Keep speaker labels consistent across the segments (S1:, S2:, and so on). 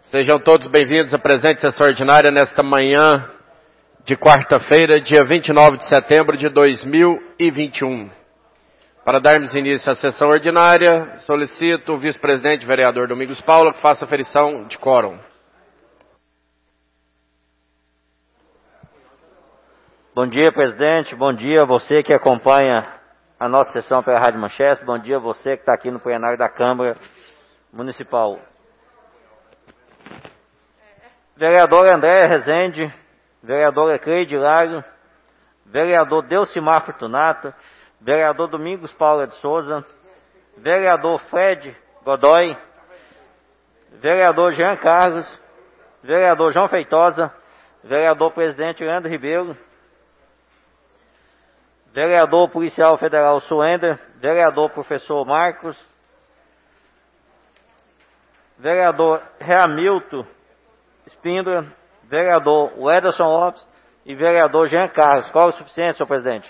S1: Sejam todos bem-vindos à presente sessão ordinária nesta manhã de quarta-feira, dia 29 de setembro de 2021. Para darmos início à sessão ordinária, solicito o vice-presidente vereador Domingos Paula que faça a aferição de quórum.
S2: Bom dia, presidente. Bom dia a você que acompanha a nossa sessão pela Rádio Manchester. Bom dia a você que está aqui no plenário da Câmara Municipal. Vereador André Rezende, vereadora Cleide Hilário, vereador Delcimar Fortunato, vereador Domingos Paula de Souza, vereador Fred Godoy, vereador Jean Carlos, vereador João Feitosa, vereador presidente Leandro Ribeiro, vereador policial federal Suender, vereador professor Marcos, vereador Reamilton Espíndola, vereador Wederson Lopes e vereador Jean Carlos. Qual é o suficiente, senhor presidente?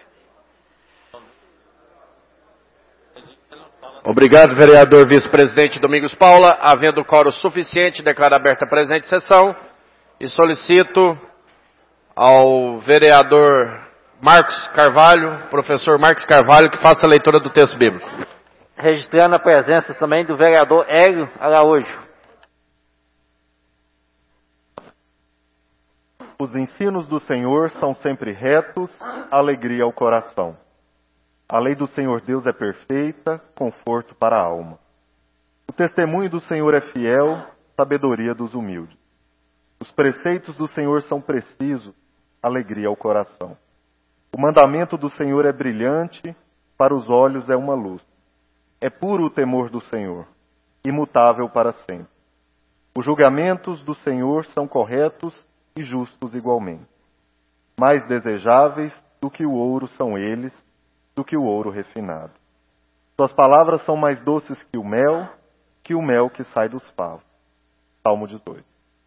S1: Obrigado, vereador vice-presidente Domingos Paula. Havendo quórum suficiente, declaro aberta a presente sessão e solicito ao vereador Marcos Carvalho, professor Marcos Carvalho, que faça a leitura do texto bíblico.
S2: Registrando a presença também do vereador Hélio Araújo.
S3: Os ensinos do Senhor são sempre retos, alegria ao coração. A lei do Senhor Deus é perfeita, conforto para a alma. O testemunho do Senhor é fiel, sabedoria dos humildes. Os preceitos do Senhor são precisos, alegria ao coração. O mandamento do Senhor é brilhante, para os olhos é uma luz. É puro o temor do Senhor, imutável para sempre. Os julgamentos do Senhor são corretos e justos igualmente. Mais desejáveis do que o ouro são eles, do que o ouro refinado. Suas palavras são mais doces que o mel que sai dos favos. Salmo 18.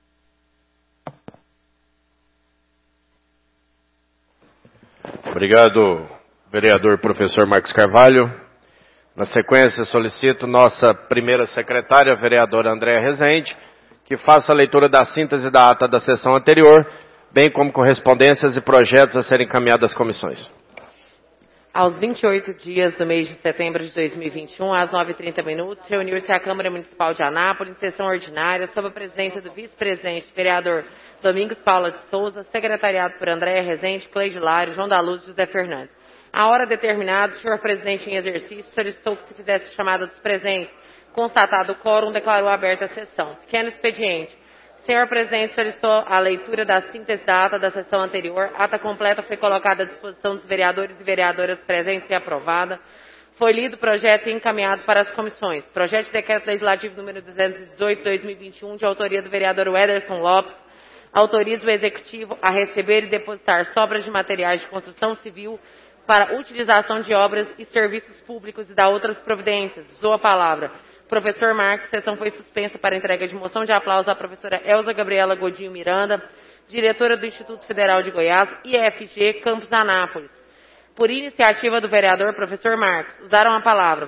S1: Obrigado, vereador professor Marcos Carvalho. Na sequência, solicito nossa primeira secretária, vereadora Andréa Rezende, que faça a leitura da síntese da ata da sessão anterior, bem como correspondências e projetos a serem encaminhados às comissões.
S4: Aos 28 dias do mês de setembro de 2021, às 9h30, reuniu-se a Câmara Municipal de Anápolis, em sessão ordinária, sob a presidência do vice-presidente, vereador Domingos Paula de Souza, secretariado por Andréa Rezende, Cleide Hilário, João da Luz e José Fernandes. A hora determinada, o senhor presidente em exercício solicitou que se fizesse chamada dos presentes. Constatado o quórum, declarou aberta a sessão. Pequeno expediente. Senhor presidente solicitou a leitura da síntese da ata da sessão anterior. Ata completa foi colocada à disposição dos vereadores e vereadoras presentes e aprovada. Foi lido o projeto e encaminhado para as comissões. Projeto de decreto legislativo número 218/2021, de autoria do vereador Wederson Lopes, autoriza o executivo a receber e depositar sobras de materiais de construção civil para utilização de obras e serviços públicos e da outras providências. Usou a palavra professor Marcos. Sessão foi suspensa para entrega de moção de aplauso à professora Elza Gabriela Godinho Miranda, diretora do Instituto Federal de Goiás, IFG, Campus Anápolis. Por iniciativa do vereador professor Marcos, usaram a palavra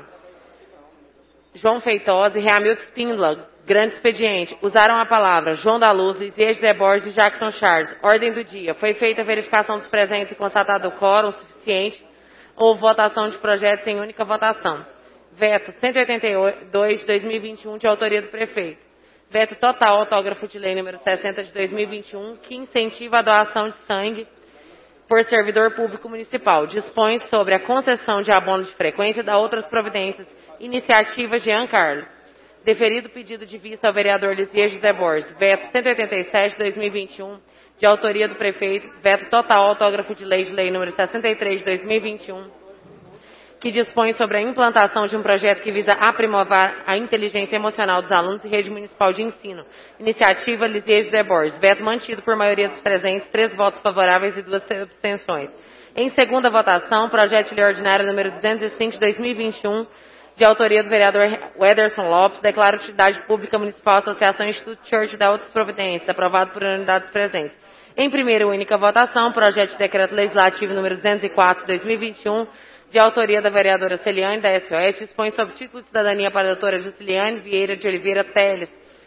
S4: João Feitosa e Reamilton Espíndola, grande expediente. Usaram a palavra João da Luz, Lisier José Borges e Jackson Charles. Ordem do dia. Foi feita a verificação dos presentes e constatado o quórum suficiente. Houve votação de projetos em única votação. Veto 182 de 2021, de autoria do prefeito. Veto total, autógrafo de lei número 60 de 2021, que incentiva a doação de sangue por servidor público municipal. Dispõe sobre a concessão de abono de frequência e da outras providências. Iniciativa Jean Carlos. Deferido pedido de vista ao vereador Lisier José Borges. Veto 187 de 2021, de autoria do prefeito. Veto total, autógrafo de lei número 63 de 2021, que dispõe sobre a implantação de um projeto que visa aprimorar a inteligência emocional dos alunos e rede municipal de ensino. Iniciativa Lisier José Borges. Veto mantido por maioria dos presentes, 3 votos favoráveis e 2 abstenções. Em segunda votação, projeto de lei ordinária número 205 de 2021, de autoria do vereador Wederson Lopes, declara utilidade pública municipal Associação Instituto Church da outras providências, aprovado por unanimidade dos presentes. Em primeira e única votação, projeto de decreto legislativo número 204 de 2021, de autoria da vereadora Celiane, da SOS, dispõe sobre título de cidadania para a doutora Jusciliane Vieira de Oliveira Teles,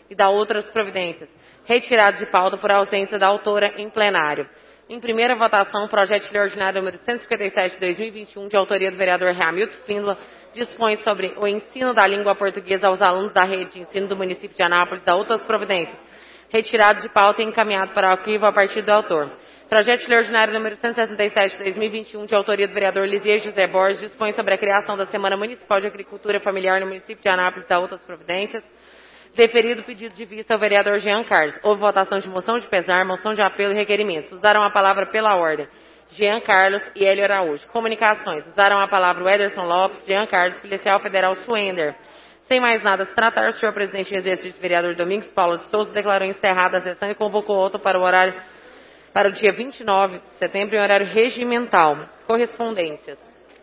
S4: e da outras providências, retirado de pauta por ausência da autora em plenário. Em primeira votação, o projeto de lei ordinário número 157 de 2021, de autoria do vereador Hamilton Spíndola, dispõe sobre o ensino da língua portuguesa aos alunos da rede de ensino do município de Anápolis e da outras providências, retirado de pauta e encaminhado para o arquivo a partir do autor. Projeto de lei ordinário número 167 de 2021, de autoria do vereador Lisier José Borges, dispõe sobre a criação da Semana Municipal de Agricultura Familiar no município de Anápolis e da outras providências, deferido o pedido de vista ao vereador Jean Carlos. Houve votação de moção de pesar, moção de apelo e requerimentos. Usaram a palavra pela ordem Jean Carlos e Hélio Araújo. Comunicações. Usaram a palavra o Ederson Lopes, Jean Carlos, policial federal Suender. Sem mais nada a se tratar, o senhor presidente em exercício, vereador Domingos Paulo de Souza, declarou encerrada a sessão e convocou outra para o dia 29 de setembro em horário regimental. Correspondências.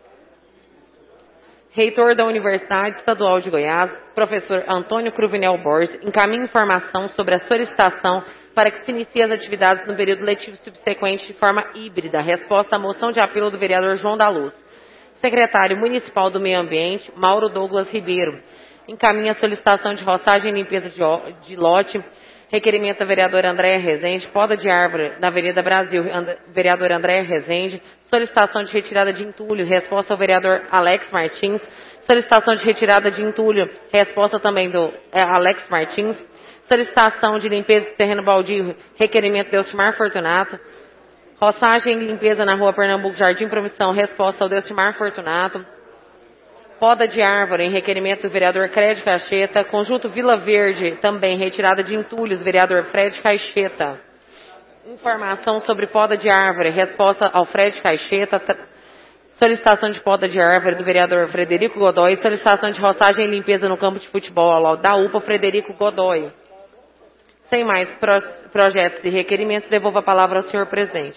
S4: Reitor da Universidade Estadual de Goiás, professor Antônio Cruvinel Borges, encaminha informação sobre a solicitação para que se inicie as atividades no período letivo subsequente de forma híbrida. Resposta à moção de apelo do vereador João da Luz. Secretário Municipal do Meio Ambiente, Mauro Douglas Ribeiro, encaminha a solicitação de roçagem e limpeza de lote. Requerimento da vereadora Andréia Rezende, poda de árvore na Avenida Brasil, vereadora Andréia Rezende, solicitação de retirada de entulho, resposta ao vereador Alex Martins, solicitação de retirada de entulho, resposta também do Alex Martins, solicitação de limpeza de terreno baldio, requerimento de Elcimar Fortunato, roçagem e limpeza na rua Pernambuco Jardim Promissão, resposta ao Elcimar Fortunato, poda de árvore em requerimento do vereador Fred Caixeta. Conjunto Vila Verde, também retirada de entulhos, vereador Fred Caixeta. Informação sobre poda de árvore, resposta ao Fred Caixeta. Solicitação de poda de árvore do vereador Frederico Godoy. Solicitação de roçagem e limpeza no campo de futebol da UPA Frederico Godoy. Sem mais projetos e requerimentos, devolvo a palavra ao senhor presidente.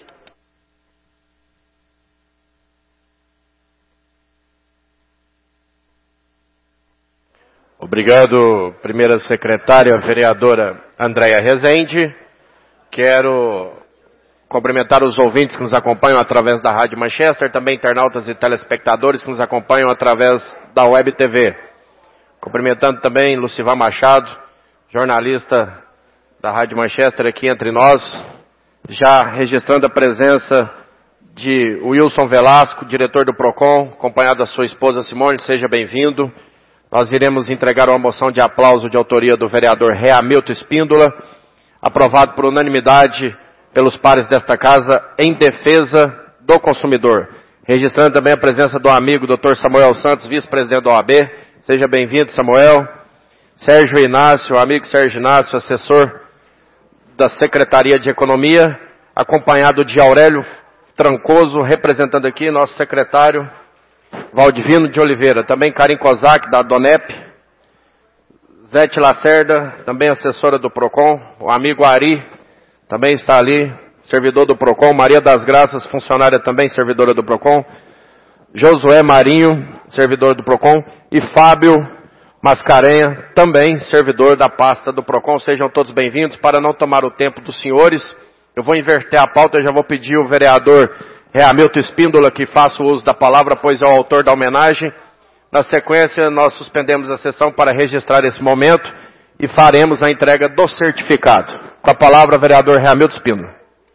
S1: Obrigado, primeira secretária, vereadora Andréia Rezende. Quero cumprimentar os ouvintes que nos acompanham através da Rádio Manchester, também internautas e telespectadores que nos acompanham através da Web TV. Cumprimentando também Lucivar Machado, jornalista da Rádio Manchester aqui entre nós, já registrando a presença de Wilson Velasco, diretor do PROCON, acompanhado da sua esposa Simone. Seja bem-vindo. Nós iremos entregar uma moção de aplauso de autoria do vereador Hamilton Spíndola, aprovado por unanimidade pelos pares desta casa em defesa do consumidor. Registrando também a presença do amigo Dr. Samuel Santos, vice-presidente da OAB. Seja bem-vindo, Samuel. Sérgio Inácio, amigo Sérgio Inácio, assessor da Secretaria de Economia, acompanhado de Aurélio Trancoso, representando aqui nosso secretário Valdivino de Oliveira, também Karim Kozak, da Donep, Zete Lacerda, também assessora do PROCON, o amigo Ari, também está ali, servidor do PROCON, Maria das Graças, funcionária também, servidora do PROCON, Josué Marinho, servidor do PROCON, e Fábio Mascarenha, também servidor da pasta do PROCON. Sejam todos bem-vindos. Para não tomar o tempo dos senhores, eu vou inverter a pauta, eu já vou pedir o vereador Hamilton Spíndola que faça o uso da palavra, pois é o autor da homenagem. Na sequência, nós suspendemos a sessão para registrar esse momento e faremos a entrega do certificado. Com a palavra, vereador Hamilton Spíndola.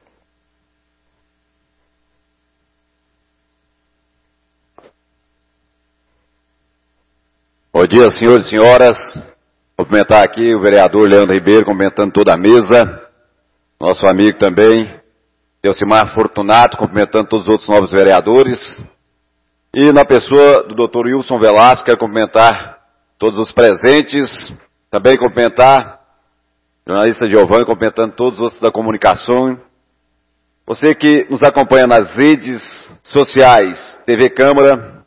S5: Bom dia, senhores e senhoras. Cumprimentar aqui o vereador Leandro Ribeiro, cumprimentando toda a mesa. Nosso amigo também, Elcimar Fortunato, cumprimentando todos os outros novos vereadores. E na pessoa do Dr. Wilson Velasco, quero cumprimentar todos os presentes. Também cumprimentar o jornalista Giovanni, cumprimentando todos os outros da comunicação. Você que nos acompanha nas redes sociais, TV Câmara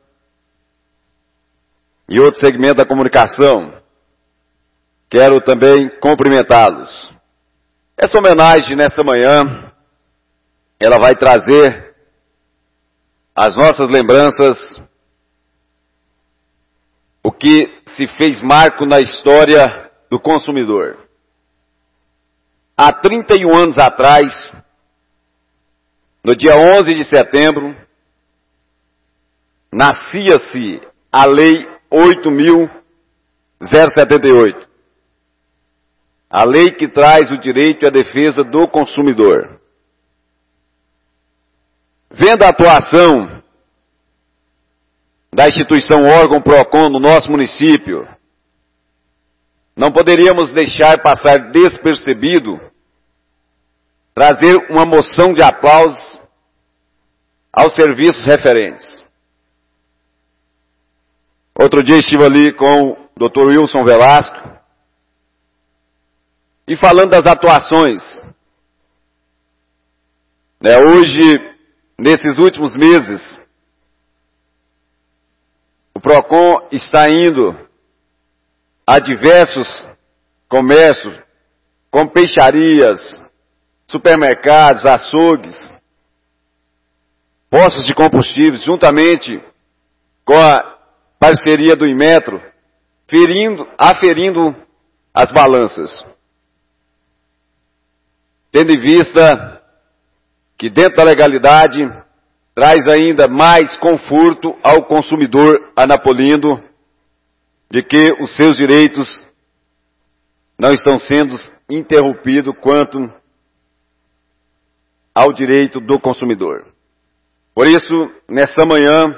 S5: e outro segmento da comunicação, quero também cumprimentá-los. Essa homenagem nessa manhã, ela vai trazer as nossas lembranças, o que se fez marco na história do consumidor. Há 31 anos atrás, no dia 11 de setembro, nascia-se a Lei 8.078. A lei que traz o direito e a defesa do consumidor. Vendo a atuação da instituição órgão PROCON no nosso município, não poderíamos deixar passar despercebido trazer uma moção de aplausos aos serviços referentes. Outro dia estive ali com o Dr. Wilson Velasco e falando das atuações. Hoje, nesses últimos meses, o PROCON está indo a diversos comércios, como peixarias, supermercados, açougues, postos de combustíveis, juntamente com a parceria do Inmetro, aferindo as balanças. Tendo em vista que dentro da legalidade traz ainda mais conforto ao consumidor anapolino de que os seus direitos não estão sendo interrompidos quanto ao direito do consumidor. Por isso, nessa manhã,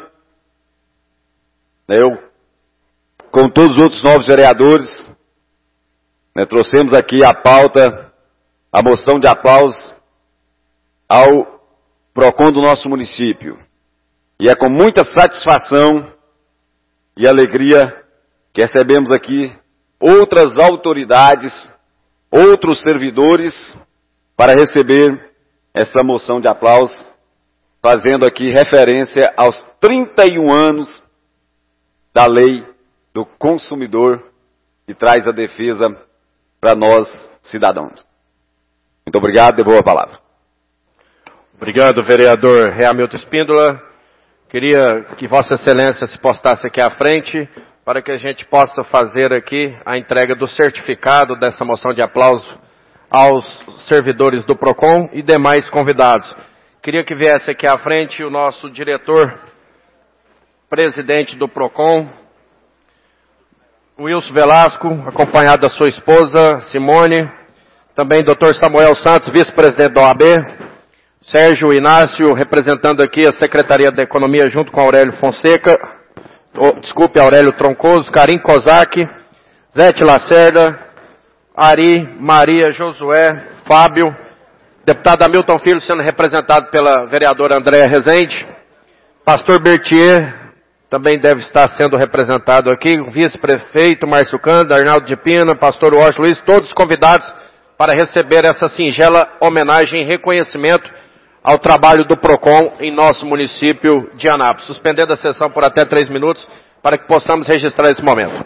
S5: eu, com todos os outros novos vereadores, trouxemos aqui a pauta, a moção de aplausos ao PROCON do nosso município. E é com muita satisfação e alegria que recebemos aqui outras autoridades, outros servidores, para receber essa moção de aplausos, fazendo aqui referência aos 31 anos da lei do consumidor, que traz a defesa para nós, cidadãos. Muito obrigado, devolvo a palavra.
S1: Obrigado, vereador Hamilton Espíndola. Queria que Vossa Excelência se postasse aqui à frente, para que a gente possa fazer aqui a entrega do certificado dessa moção de aplauso aos servidores do PROCON e demais convidados. Queria que viesse aqui à frente o nosso diretor, presidente do PROCON, Wilson Velasco, acompanhado da sua esposa, Simone, também Dr. Samuel Santos, vice-presidente da OAB, Sérgio Inácio, representando aqui a Secretaria da Economia, junto com Aurélio Fonseca, Aurélio Troncoso, Karim Kozak, Zete Lacerda, Ari, Maria, Josué, Fábio, deputado Hamilton Filho sendo representado pela vereadora Andréa Rezende, pastor Bertier, também deve estar sendo representado aqui, o vice-prefeito Márcio Cândido, Arnaldo de Pina, pastor Washington Luiz, todos convidados para receber essa singela homenagem e reconhecimento ao trabalho do PROCON em nosso município de Anápolis. Suspendendo a sessão por até 3 minutos para que possamos registrar esse momento.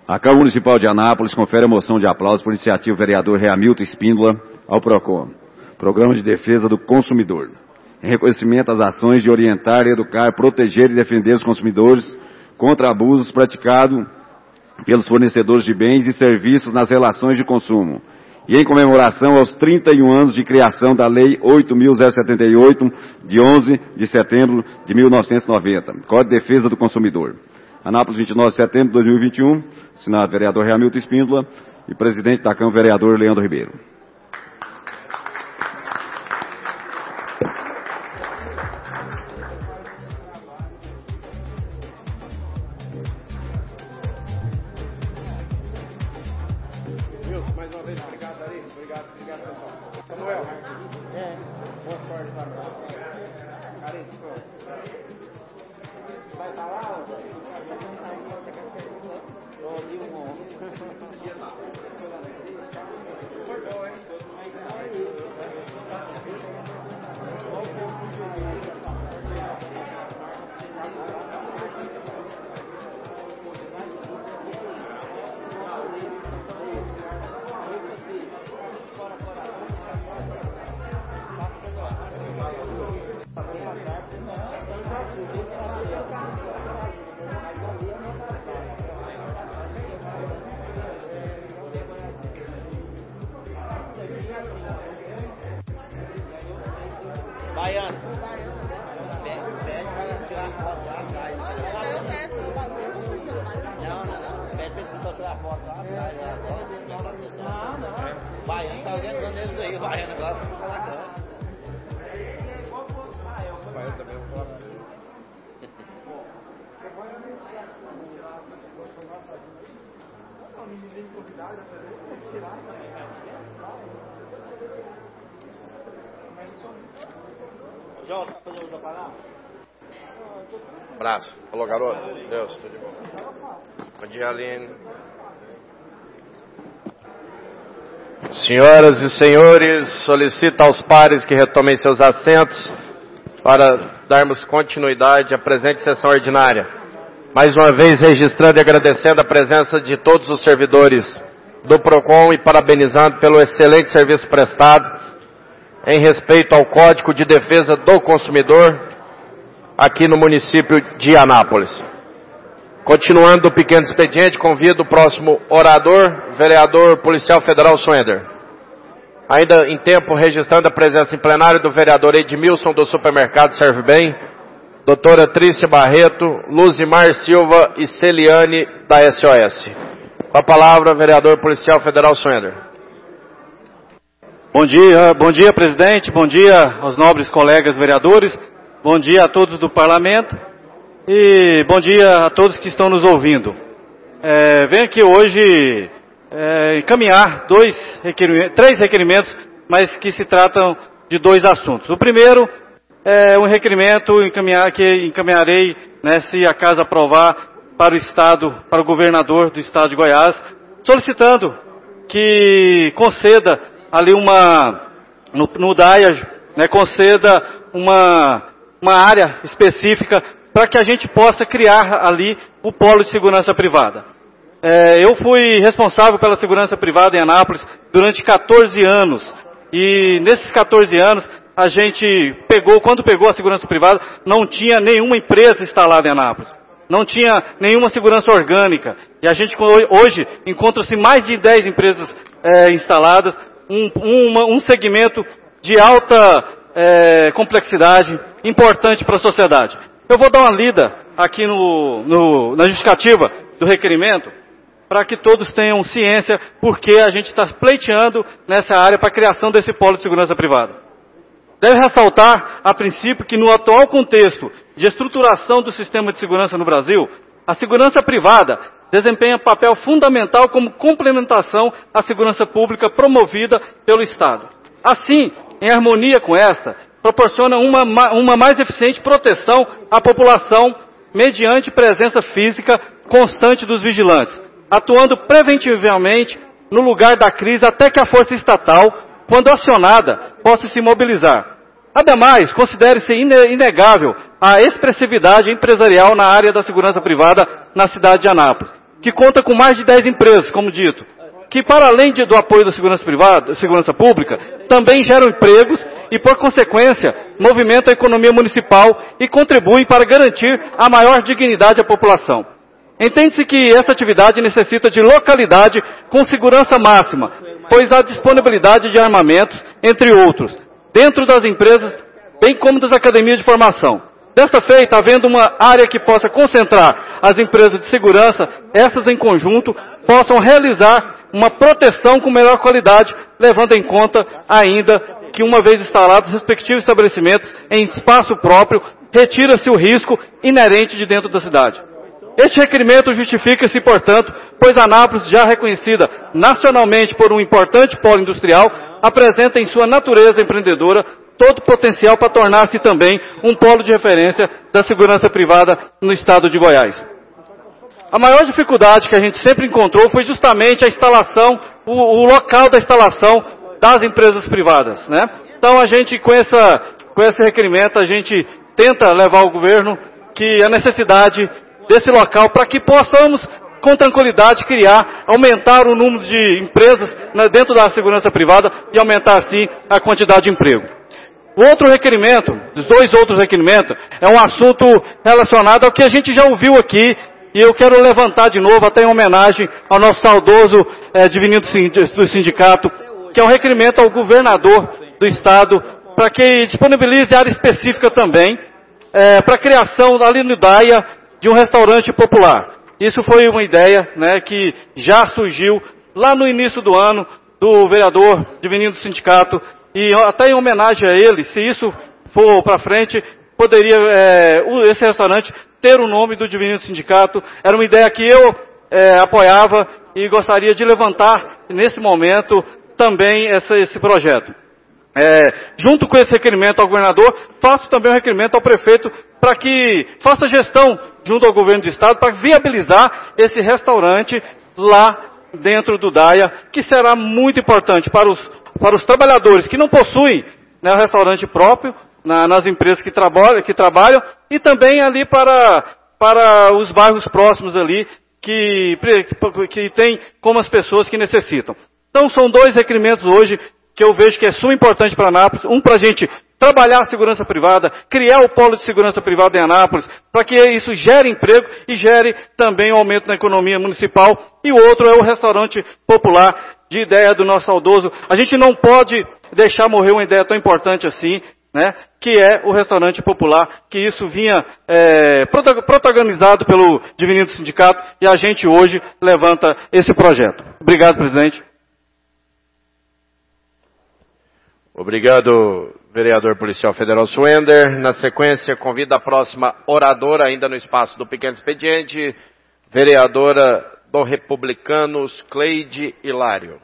S5: A Câmara Municipal de Anápolis confere a moção de aplauso por iniciativa do vereador Reamilton Espíndola ao PROCON, Programa de Defesa do Consumidor, em reconhecimento às ações de orientar, educar, proteger e defender os consumidores contra abusos praticados pelos fornecedores de bens e serviços nas relações de consumo, e em comemoração aos 31 anos de criação da Lei 8.078, de 11 de setembro de 1990, Código de Defesa do Consumidor. Anápolis, 29 de setembro de 2021, assinado vereador Reamilton Espíndola e presidente da Câmara, vereador Leandro Ribeiro.
S1: Mais uma vez, obrigado, Ari. Obrigado, pessoal. Samuel. Boa sorte para nós. Ari, vai falar,
S2: Baiano. Pede para tirar foto lá atrás. Eu peço o bagulho. Não. Pede para esse pessoal tirar foto lá atrás. Não. Baiano tá organizando eles aí. Baiano agora pra você falar câmera. Baiano também é um foto. João, tá fazendo o canal?
S1: Abraço. Alô, garoto. Deus, tudo de bom. Bom dia, Aline. Senhoras e senhores, solicito aos pares que retomem seus assentos para darmos continuidade à presente sessão ordinária. Mais uma vez registrando e agradecendo a presença de todos os servidores do PROCON e parabenizando pelo excelente serviço prestado em respeito ao Código de Defesa do Consumidor aqui no município de Anápolis. Continuando o pequeno expediente, convido o próximo orador, vereador policial federal Swender. Ainda em tempo, registrando a presença em plenário do vereador Edmilson do Supermercado Serve Bem, doutora Trícia Barreto, Luzimar Silva e Celiane da SOS. Com a palavra, vereador policial federal Swender.
S6: Bom dia, presidente, bom dia aos nobres colegas vereadores, bom dia a todos do parlamento e bom dia a todos que estão nos ouvindo. Venho aqui hoje encaminhar três requerimentos, mas que se tratam de dois assuntos. O primeiro é um requerimento que encaminharei, se a casa aprovar, para o Estado, para o governador do Estado de Goiás, solicitando que conceda ali no DAIA, conceda uma área específica para que a gente possa criar ali o polo de segurança privada. Eu fui responsável pela segurança privada em Anápolis durante 14 anos. E nesses 14 anos, a gente quando pegou a segurança privada, não tinha nenhuma empresa instalada em Anápolis. Não tinha nenhuma segurança orgânica. E a gente hoje encontra-se mais de 10 empresas instaladas, um segmento de alta complexidade, importante para a sociedade. Eu vou dar uma lida aqui na justificativa do requerimento, para que todos tenham ciência porque a gente está pleiteando nessa área para a criação desse polo de segurança privada. Deve ressaltar, a princípio, que no atual contexto de estruturação do sistema de segurança no Brasil, a segurança privada desempenha papel fundamental como complementação à segurança pública promovida pelo Estado. Assim, em harmonia com esta, proporciona uma mais eficiente proteção à população mediante presença física constante dos vigilantes, atuando preventivamente no lugar da crise até que a força estatal, quando acionada, possa se mobilizar. Ademais, considere-se inegável a expressividade empresarial na área da segurança privada na cidade de Anápolis. que conta com mais de 10 empresas, como dito, que para além do apoio da segurança pública, também geram empregos e, por consequência, movimentam a economia municipal e contribuem para garantir a maior dignidade à população. Entende-se que essa atividade necessita de localidade com segurança máxima, pois há disponibilidade de armamentos, entre outros, dentro das empresas, bem como das academias de formação. Desta feita, havendo uma área que possa concentrar as empresas de segurança, essas em conjunto possam realizar uma proteção com melhor qualidade, levando em conta ainda que, uma vez instalados os respectivos estabelecimentos em espaço próprio, retira-se o risco inerente de dentro da cidade. Este requerimento justifica-se, portanto, pois Anápolis, já reconhecida nacionalmente por um importante polo industrial, apresenta em sua natureza empreendedora todo o potencial para tornar-se também um polo de referência da segurança privada no estado de Goiás. A maior dificuldade que a gente sempre encontrou foi justamente a instalação, o local da instalação das empresas privadas, né? Então a gente, com esse requerimento, a gente tenta levar ao governo que a necessidade desse local para que possamos, com tranquilidade, aumentar o número de empresas dentro da segurança privada e aumentar, assim, a quantidade de emprego. O outro requerimento, os dois outros requerimentos, é um assunto relacionado ao que a gente já ouviu aqui, e eu quero levantar de novo, até em homenagem ao nosso saudoso divinino do sindicato, que é um requerimento ao governador do estado, para que disponibilize área específica também, para a criação ali no Daia de um restaurante popular. Isso foi uma ideia, né, que já surgiu lá no início do ano, do vereador divinino do sindicato, e até em homenagem a ele, se isso for para frente, poderia esse restaurante ter o nome do divinino do sindicato. Era uma ideia que eu apoiava e gostaria de levantar nesse momento também esse projeto. Junto com esse requerimento ao governador, faço também um requerimento ao prefeito para que faça gestão junto ao governo do estado para viabilizar esse restaurante lá dentro do Daia, que será muito importante para os trabalhadores que não possuem, né, um restaurante próprio nas empresas que trabalham, e também ali para os bairros próximos ali que tem como as pessoas que necessitam. Então são dois requerimentos hoje que eu vejo que é super importante para Anápolis. Um, para a gente trabalhar a segurança privada, criar o polo de segurança privada em Anápolis, para que isso gere emprego e gere também um aumento na economia municipal. E o outro é o restaurante popular, de ideia do nosso saudoso. A gente não pode deixar morrer uma ideia tão importante assim, né, que é o restaurante popular, que isso vinha protagonizado pelo divinino do sindicato, e a gente hoje levanta esse projeto. Obrigado, presidente.
S1: Obrigado, vereador policial federal Suender. Na sequência, convido a próxima oradora, ainda no espaço do pequeno expediente, vereadora do Republicanos, Cleide Hilário.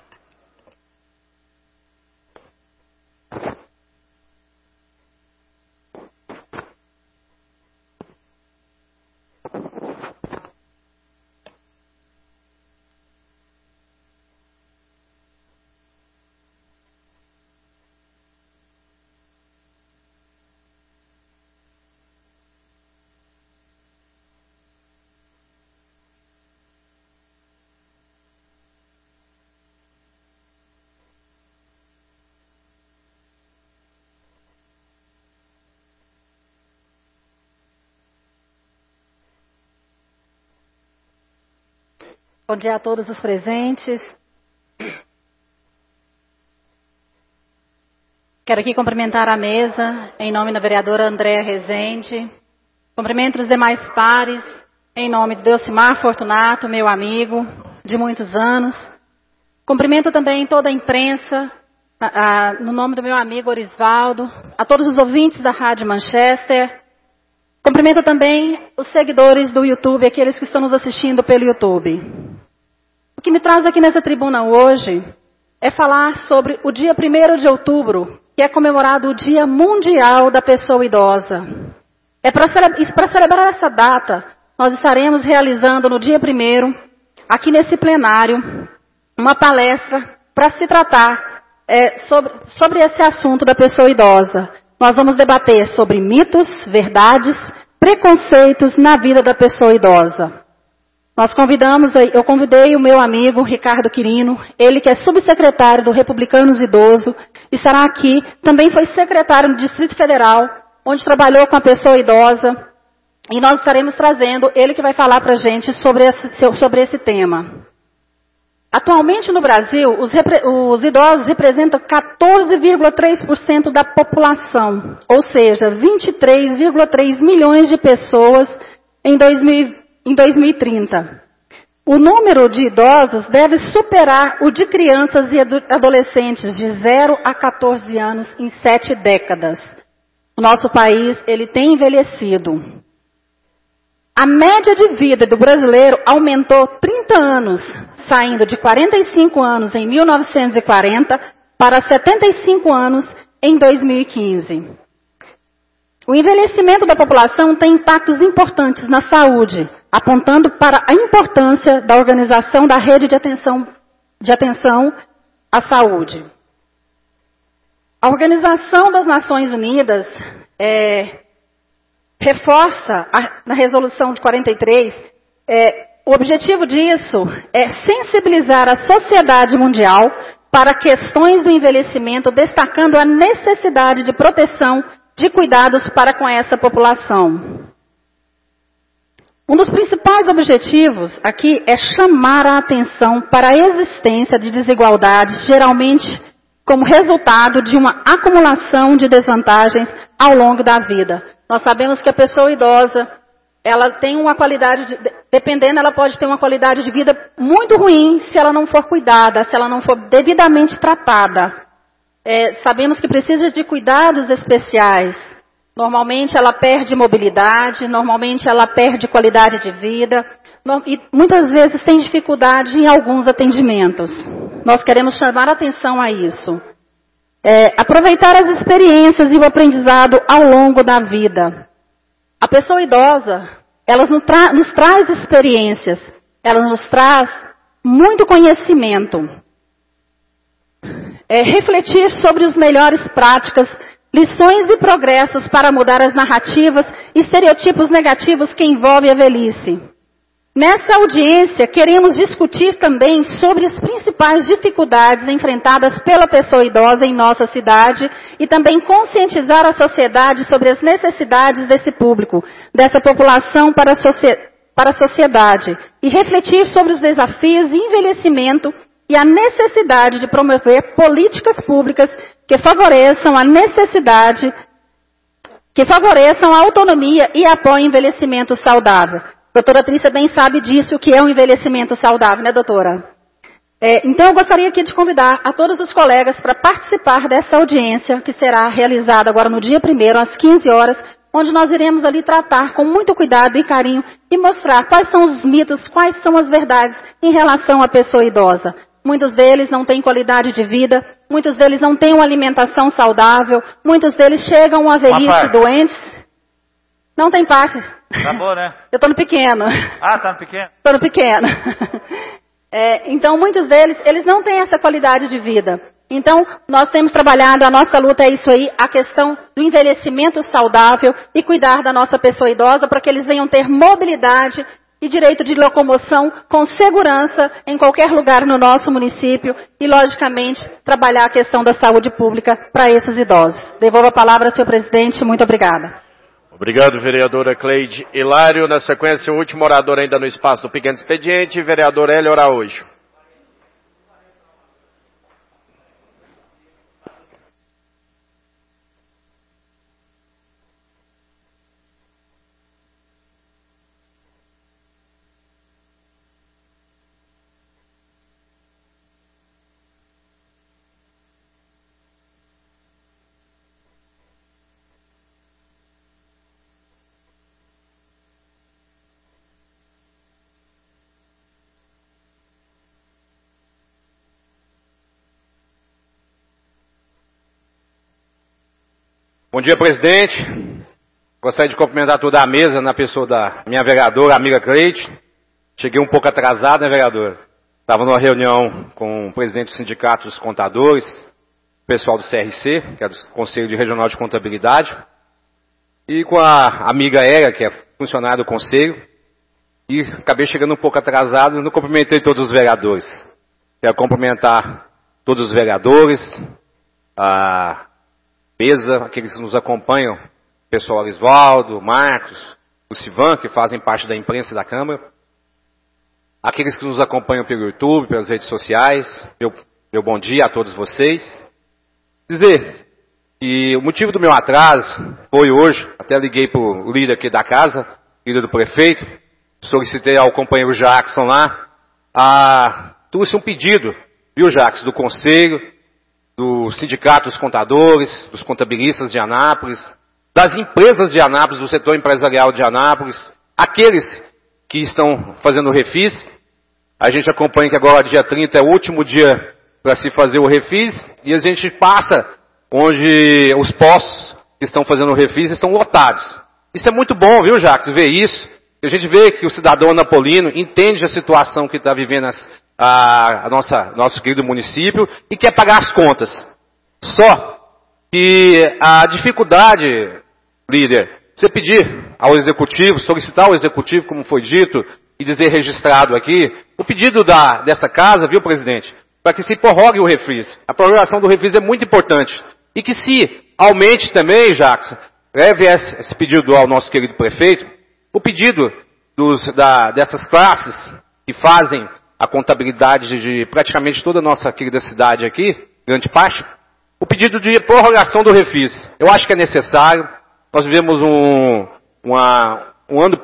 S7: Bom dia a todos os presentes. Quero aqui cumprimentar a mesa, em nome da vereadora Andréa Rezende. Cumprimento os demais pares, em nome de Delcimar Fortunato, meu amigo de muitos anos. Cumprimento também toda a imprensa, no nome do meu amigo Orisvaldo, a todos os ouvintes da Rádio Manchester. Cumprimento também os seguidores do YouTube, aqueles que estão nos assistindo pelo YouTube. O que me traz aqui nessa tribuna hoje é falar sobre o dia 1º de outubro, que é comemorado o Dia Mundial da Pessoa Idosa. Para celebrar essa data, nós estaremos realizando no dia 1º, aqui nesse plenário, uma palestra para se tratar sobre esse assunto da pessoa idosa. Nós vamos debater sobre mitos, verdades, preconceitos na vida da pessoa idosa. eu convidei o meu amigo Ricardo Quirino, ele que é subsecretário do Republicanos Idoso, estará aqui, também foi secretário no Distrito Federal, onde trabalhou com a pessoa idosa, e nós estaremos trazendo ele que vai falar para a gente sobre esse tema. Atualmente no Brasil, os idosos representam 14,3% da população, ou seja, 23,3 milhões de pessoas em 2030. O número de idosos deve superar o de crianças e adolescentes de 0 a 14 anos em 7 décadas. O nosso país, ele tem envelhecido. A média de vida do brasileiro aumentou 30 anos, saindo de 45 anos em 1940 para 75 anos em 2015. O envelhecimento da população tem impactos importantes na saúde, apontando para a importância da organização da rede de atenção à saúde. A Organização das Nações Unidas reforça na resolução de 43, o objetivo disso é sensibilizar a sociedade mundial para questões do envelhecimento, destacando a necessidade de proteção de cuidados para com essa população. Um dos principais objetivos aqui é chamar a atenção para a existência de desigualdades, geralmente como resultado de uma acumulação de desvantagens ao longo da vida. Nós sabemos que a pessoa idosa, ela tem uma qualidade, dependendo, ela pode ter uma qualidade de vida muito ruim se ela não for cuidada, se ela não for devidamente tratada. Sabemos que precisa de cuidados especiais. Normalmente ela perde mobilidade, normalmente ela perde qualidade de vida e muitas vezes tem dificuldade em alguns atendimentos. Nós queremos chamar a atenção a isso. Aproveitar as experiências e o aprendizado ao longo da vida. A pessoa idosa, ela nos traz experiências, ela nos traz muito conhecimento. Refletir sobre as melhores práticas, lições e progressos para mudar as narrativas e estereotipos negativos que envolvem a velhice. Nessa audiência, queremos discutir também sobre as principais dificuldades enfrentadas pela pessoa idosa em nossa cidade e também conscientizar a sociedade sobre as necessidades desse público, dessa população para a sociedade e refletir sobre os desafios de envelhecimento e a necessidade de promover políticas públicas que favoreçam a autonomia e apoiem o envelhecimento saudável. A doutora Trícia bem sabe disso, o que é um envelhecimento saudável, né, doutora? Então, eu gostaria aqui de convidar a todos os colegas para participar dessa audiência, que será realizada agora no dia 1º, às 15 horas, onde nós iremos ali tratar com muito cuidado e carinho e mostrar quais são os mitos, quais são as verdades em relação à pessoa idosa. Muitos deles não têm qualidade de vida, muitos deles não têm uma alimentação saudável, muitos deles chegam à velhice doentes. Não tem parte.
S2: Tá bom, né?
S7: Eu estou no pequeno.
S2: Ah, tá no pequeno?
S7: Estou no pequeno. Então, muitos deles, eles não têm essa qualidade de vida. Então, nós temos trabalhado, a nossa luta é isso aí, a questão do envelhecimento saudável e cuidar da nossa pessoa idosa para que eles venham ter mobilidade e direito de locomoção com segurança em qualquer lugar no nosso município e, logicamente, trabalhar a questão da saúde pública para esses idosos. Devolvo a palavra ao senhor presidente. Muito obrigada.
S1: Obrigado, vereadora Cleide Hilário. Na sequência, o último orador ainda no espaço do pequeno expediente, vereador Hélio Araújo. Bom dia, presidente. Gostaria de cumprimentar toda a mesa na pessoa da minha vereadora, amiga Cleide. Cheguei um pouco atrasado, né, vereadora? Estava numa reunião com o presidente do Sindicato dos Contadores, o pessoal do CRC, que é do Conselho Regional de Contabilidade, e com a amiga Era, que é funcionária do Conselho.
S8: e acabei chegando um pouco atrasado, não cumprimentei todos os vereadores. Quero cumprimentar todos os vereadores, a mesa, aqueles que nos acompanham, o pessoal Arisvaldo, Marcos, o Sivan, que fazem parte da imprensa e da Câmara, aqueles que nos acompanham pelo YouTube, pelas redes sociais, meu bom dia a todos vocês. Dizer que o motivo do meu atraso foi hoje, até liguei para o líder aqui da casa, líder do prefeito, solicitei ao companheiro Jackson lá, trouxe um pedido, viu, Jackson, do Conselho, do Sindicato dos Contadores, dos Contabilistas de Anápolis, das empresas de Anápolis, do setor empresarial de Anápolis, aqueles que estão fazendo o refis. A gente acompanha que agora dia 30 é o último dia para se fazer o refis, e a gente passa onde os postos que estão fazendo o refis estão lotados. Isso é muito bom, viu, Jackson, ver isso. A gente vê que o cidadão anapolino entende a situação que está vivendo nosso querido município e quer pagar as contas. Só que a dificuldade, líder, você pedir ao executivo, solicitar ao executivo, como foi dito, e dizer registrado aqui, o pedido dessa casa, viu, presidente, para que se prorrogue o refis. A prorrogação do refis é muito importante. E que se aumente também, Jackson, leve esse pedido ao nosso querido prefeito, o pedido dessas classes que fazem a contabilidade de praticamente toda a nossa querida cidade aqui, grande parte, o pedido de prorrogação do refis. Eu acho que é necessário. Nós vivemos um ano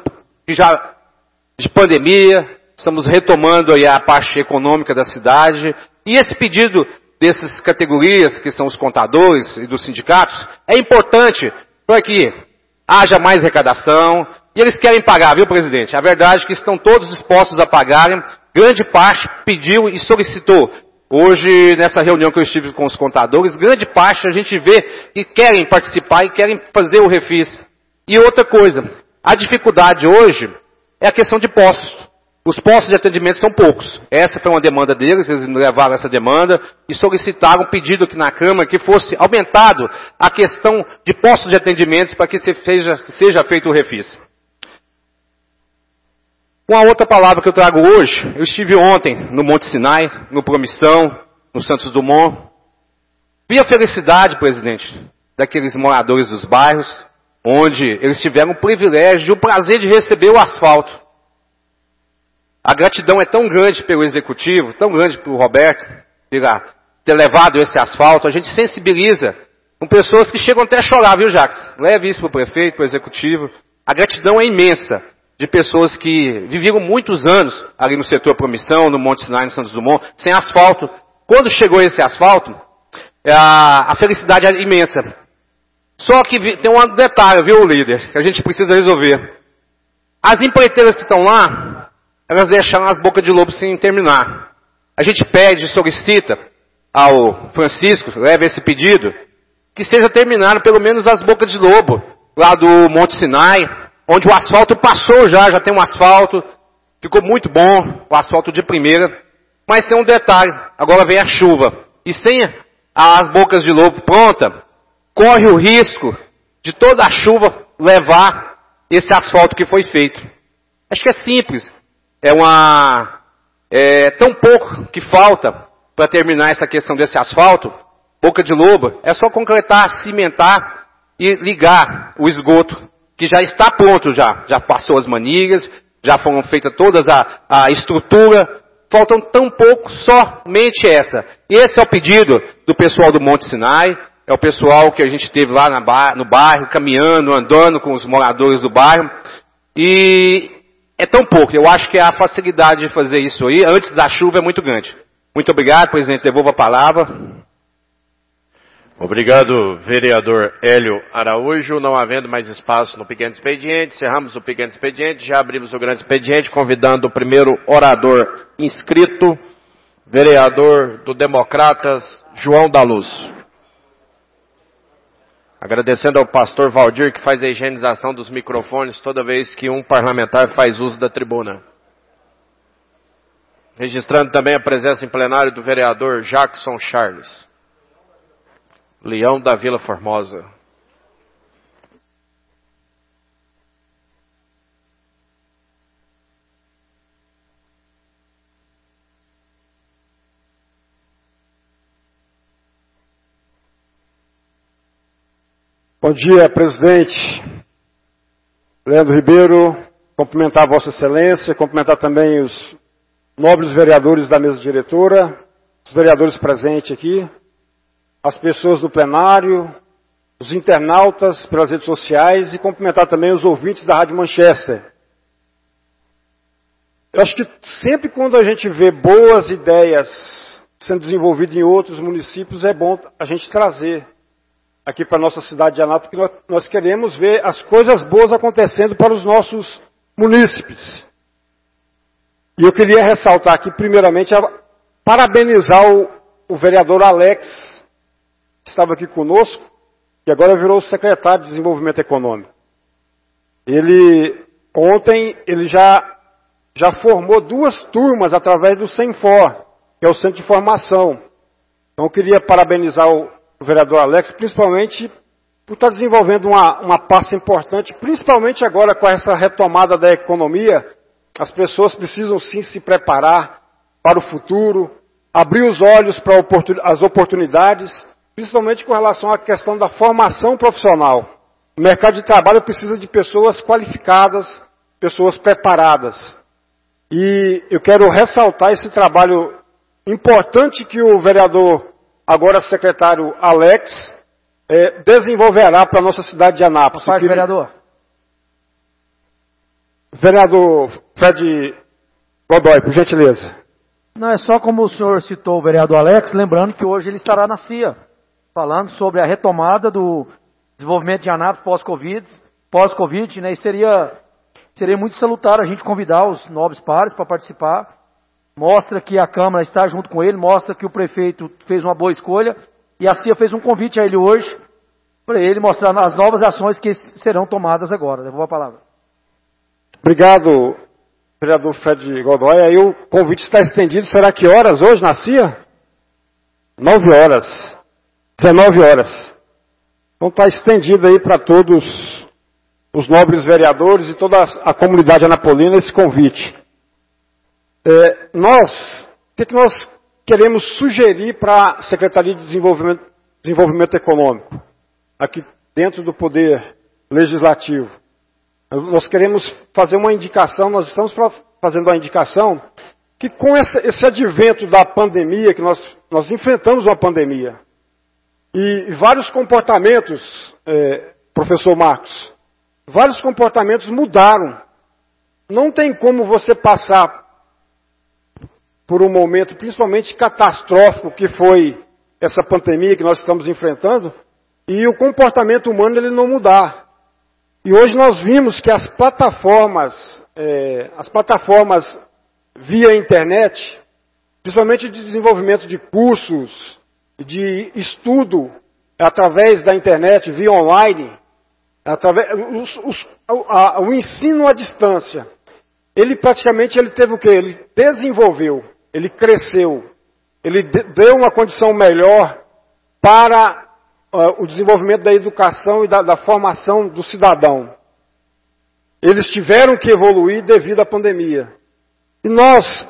S8: de pandemia, estamos retomando aí a parte econômica da cidade, e esse pedido dessas categorias, que são os contadores e dos sindicatos, é importante para que haja mais arrecadação, e eles querem pagar, viu, presidente? A verdade é que estão todos dispostos a pagarem, grande parte pediu e solicitou. Hoje, nessa reunião que eu estive com os contadores, grande parte a gente vê que querem participar e querem fazer o refis. E outra coisa, a dificuldade hoje é a questão de postos. Os postos de atendimento são poucos. Essa foi uma demanda deles, eles levaram essa demanda e solicitaram um pedido aqui na Câmara que fosse aumentado a questão de postos de atendimento para que seja feito o refis. Uma outra palavra que eu trago hoje, eu estive ontem no Monte Sinai, no Promissão, no Santos Dumont. Vi a felicidade, presidente, daqueles moradores dos bairros, onde eles tiveram o privilégio e o prazer de receber o asfalto. A gratidão é tão grande pelo executivo, tão grande pelo Roberto, ter levado esse asfalto. A gente sensibiliza com pessoas que chegam até a chorar, viu, Jacques? Leve isso para o prefeito, para o executivo. A gratidão é imensa de pessoas que viveram muitos anos ali no setor Promissão, no Monte Sinai, no Santos Dumont, sem asfalto. Quando chegou esse asfalto, a felicidade é imensa. Só que tem um detalhe, viu, líder, que a gente precisa resolver. As empreiteiras que estão lá, elas deixaram as bocas de lobo sem terminar. A gente pede, solicita ao Francisco, leva esse pedido, que seja terminado pelo menos as bocas de lobo, lá do Monte Sinai, onde o asfalto passou já tem um asfalto, ficou muito bom, o asfalto de primeira, mas tem um detalhe, agora vem a chuva, e sem as bocas de lobo pronta, corre o risco de toda a chuva levar esse asfalto que foi feito. Acho que é simples, é tão pouco que falta para terminar essa questão desse asfalto, boca de lobo, é só concretar, cimentar e ligar o esgoto, que já está pronto já passou as manilhas, já foram feitas todas a estrutura, faltam tão pouco, somente essa. E esse é o pedido do pessoal do Monte Sinai, é o pessoal que a gente teve lá no bairro, caminhando, andando com os moradores do bairro, e é tão pouco, eu acho que a facilidade de fazer isso aí, antes da chuva, é muito grande. Muito obrigado, presidente, devolvo a palavra.
S1: Obrigado, vereador Hélio Araújo. Não havendo mais espaço no pequeno expediente, encerramos o pequeno expediente, já abrimos o grande expediente, convidando o primeiro orador inscrito, vereador do Democratas, João da Luz. Agradecendo ao pastor Valdir, que faz a higienização dos microfones toda vez que um parlamentar faz uso da tribuna. Registrando também a presença em plenário do vereador Jackson Charles, Leão da Vila Formosa.
S9: Bom dia, presidente Leandro Ribeiro, cumprimentar Vossa Excelência, cumprimentar também os nobres vereadores da mesa diretora, os vereadores presentes aqui, as pessoas do plenário, os internautas pelas redes sociais e cumprimentar também os ouvintes da Rádio Manchester. Eu acho que sempre quando a gente vê boas ideias sendo desenvolvidas em outros municípios, é bom a gente trazer aqui para a nossa cidade de Anápolis, porque nós queremos ver as coisas boas acontecendo para os nossos munícipes. E eu queria ressaltar aqui, primeiramente, parabenizar o vereador Alex, que estava aqui conosco, e agora virou o secretário de Desenvolvimento Econômico. Ontem, ele já formou 2 turmas através do Senfor, que é o Centro de Formação. Então, eu queria parabenizar o vereador Alex, principalmente por estar desenvolvendo uma pasta importante, principalmente agora com essa retomada da economia. As pessoas precisam sim se preparar para o futuro, abrir os olhos para as oportunidades, principalmente com relação à questão da formação profissional. O mercado de trabalho precisa de pessoas qualificadas, pessoas preparadas. E eu quero ressaltar esse trabalho importante que o vereador, agora secretário Alex, desenvolverá para a nossa cidade de Anápolis.
S10: Vereador.
S9: Vereador Fred Godoy, por gentileza.
S10: Não, é só como o senhor citou o vereador Alex, lembrando que hoje ele estará na CIA, falando sobre a retomada do desenvolvimento de Anápolis pós-Covid, né? E seria muito salutar a gente convidar os nobres pares para participar. Mostra que a Câmara está junto com ele, mostra que o prefeito fez uma boa escolha e a CIA fez um convite a ele hoje para ele mostrar as novas ações que serão tomadas agora. Devolvo a palavra.
S9: Obrigado, vereador Fred Godoy. Aí o convite está estendido. Será que horas hoje na CIA? 9 horas. 19 horas. Então está estendido aí para todos os nobres vereadores e toda a comunidade anapolina esse convite. O que nós queremos sugerir para a Secretaria de Desenvolvimento Econômico, aqui dentro do Poder Legislativo? Nós queremos fazer uma indicação, nós estamos fazendo uma indicação, que com esse advento da pandemia, que nós enfrentamos uma pandemia, e vários comportamentos, professor Marcos, vários comportamentos mudaram. Não tem como você passar por um momento principalmente catastrófico que foi essa pandemia que nós estamos enfrentando, e o comportamento humano ele não mudar. E hoje nós vimos que as plataformas via internet, principalmente de desenvolvimento de cursos, de estudo através da internet, via online, o ensino à distância, ele praticamente teve o quê? Ele desenvolveu, ele cresceu, ele deu uma condição melhor para o desenvolvimento da educação e da formação do cidadão. Eles tiveram que evoluir devido à pandemia. E nós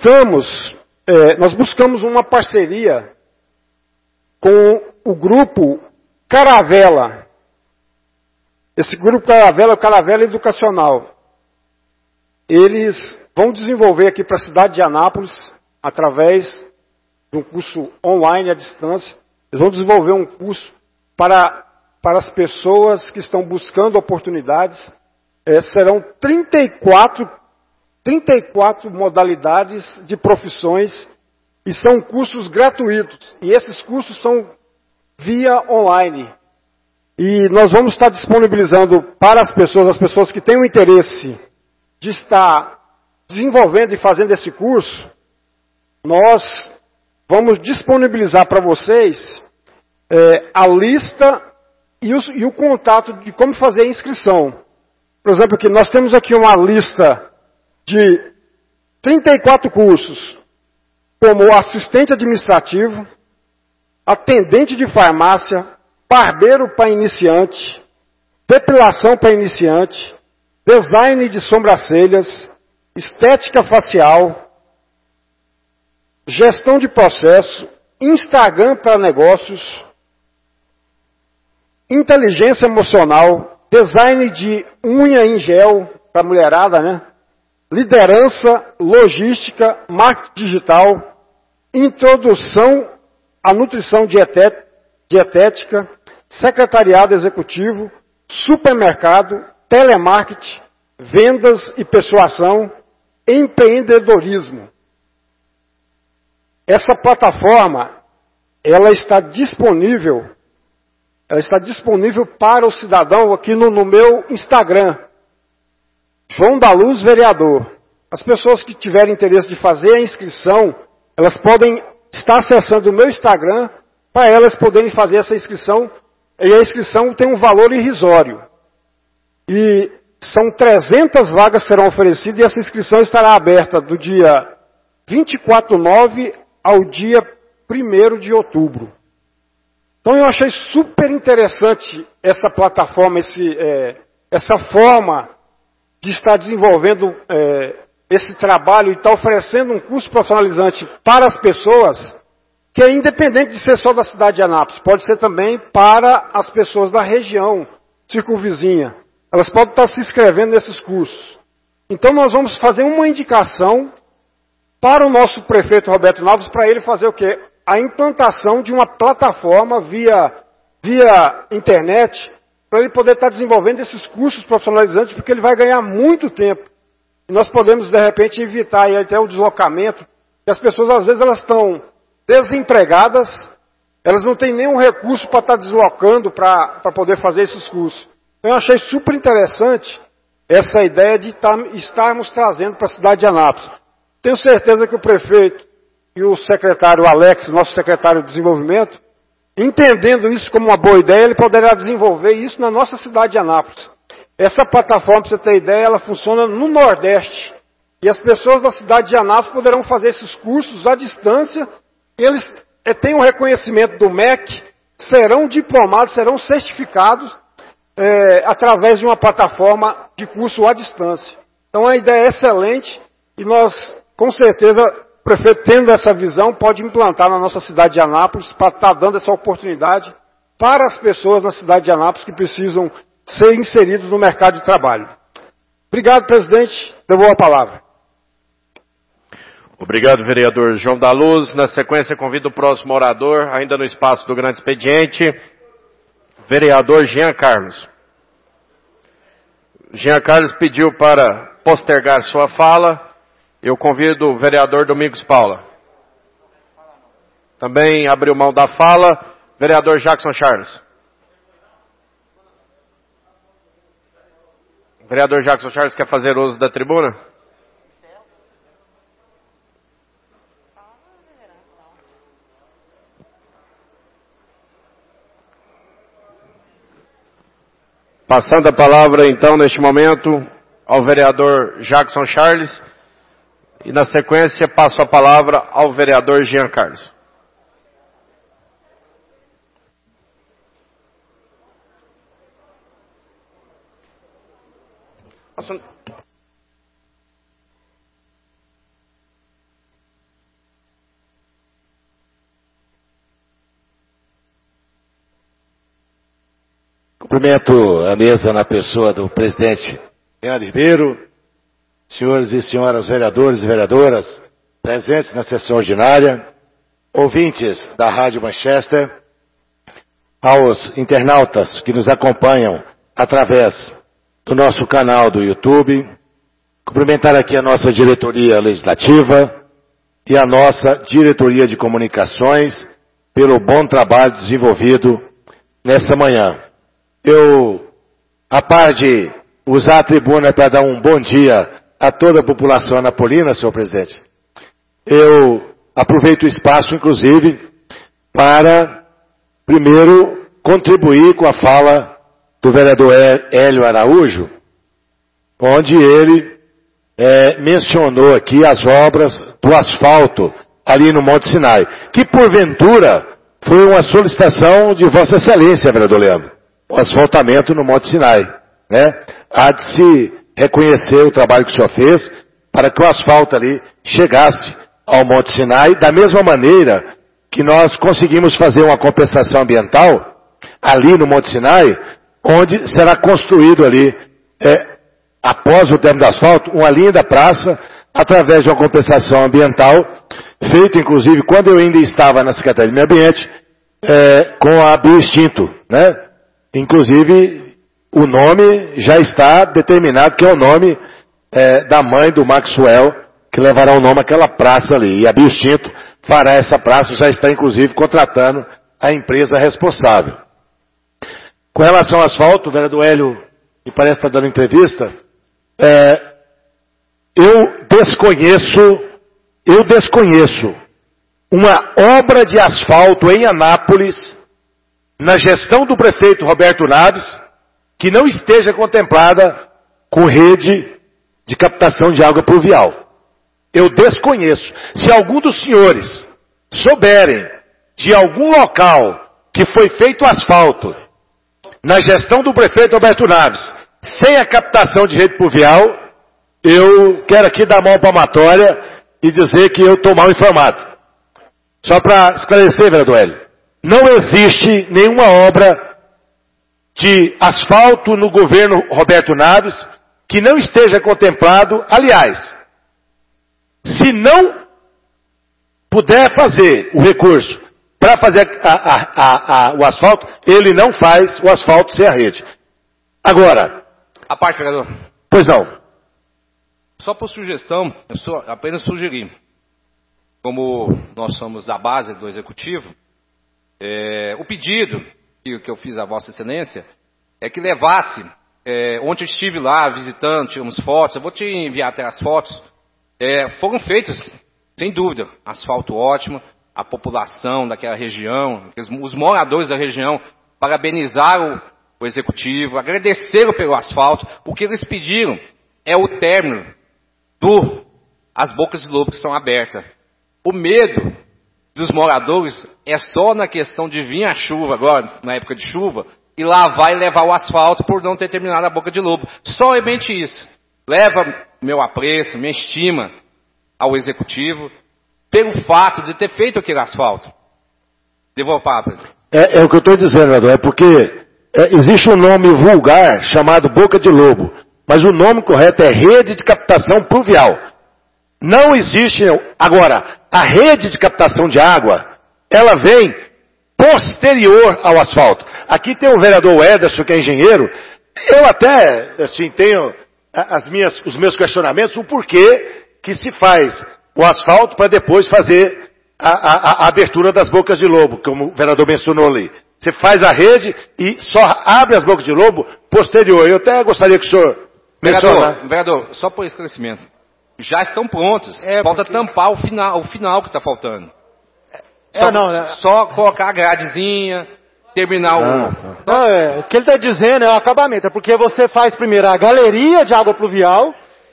S9: buscamos uma parceria com o grupo Caravela. Esse grupo Caravela é o Caravela Educacional. Eles vão desenvolver aqui para a cidade de Anápolis, através de um curso online à distância, eles vão desenvolver um curso para as pessoas que estão buscando oportunidades. Serão 34 modalidades de profissões e são cursos gratuitos. E esses cursos são via online. E nós vamos estar disponibilizando para as pessoas que têm o interesse de estar desenvolvendo e fazendo esse curso, nós vamos disponibilizar para vocês a lista e o contato de como fazer a inscrição. Por exemplo, aqui, nós temos aqui uma lista de 34 cursos, como assistente administrativo, atendente de farmácia, barbeiro para iniciante, depilação para iniciante, design de sobrancelhas, estética facial, gestão de processo, Instagram para negócios, inteligência emocional, design de unha em gel para mulherada, né? Liderança, logística, marketing digital, introdução à nutrição dietética, secretariado executivo, supermercado, telemarketing, vendas e persuasão, empreendedorismo. Essa plataforma, ela está disponível para o cidadão aqui no meu Instagram, João da Luz Vereador. As pessoas que tiverem interesse de fazer a inscrição, elas podem estar acessando o meu Instagram para elas poderem fazer essa inscrição. E a inscrição tem um valor irrisório. E são 300 vagas que serão oferecidas e essa inscrição estará aberta do dia 24/9 ao dia 1º de outubro. Então eu achei super interessante essa plataforma, essa forma de estar desenvolvendo esse trabalho e estar oferecendo um curso profissionalizante para as pessoas, que é independente de ser só da cidade de Anápolis, pode ser também para as pessoas da região circunvizinha. Elas podem estar se inscrevendo nesses cursos. Então nós vamos fazer uma indicação para o nosso prefeito Roberto Naves, para ele fazer o quê? A implantação de uma plataforma via internet, para ele poder estar desenvolvendo esses cursos profissionalizantes, porque ele vai ganhar muito tempo. E nós podemos, de repente, evitar aí até o deslocamento, que as pessoas, às vezes, elas estão desempregadas, elas não têm nenhum recurso para estar deslocando para poder fazer esses cursos. Então, eu achei super interessante essa ideia de estarmos trazendo para a cidade de Anápolis. Tenho certeza que o prefeito e o secretário Alex, nosso secretário de desenvolvimento, entendendo isso como uma boa ideia, ele poderá desenvolver isso na nossa cidade de Anápolis. Essa plataforma, para você ter ideia, ela funciona no Nordeste. E as pessoas da cidade de Anápolis poderão fazer esses cursos à distância. E eles têm o reconhecimento do MEC, serão diplomados, serão certificados através de uma plataforma de curso à distância. Então a ideia é excelente e nós, com certeza, o prefeito, tendo essa visão, pode implantar na nossa cidade de Anápolis para estar dando essa oportunidade para as pessoas na cidade de Anápolis que precisam ser inseridos no mercado de trabalho. Obrigado, presidente. Devolvo a palavra.
S1: Obrigado, vereador João da Luz. Na sequência, convido o próximo orador, ainda no espaço do grande expediente, vereador Jean Carlos. Jean Carlos pediu para postergar sua fala. Eu convido o vereador Domingos Paula. Também abriu mão da fala, vereador Jackson Charles. O vereador Jackson Charles quer fazer uso da tribuna? Passando a palavra, então, neste momento, ao vereador Jackson Charles. E, na sequência, passo a palavra ao vereador Jean Carlos.
S11: Cumprimento a mesa na pessoa do presidente Leandro Ribeiro, senhores e senhoras vereadores e vereadoras presentes na sessão ordinária, ouvintes da Rádio Manchester, aos internautas que nos acompanham através do nosso canal do YouTube, cumprimentar aqui a nossa diretoria legislativa e a nossa diretoria de comunicações pelo bom trabalho desenvolvido nesta manhã. Eu, a par de usar a tribuna para dar um bom dia a toda a população anapolina, senhor presidente, eu aproveito o espaço, inclusive, para, primeiro, contribuir com a fala do vereador Hélio Araújo, onde ele mencionou aqui as obras do asfalto ali no Monte Sinai, que, porventura, foi uma solicitação de Vossa Excelência, vereador Leandro. O asfaltamento no Monte Sinai, né? Há de se reconhecer o trabalho que o senhor fez para que o asfalto ali chegasse ao Monte Sinai, da mesma maneira que nós conseguimos fazer uma compensação ambiental ali no Monte Sinai, onde será construído ali, após o término do asfalto, uma linda praça, através de uma compensação ambiental, feito inclusive quando eu ainda estava na Secretaria de Meio Ambiente, com a Bioextinto, né? Inclusive, o nome já está determinado, que é o nome da mãe do Maxwell, que levará o nome àquela praça ali. E a Bioextinto fará essa praça, já está inclusive contratando a empresa responsável. Com relação ao asfalto, o vereador Hélio, me parece estar dando entrevista, eu desconheço uma obra de asfalto em Anápolis, na gestão do prefeito Roberto Naves, que não esteja contemplada com rede de captação de água pluvial. Eu desconheço. Se algum dos senhores souberem de algum local que foi feito asfalto na gestão do prefeito Roberto Naves, sem a captação de rede pluvial, eu quero aqui dar mão palmatória e dizer que eu estou mal informado. Só para esclarecer, vereador Hélio, não existe nenhuma obra de asfalto no governo Roberto Naves que não esteja contemplado. Aliás, se não puder fazer o recurso para fazer o asfalto, ele não faz o asfalto sem a rede. Agora...
S8: A parte, vereador.
S11: Pois não.
S8: Só por sugestão, eu apenas sugeri. Como nós somos da base do Executivo, o pedido que eu fiz à Vossa Excelência é que levasse, ontem eu estive lá visitando, tiramos fotos, eu vou te enviar até as fotos, foram feitos, sem dúvida, asfalto ótimo, a população daquela região, os moradores da região, parabenizaram o Executivo, agradeceram pelo asfalto, o que eles pediram é o término as bocas de lobo que estão abertas. O medo dos moradores é só na questão de vir a chuva agora, na época de chuva, e lavar e levar o asfalto por não ter terminado a boca de lobo. Somente isso. Leva meu apreço, minha estima ao Executivo, pelo fato de ter feito aquele asfalto. Devolvo a palavra.
S11: É o que eu estou dizendo, vereador, é porque existe um nome vulgar chamado boca de lobo, mas o nome correto é rede de captação pluvial. Não existe... Agora, a rede de captação de água, ela vem posterior ao asfalto. Aqui tem o vereador Ederson, que é engenheiro. Eu até, assim, tenho os meus questionamentos, o porquê que se faz o asfalto para depois fazer a abertura das bocas de lobo, como o vereador mencionou ali. Você faz a rede e só abre as bocas de lobo posterior. Eu até gostaria que o senhor...
S8: Vereador, só por esclarecimento. Já estão prontos. Falta tampar o final que está faltando. Só colocar a gradezinha, terminar
S9: o que ele está dizendo é o acabamento. É porque você faz primeiro a galeria de água pluvial,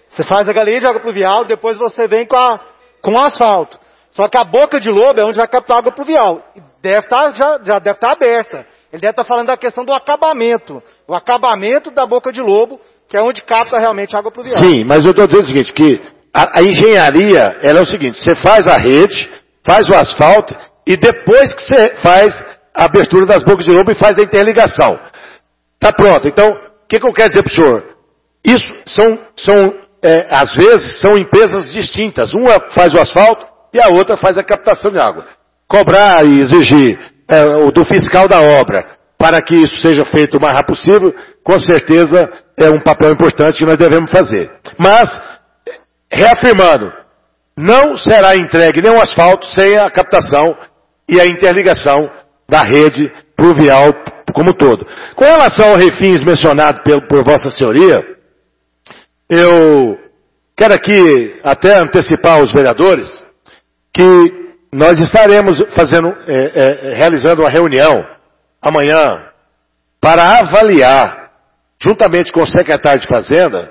S9: depois você vem com o asfalto. Só que a boca de lobo é onde vai captar água pluvial. Já deve estar aberta. Ele deve estar falando da questão do acabamento. O acabamento da boca de lobo, que é onde capta realmente a água pluvial.
S11: Sim, mas eu estou dizendo o seguinte, que a engenharia, ela é o seguinte, você faz a rede, faz o asfalto, e depois que você faz a abertura das bocas de lobo e faz a interligação. Está pronto. Então, o que eu quero dizer para o senhor? Isso às vezes, são empresas distintas. Uma faz o asfalto e a outra faz a captação de água. Cobrar e exigir do fiscal da obra para que isso seja feito o mais rápido possível, com certeza é um papel importante que nós devemos fazer. Mas, reafirmando, não será entregue nenhum asfalto sem a captação e a interligação da rede pluvial como um todo. Com relação ao refins mencionado por Vossa Senhoria, eu quero aqui até antecipar aos vereadores que nós estaremos realizando uma reunião amanhã para avaliar, juntamente com o secretário de Fazenda,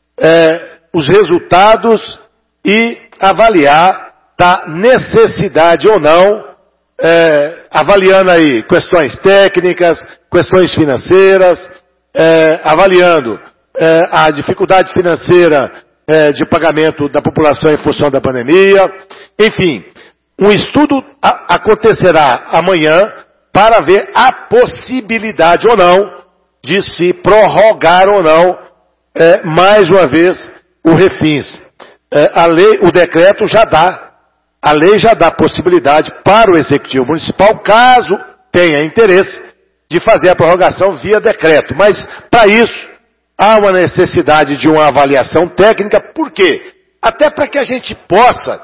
S11: os resultados e avaliar da necessidade ou não, avaliando aí questões técnicas, questões financeiras, avaliando a dificuldade financeira de pagamento da população em função da pandemia. Enfim, um estudo acontecerá amanhã para ver a possibilidade ou não de se prorrogar ou não, mais uma vez, o refins. O decreto já dá, a lei já dá possibilidade para o Executivo Municipal, caso tenha interesse, de fazer a prorrogação via decreto. Mas, para isso, há uma necessidade de uma avaliação técnica. Por quê? Até para que a gente possa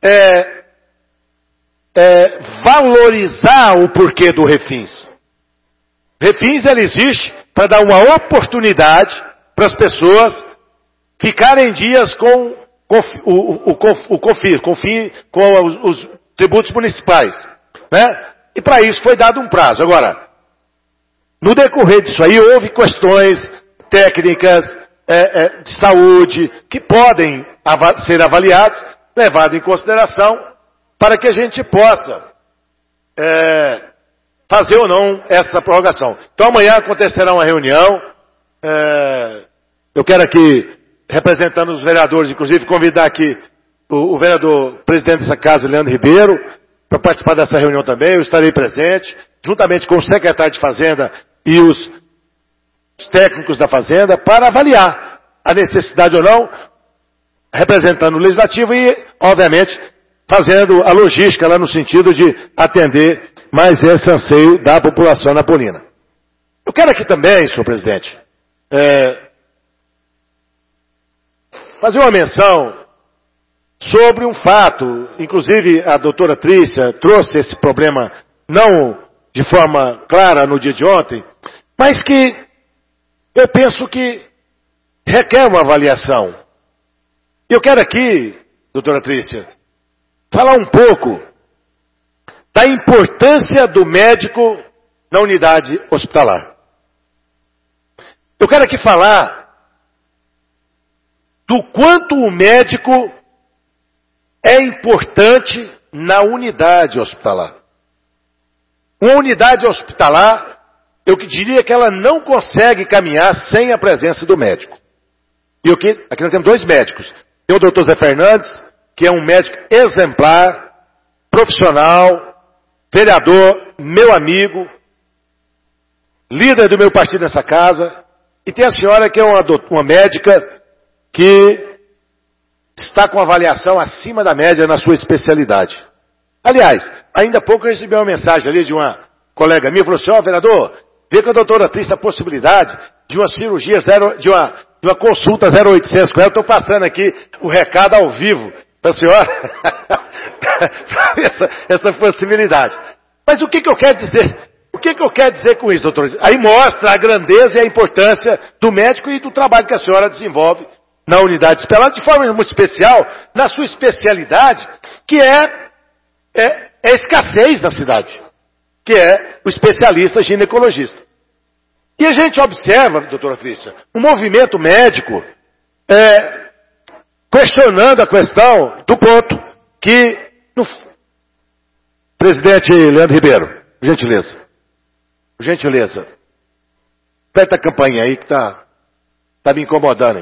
S11: valorizar o porquê do refins. Refins, ele existe para dar uma oportunidade para as pessoas ficarem em dias com os tributos municipais, né? E para isso foi dado um prazo. Agora, no decorrer disso aí, houve questões técnicas de saúde que podem ser avaliadas, levadas em consideração, para que a gente possa fazer ou não essa prorrogação. Então amanhã acontecerá uma reunião. Eu quero aqui, representando os vereadores, inclusive convidar aqui o vereador presidente dessa casa, Leandro Ribeiro, para participar dessa reunião também. Eu estarei presente, juntamente com o secretário de Fazenda e os técnicos da Fazenda, para avaliar a necessidade ou não, representando o Legislativo e, obviamente, fazendo a logística lá no sentido de atender mais esse anseio da população napolina. Eu quero aqui também, senhor presidente, fazer uma menção sobre um fato, inclusive a doutora Trícia trouxe esse problema não de forma clara no dia de ontem, mas que eu penso que requer uma avaliação. Eu quero aqui, doutora Trícia, falar um pouco da importância do médico na unidade hospitalar. Eu quero aqui falar do quanto o médico é importante na unidade hospitalar. Uma unidade hospitalar, eu diria que ela não consegue caminhar sem a presença do médico. E aqui nós temos dois médicos. Tem o doutor Zé Fernandes, que é um médico exemplar, profissional, vereador, meu amigo, líder do meu partido nessa casa. E tem a senhora que é uma médica que está com avaliação acima da média na sua especialidade. Aliás, ainda há pouco eu recebi uma mensagem ali de uma colega minha, falou assim, vereador, vê com a doutora Trícia a possibilidade de uma cirurgia de uma consulta 0800 com ela. Estou passando aqui o recado ao vivo para a senhora, para ver essa possibilidade. Mas o que eu quero dizer? O que eu quero dizer com isso, doutor? Aí mostra a grandeza e a importância do médico e do trabalho que a senhora desenvolve na unidade hospitalar, de forma muito especial, na sua especialidade, que é escassez na cidade, que é o especialista ginecologista. E a gente observa, doutora Trícia, um movimento médico questionando a questão do ponto que, presidente Leandro Ribeiro, gentileza, aperta a campainha aí que tá me incomodando aí.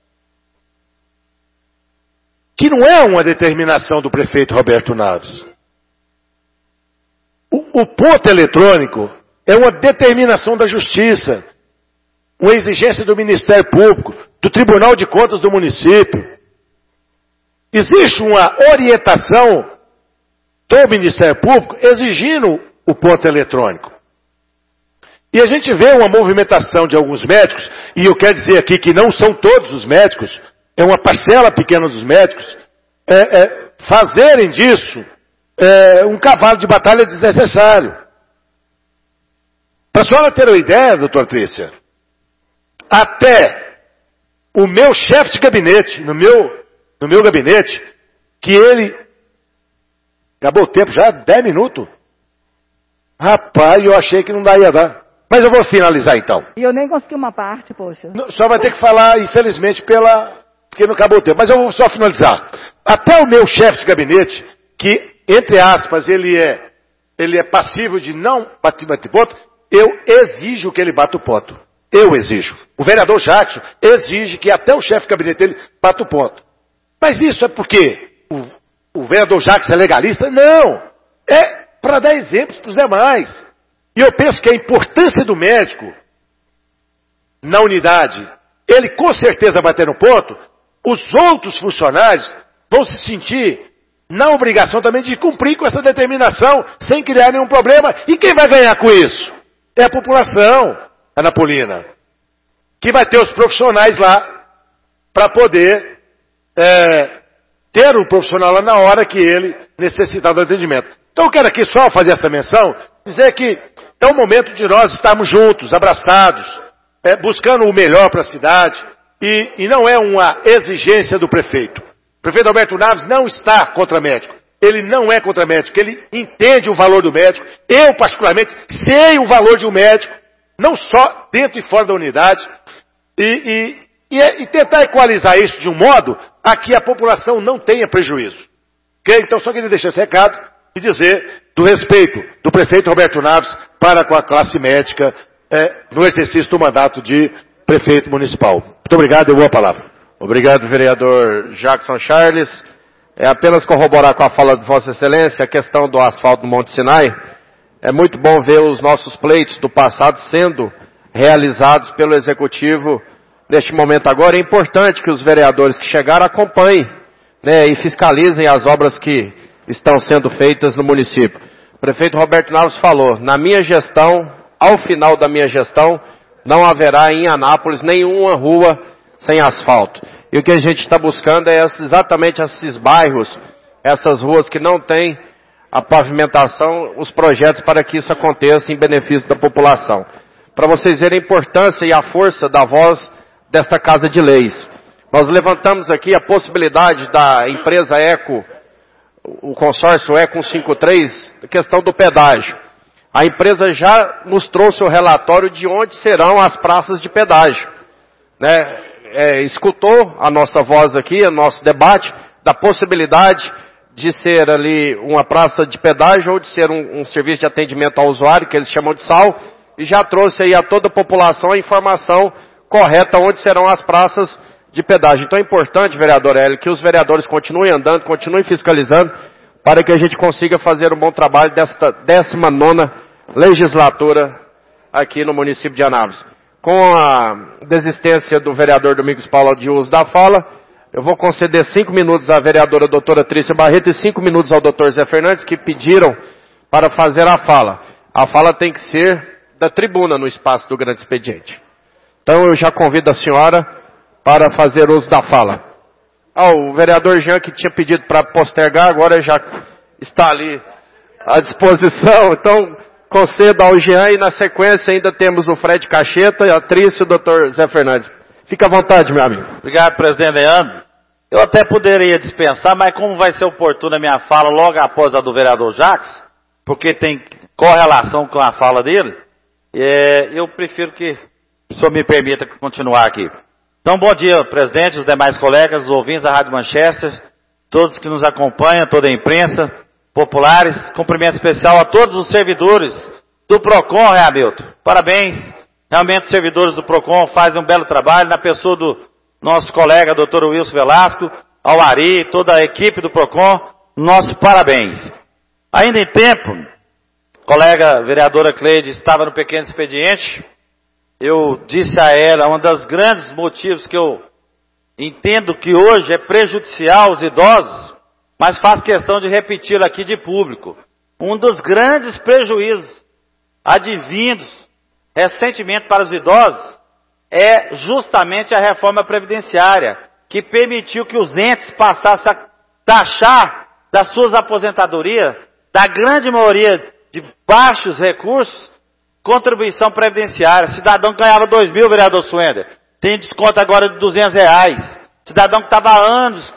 S11: Que não é uma determinação do prefeito Roberto Naves. O ponto eletrônico é uma determinação da Justiça, uma exigência do Ministério Público, do Tribunal de Contas do município. Existe uma orientação do Ministério Público exigindo o ponto eletrônico. E a gente vê uma movimentação de alguns médicos, e eu quero dizer aqui que não são todos os médicos, é uma parcela pequena dos médicos, fazerem disso um cavalo de batalha desnecessário. Para a senhora ter uma ideia, doutora Trícia, até o meu chefe de gabinete, no meu gabinete, que ele... Acabou o tempo já, 10 minutos. Rapaz, eu achei que não ia dar. Mas eu vou finalizar então.
S12: E eu nem consegui uma parte, poxa.
S11: Só vai ter que falar, infelizmente, porque não acabou o tempo. Mas eu vou só finalizar. Até o meu chefe de gabinete, que, entre aspas, ele é passível de não bater ponto, eu exijo que ele bata o ponto. Eu exijo. O vereador Jackson exige que até o chefe de gabinete dele bata o ponto. Mas isso é porque o vereador Jackson é legalista? Não. É para dar exemplos para os demais. E eu penso que a importância do médico na unidade, ele com certeza bater no ponto, os outros funcionários vão se sentir na obrigação também de cumprir com essa determinação, sem criar nenhum problema. E quem vai ganhar com isso? É a população anapolina, que vai ter os profissionais lá para poder ter um profissional lá na hora que ele necessitar do atendimento. Então eu quero aqui só fazer essa menção, dizer que é o momento de nós estarmos juntos, abraçados, buscando o melhor para a cidade, e não é uma exigência do prefeito. O prefeito Alberto Naves não está contra médico. Ele não é contra médico, ele entende o valor do médico. Eu, particularmente, sei o valor de um médico, não só dentro e fora da unidade, e tentar equalizar isso de um modo a que a população não tenha prejuízo. Okay? Então, só queria deixar esse recado e dizer do respeito do prefeito Roberto Naves para com a classe médica no exercício do mandato de prefeito municipal. Muito obrigado, eu vou a palavra.
S1: Obrigado, vereador Jackson Charles. É apenas corroborar com a fala de Vossa Excelência a questão do asfalto do Monte Sinai. É muito bom ver os nossos pleitos do passado sendo realizados pelo Executivo neste momento agora. É importante que os vereadores que chegaram acompanhem, né, e fiscalizem as obras que estão sendo feitas no município. O prefeito Roberto Naves falou, na minha gestão, ao final da minha gestão, não haverá em Anápolis nenhuma rua sem asfalto. E o que a gente está buscando é exatamente esses bairros, essas ruas que não têm a pavimentação, os projetos para que isso aconteça em benefício da população. Para vocês verem a importância e a força da voz desta Casa de Leis. Nós levantamos aqui a possibilidade da empresa Eco, o consórcio Eco 153, a questão do pedágio. A empresa já nos trouxe o relatório de onde serão as praças de pedágio, né? Escutou a nossa voz aqui, o nosso debate, da possibilidade de ser ali uma praça de pedágio ou de ser um serviço de atendimento ao usuário, que eles chamam de SAL, e já trouxe aí a toda a população a informação correta onde serão as praças de pedágio. Então é importante, vereador Hélio, que os vereadores continuem andando, continuem fiscalizando, para que a gente consiga fazer um bom trabalho desta 19ª legislatura aqui no município de Anápolis. Com a desistência do vereador Domingos Paulo de uso da fala, eu vou conceder 5 minutos à vereadora doutora Trícia Barreto e 5 minutos ao doutor Zé Fernandes, que pediram para fazer a fala. A fala tem que ser da tribuna no espaço do grande expediente. Então eu já convido a senhora para fazer uso da fala. O vereador Jean, que tinha pedido para postergar, agora já está ali à disposição. Então concedo ao Jean e na sequência ainda temos o Fred Cacheta, a Trícia e o doutor Zé Fernandes. Fica à vontade, meu amigo.
S2: Obrigado, presidente Leandro. Eu até poderia dispensar, mas como vai ser oportuna a minha fala logo após a do vereador Jacques, porque tem correlação com a fala dele, eu prefiro que o senhor me permita continuar aqui. Então, bom dia, presidente, os demais colegas, os ouvintes da Rádio Manchester, todos que nos acompanham, toda a imprensa, populares, cumprimento especial a todos os servidores do PROCON, Hamilton. Parabéns, realmente os servidores do PROCON fazem um belo trabalho, na pessoa do nosso colega, doutor Wilson Velasco, ao Ari, toda a equipe do PROCON, nossos parabéns. Ainda em tempo, colega vereadora Cleide estava no pequeno expediente, eu disse a ela, um dos grandes motivos que eu entendo que hoje é prejudicial aos idosos, mas faço questão de repetir aqui de público. Um dos grandes prejuízos advindos recentemente para os idosos é justamente a reforma previdenciária, que permitiu que os entes passassem a taxar das suas aposentadorias, da grande maioria de baixos recursos, contribuição previdenciária. Cidadão que ganhava 2 mil, vereador Suender, tem desconto agora de R$200. Cidadão que estava há anos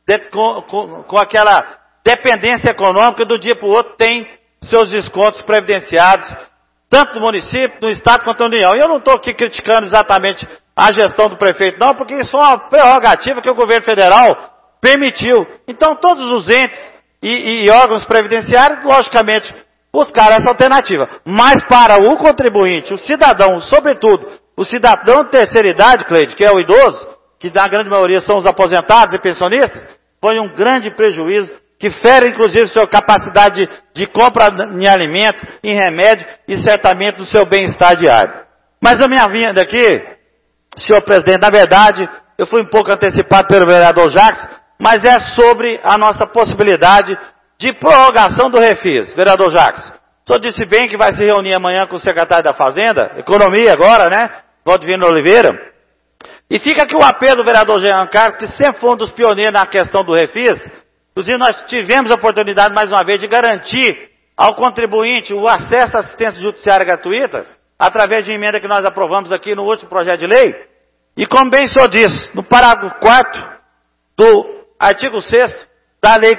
S2: com aquela dependência econômica, do dia para o outro tem seus descontos previdenciados, tanto no município, no estado quanto na União. E eu não estou aqui criticando exatamente a gestão do prefeito, não, porque isso é uma prerrogativa que o governo federal permitiu. Então todos os entes e órgãos previdenciários, logicamente, buscaram essa alternativa. Mas para o contribuinte, o cidadão, sobretudo, o cidadão de terceira idade, Cleide, que é o idoso, que na grande maioria são os aposentados e pensionistas, foi um grande prejuízo que fere inclusive sua capacidade de compra em alimentos, em remédio e certamente do seu bem-estar diário. Mas a minha vinda aqui, senhor presidente, na verdade, eu fui um pouco antecipado pelo vereador Jacques, mas é sobre a nossa possibilidade de prorrogação do Refis. Vereador Jacques, o senhor disse bem que vai se reunir amanhã com o secretário da Fazenda, Economia agora, né, Valdivino Oliveira. E fica aqui o apelo do vereador Jean Carlos, que sempre foi um dos pioneiros na questão do Refis. Inclusive, nós tivemos a oportunidade, mais uma vez, de garantir ao contribuinte o acesso à assistência judiciária gratuita, através de emenda que nós aprovamos aqui no último projeto de lei. E como bem o senhor disse, no parágrafo 4º do artigo 6º da Lei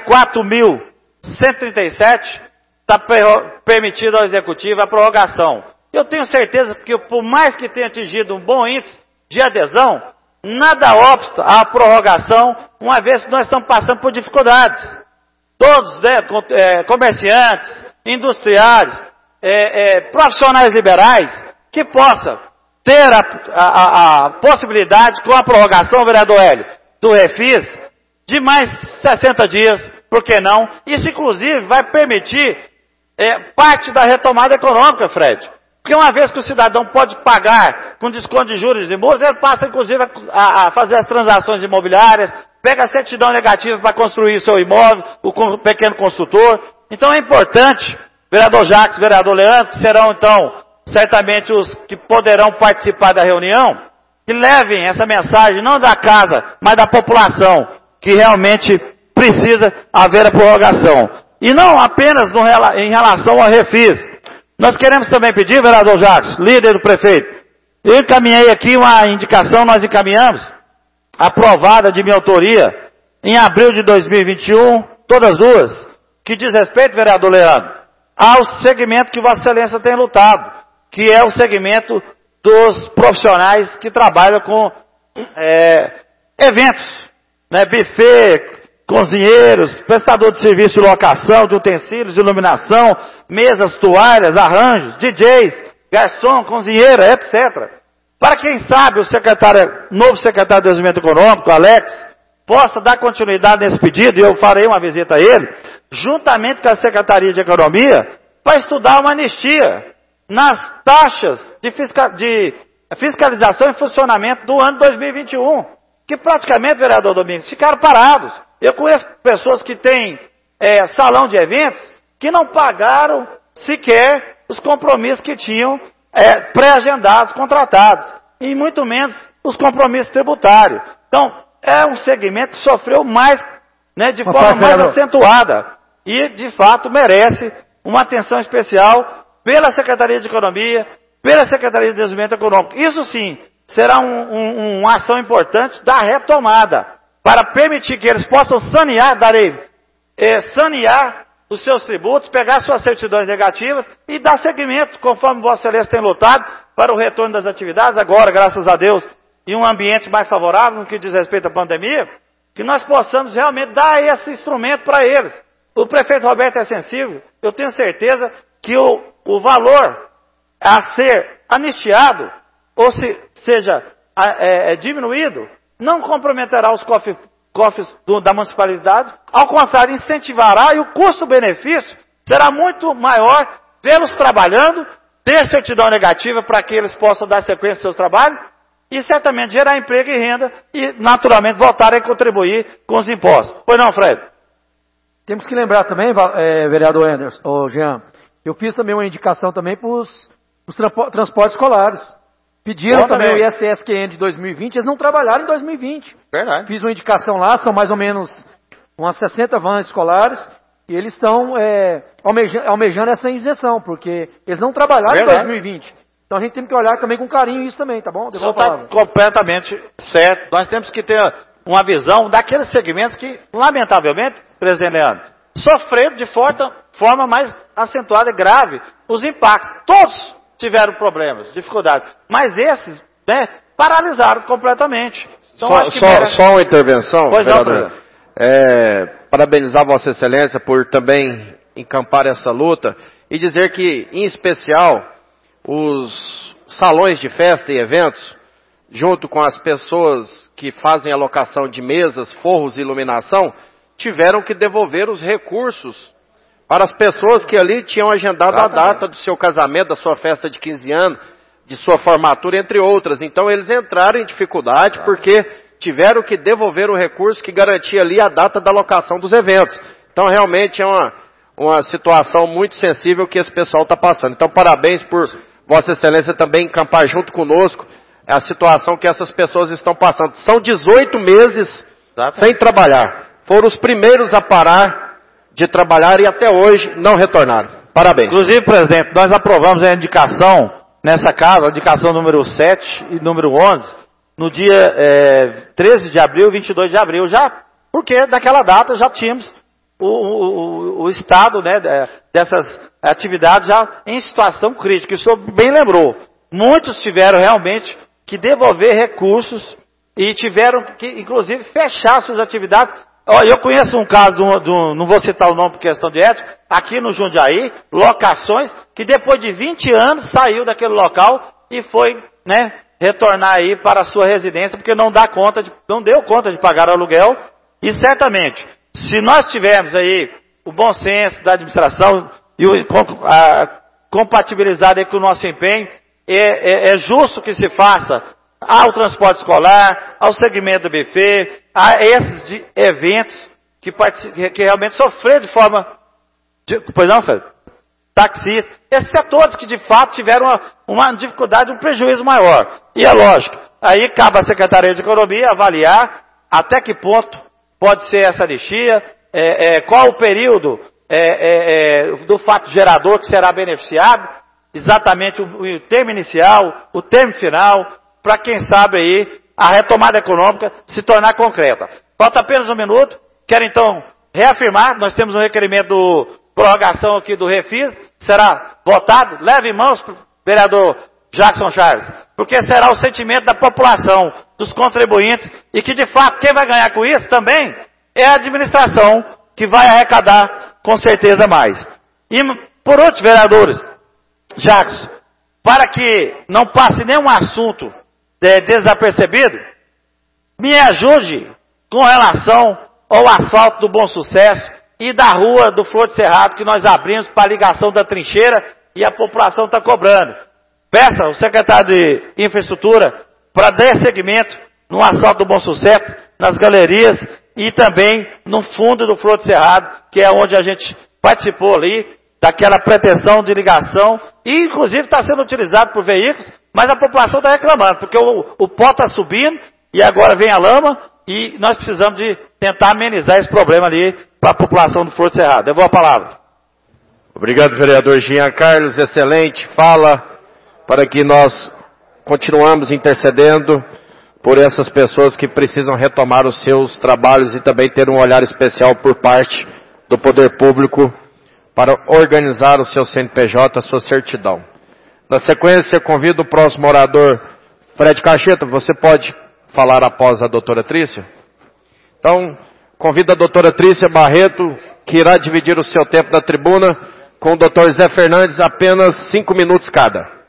S2: 4.137, está permitido ao Executivo a prorrogação. Eu tenho certeza que, por mais que tenha atingido um bom índice de adesão, nada obsta à prorrogação, uma vez que nós estamos passando por dificuldades. Todos, comerciantes, industriais, profissionais liberais, que possam ter a possibilidade, com a prorrogação, vereador Hélio, do Refis, de mais 60 dias, por que não? Isso, inclusive, vai permitir parte da retomada econômica, Fred. Porque uma vez que o cidadão pode pagar com desconto de juros e multas, ele passa, inclusive, a fazer as transações imobiliárias, pega a certidão negativa para construir seu imóvel, o pequeno construtor. Então é importante, vereador Jacques, vereador Leandro, que serão, então, certamente os que poderão participar da reunião, que levem essa mensagem, não da casa, mas da população, que realmente precisa haver a prorrogação. E não apenas em relação ao Refis. Nós queremos também pedir, vereador Jacques, líder do prefeito, eu encaminhei aqui uma indicação, nós encaminhamos, aprovada de minha autoria, em abril de 2021, todas duas, que diz respeito, vereador Leandro, ao segmento que Vossa Excelência tem lutado, que é o segmento dos profissionais que trabalham com eventos, né, buffet, cozinheiros, prestador de serviço de locação, de utensílios, de iluminação, mesas, toalhas, arranjos, DJs, garçom, cozinheira, etc. Para quem sabe o novo secretário de Desenvolvimento Econômico, Alex, possa dar continuidade nesse pedido, e eu farei uma visita a ele, juntamente com a Secretaria de Economia, para estudar uma anistia nas taxas de fiscalização e funcionamento do ano 2021, que praticamente, vereador Domingos, ficaram parados. Eu conheço pessoas que têm salão de eventos que não pagaram sequer os compromissos que tinham pré-agendados, contratados, e muito menos os compromissos tributários. Então, é um segmento que sofreu mais, né, de forma mais acentuada, e de fato merece uma atenção especial pela Secretaria de Economia, pela Secretaria de Desenvolvimento Econômico. Isso sim será uma ação importante da retomada, para permitir que eles possam sanear os seus tributos, pegar suas certidões negativas e dar seguimento, conforme Vossa Excelência tem lutado, para o retorno das atividades, agora, graças a Deus, em um ambiente mais favorável no que diz respeito à pandemia, que nós possamos realmente dar esse instrumento para eles. O prefeito Roberto é sensível, eu tenho certeza que o valor a ser anistiado, ou seja diminuído, não comprometerá os cofres da municipalidade, ao contrário, incentivará, e o custo-benefício será muito maior vê-los trabalhando, ter certidão negativa para que eles possam dar sequência aos seus trabalhos, e certamente gerar emprego e renda, e naturalmente voltarem a contribuir com os impostos. Pois não, Fred?
S10: Temos que lembrar também, vereador Anderson, Jean, eu fiz também uma indicação também para os transportes escolares. Pediram também o ISSQN de 2020, eles não trabalharam em 2020.
S2: Verdade.
S10: Fiz uma indicação lá, são mais ou menos umas 60 vans escolares, e eles estão almejando essa isenção, porque eles não trabalharam em 2020. Então a gente tem que olhar também com carinho isso também, tá bom?
S2: O senhor está completamente certo. Nós temos que ter uma visão daqueles segmentos que, lamentavelmente, presidente Leandro, sofreram de forma mais acentuada e grave os impactos. Todos tiveram problemas, dificuldades. Mas esses, né, paralisaram completamente. Então,
S1: só uma intervenção,
S2: pois
S1: vereador. Parabenizar Vossa Excelência por também encampar essa luta e dizer que, em especial, os salões de festa e eventos, junto com as pessoas que fazem alocação de mesas, forros e iluminação, tiveram que devolver os recursos para as pessoas que ali tinham agendado a data do seu casamento, da sua festa de 15 anos, de sua formatura, entre outras. Então eles entraram em dificuldade porque tiveram que devolver o recurso que garantia ali a data da locação dos eventos. Então realmente é uma situação muito sensível que esse pessoal está passando. Então parabéns por Vossa Excelência também encampar junto conosco a situação que essas pessoas estão passando. São 18 meses sem trabalhar. Foram os primeiros a parar de trabalhar e até hoje não retornaram. Parabéns.
S2: Inclusive, presidente, nós aprovamos a indicação nessa casa, a indicação número 7 e número 11, no dia 13 de abril e 22 de abril, já, porque naquela data já tínhamos o estado, né, dessas atividades já em situação crítica. Isso bem lembrou. Muitos tiveram realmente que devolver recursos e tiveram que, inclusive, fechar suas atividades. Eu conheço um caso, não vou citar o nome por questão de ética, aqui no Jundiaí, locações, que depois de 20 anos saiu daquele local e foi, né, retornar aí para a sua residência, porque não deu conta de pagar o aluguel. E certamente, se nós tivermos aí o bom senso da administração e compatibilizado aí com o nosso empenho, é justo que se faça ao transporte escolar, ao segmento do buffet, a esses eventos que realmente sofreram de forma... Pois não, Fred? Taxistas, esses setores que de fato tiveram uma dificuldade, um prejuízo maior. E é lógico, aí cabe à Secretaria de Economia avaliar até que ponto pode ser essa anistia, qual o período do fato gerador que será beneficiado, exatamente o termo inicial, o termo final, para quem sabe aí a retomada econômica se tornar concreta. Falta apenas um minuto, quero então reafirmar, nós temos um requerimento de prorrogação aqui do Refis, será votado, leve em mãos, vereador Jackson Charles, porque será o sentimento da população, dos contribuintes, e que de fato quem vai ganhar com isso também é a administração, que vai arrecadar com certeza mais. E por último, vereadores, Jackson, para que não passe nenhum assunto desapercebido, me ajude com relação ao asfalto do Bom Sucesso e da rua do Flor de Cerrado, que nós abrimos para a ligação da trincheira e a população está cobrando. Peça ao secretário de Infraestrutura para dar seguimento no asfalto do Bom Sucesso, nas galerias e também no fundo do Flor de Cerrado, que é onde a gente participou ali daquela pretensão de ligação, e inclusive está sendo utilizado por veículos, mas a população está reclamando, porque o pó está subindo e agora vem a lama, e nós precisamos de tentar amenizar esse problema ali para a população do Flor de Cerrado. Devolvo a palavra.
S1: Obrigado, vereador Jean Carlos, excelente fala, para que nós continuamos intercedendo por essas pessoas que precisam retomar os seus trabalhos e também ter um olhar especial por parte do poder público para organizar o seu CNPJ, a sua certidão. Na sequência, convido o próximo orador, Fred Cacheta. Você pode falar após a doutora Trícia? Então, convido a doutora Trícia Barreto, que irá dividir o seu tempo na tribuna com o doutor Zé Fernandes, apenas 5 minutos cada.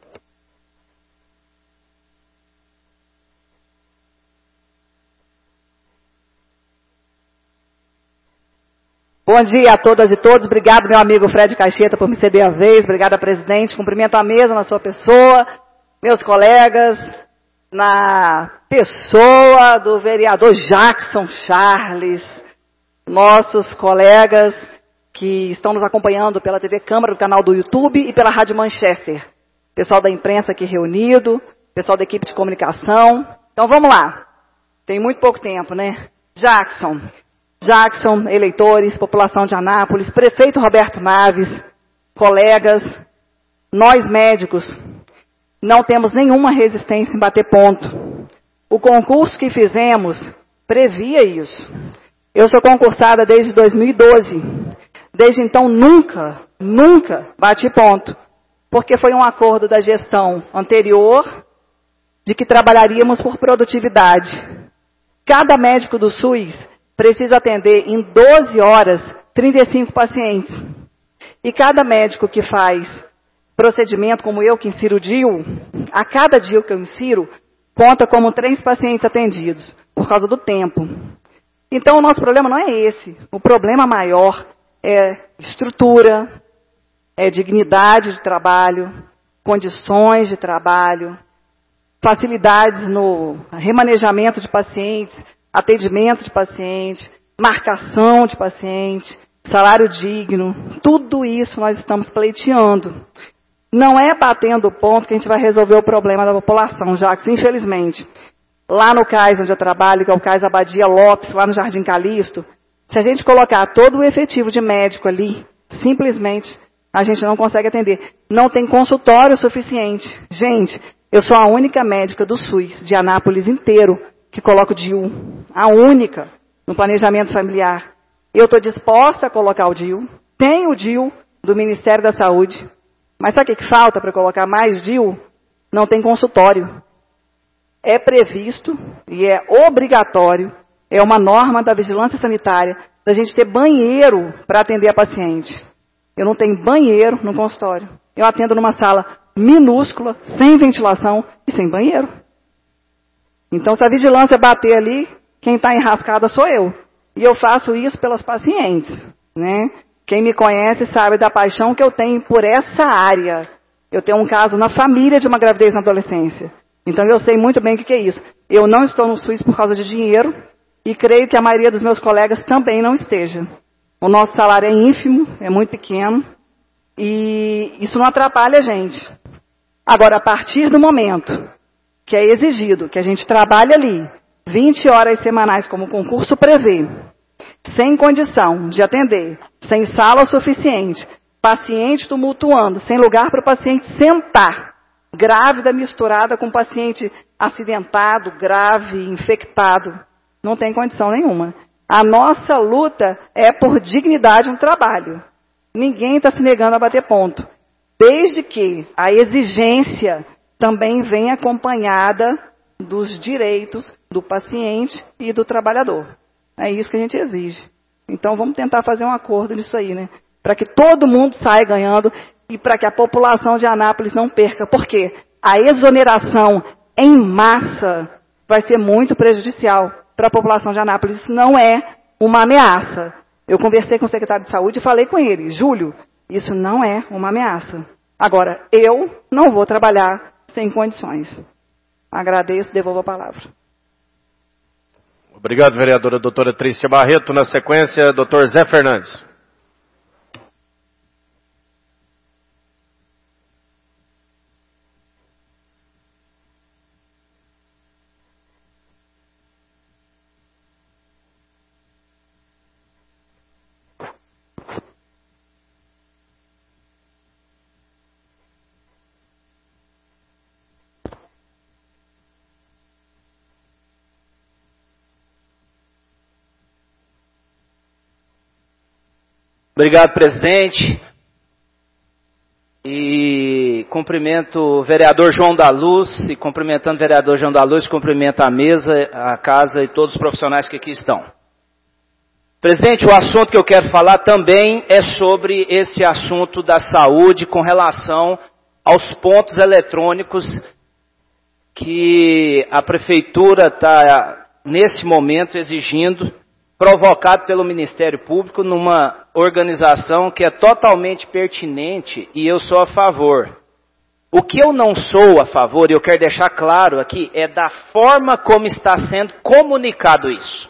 S12: Bom dia a todas e todos. Obrigado, meu amigo Fred Cacheta, por me ceder a vez. Obrigada, presidente. Cumprimento a mesa na sua pessoa, meus colegas, na pessoa do vereador Jackson Charles, nossos colegas que estão nos acompanhando pela TV Câmara, do canal do YouTube e pela Rádio Manchester. Pessoal da imprensa aqui reunido, pessoal da equipe de comunicação. Então vamos lá. Tem muito pouco tempo, né? Jackson, eleitores, população de Anápolis, prefeito Roberto Naves, colegas, nós médicos, não temos nenhuma resistência em bater ponto. O concurso que fizemos previa isso. Eu sou concursada desde 2012. Desde então nunca bati ponto. Porque foi um acordo da gestão anterior de que trabalharíamos por produtividade. Cada médico do SUS precisa atender em 12 horas 35 pacientes. E cada médico que faz procedimento, como eu que insiro DIU, a cada DIU que eu insiro, conta como 3 pacientes atendidos, por causa do tempo. Então, o nosso problema não é esse. O problema maior é estrutura, é dignidade de trabalho, condições de trabalho, facilidades no remanejamento de pacientes, atendimento de pacientes, marcação de paciente, salário digno. Tudo isso nós estamos pleiteando. Não é batendo o ponto que a gente vai resolver o problema da população, Jacques, infelizmente. Lá no CAIS onde eu trabalho, que é o CAIS Abadia Lopes, lá no Jardim Calixto, se a gente colocar todo o efetivo de médico ali, simplesmente a gente não consegue atender. Não tem consultório suficiente. Gente, eu sou a única médica do SUS, de Anápolis inteiro, que coloca o DIU. A única, no planejamento familiar. Eu estou disposta a colocar o DIU. Tenho o DIU do Ministério da Saúde. Mas sabe o que falta para colocar mais DIU? Não tem consultório. É previsto e é obrigatório, é uma norma da vigilância sanitária, da gente ter banheiro para atender a paciente. Eu não tenho banheiro no consultório. Eu atendo numa sala minúscula, sem ventilação e sem banheiro. Então, se a vigilância bater ali, quem está enrascada sou eu. E eu faço isso pelas pacientes, né? Quem me conhece sabe da paixão que eu tenho por essa área. Eu tenho um caso na família de uma gravidez na adolescência. Então, eu sei muito bem o que é isso. Eu não estou no SUS por causa de dinheiro e creio que a maioria dos meus colegas também não esteja. O nosso salário é ínfimo, é muito pequeno e isso não atrapalha a gente. Agora, a partir do momento que é exigido que a gente trabalhe ali 20 horas semanais, como o concurso prevê, sem condição de atender, sem sala suficiente, paciente tumultuando, sem lugar para o paciente sentar, grávida misturada com paciente acidentado, grave, infectado, não tem condição nenhuma. A nossa luta é por dignidade no trabalho. Ninguém está se negando a bater ponto. Desde que a exigência também venha acompanhada dos direitos do paciente e do trabalhador. É isso que a gente exige. Então vamos tentar fazer um acordo nisso aí, né? Para que todo mundo saia ganhando e para que a população de Anápolis não perca. Porque a exoneração em massa vai ser muito prejudicial para a população de Anápolis. Isso não é uma ameaça. Eu conversei com o secretário de saúde e falei com ele, Júlio, isso não é uma ameaça. Agora, eu não vou trabalhar sem condições. Agradeço, devolvo a palavra.
S1: Obrigado, vereadora doutora Trícia Barreto. Na sequência, doutor Zé Fernandes.
S13: Obrigado, presidente. E cumprimento o vereador João da Luz, e cumprimentando o vereador João da Luz, cumprimento a mesa, a casa e todos os profissionais que aqui estão. Presidente, o assunto que eu quero falar também é sobre esse assunto da saúde com relação aos pontos eletrônicos que a prefeitura está, nesse momento, exigindo, provocado pelo Ministério Público numa organização que é totalmente pertinente e eu sou a favor. O que eu não sou a favor, e eu quero deixar claro aqui, é da forma como está sendo comunicado isso.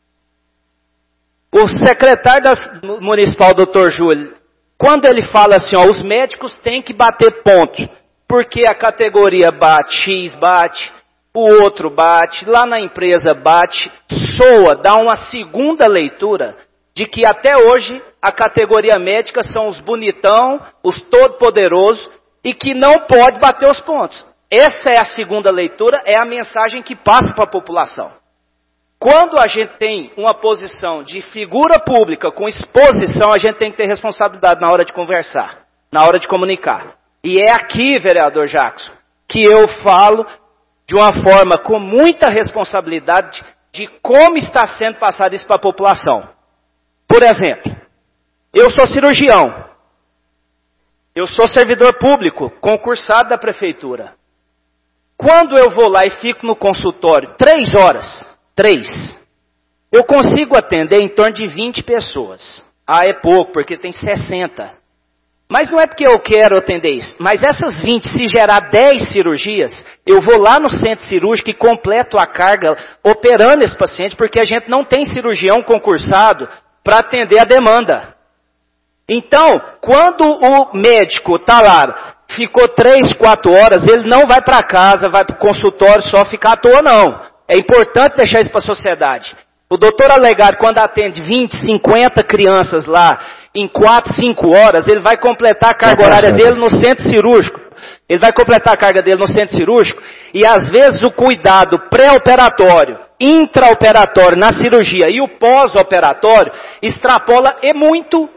S13: O secretário municipal, doutor Júlio, quando ele fala assim, ó, os médicos têm que bater ponto, porque a categoria bate, X bate, o outro bate, lá na empresa bate, soa, dá uma segunda leitura de que até hoje a categoria médica são os bonitão, os todo-poderosos e que não pode bater os pontos. Essa é a segunda leitura, é a mensagem que passa para a população. Quando a gente tem uma posição de figura pública com exposição, a gente tem que ter responsabilidade na hora de conversar, na hora de comunicar. E é aqui, vereador Jackson, que eu falo de uma forma com muita responsabilidade de como está sendo passado isso para a população. Por exemplo, eu sou cirurgião, eu sou servidor público, concursado da prefeitura. Quando eu vou lá e fico no consultório 3 horas, eu consigo atender em torno de 20 pessoas. Ah, é pouco, porque tem 60. Mas não é porque eu quero atender isso. Mas essas 20, se gerar 10 cirurgias, eu vou lá no centro cirúrgico e completo a carga operando esse paciente, porque a gente não tem cirurgião concursado para atender a demanda. Então, quando o médico está lá, ficou 3, 4 horas, ele não vai para casa, vai para o consultório só ficar à toa, não. É importante deixar isso para a sociedade. O doutor Alegado, quando atende 20, 50 crianças lá, em 4, 5 horas, ele vai completar a carga horária dele no centro cirúrgico. Ele vai completar a carga dele no centro cirúrgico e às vezes o cuidado pré-operatório, intraoperatório na cirurgia e o pós-operatório extrapola e muito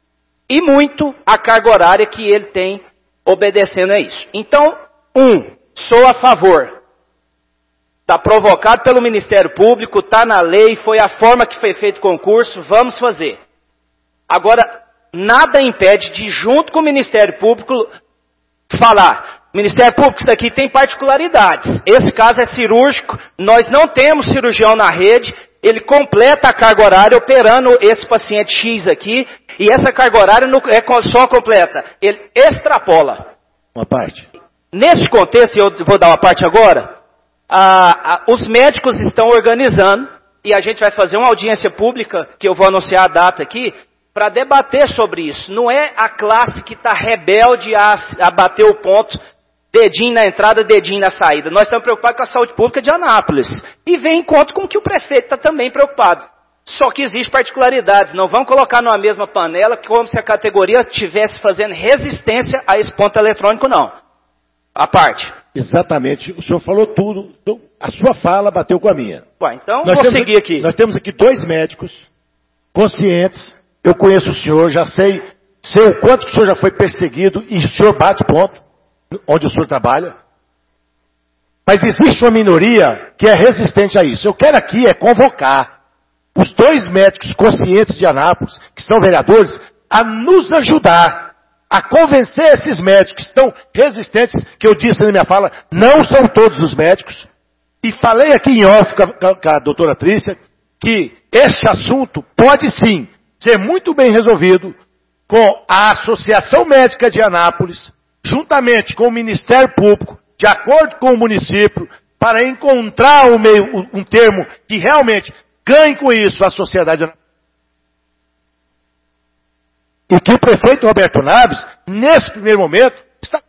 S13: a carga horária que ele tem obedecendo a isso. Então, sou a favor. Está provocado pelo Ministério Público, está na lei, foi a forma que foi feito o concurso, vamos fazer. Agora, nada impede de, junto com o Ministério Público, falar, Ministério Público, isso aqui tem particularidades. Esse caso é cirúrgico, nós não temos cirurgião na rede, ele completa a carga horária operando esse paciente X aqui, e essa carga horária não é só completa, ele extrapola.
S11: Uma parte.
S13: Nesse contexto, eu vou dar uma parte agora, os médicos estão organizando, e a gente vai fazer uma audiência pública, que eu vou anunciar a data aqui, para debater sobre isso. Não é a classe que está rebelde a bater o ponto, dedinho na entrada, dedinho na saída. Nós estamos preocupados com a saúde pública de Anápolis. E vem em conta com que o prefeito está também preocupado. Só que existem particularidades. Não vamos colocar numa mesma panela como se a categoria estivesse fazendo resistência a esse ponto eletrônico, não. A parte.
S11: Exatamente. O senhor falou tudo. A sua fala bateu com a minha.
S13: Ué, então vou seguir aqui.
S11: Nós temos aqui 2 médicos conscientes. Eu conheço o senhor, já sei o quanto que o senhor já foi perseguido e o senhor bate ponto onde o senhor trabalha. Mas existe uma minoria que é resistente a isso. Eu quero aqui convocar os 2 médicos conscientes de Anápolis, que são vereadores, a nos ajudar a convencer esses médicos que estão resistentes, que eu disse na minha fala, não são todos os médicos. E falei aqui em off com a doutora Trícia, que esse assunto pode sim ser muito bem resolvido com a Associação Médica de Anápolis, juntamente com o Ministério Público, de acordo com o município, para encontrar um termo que realmente ganhe com isso a sociedade. E que o prefeito Roberto Naves, nesse primeiro momento, está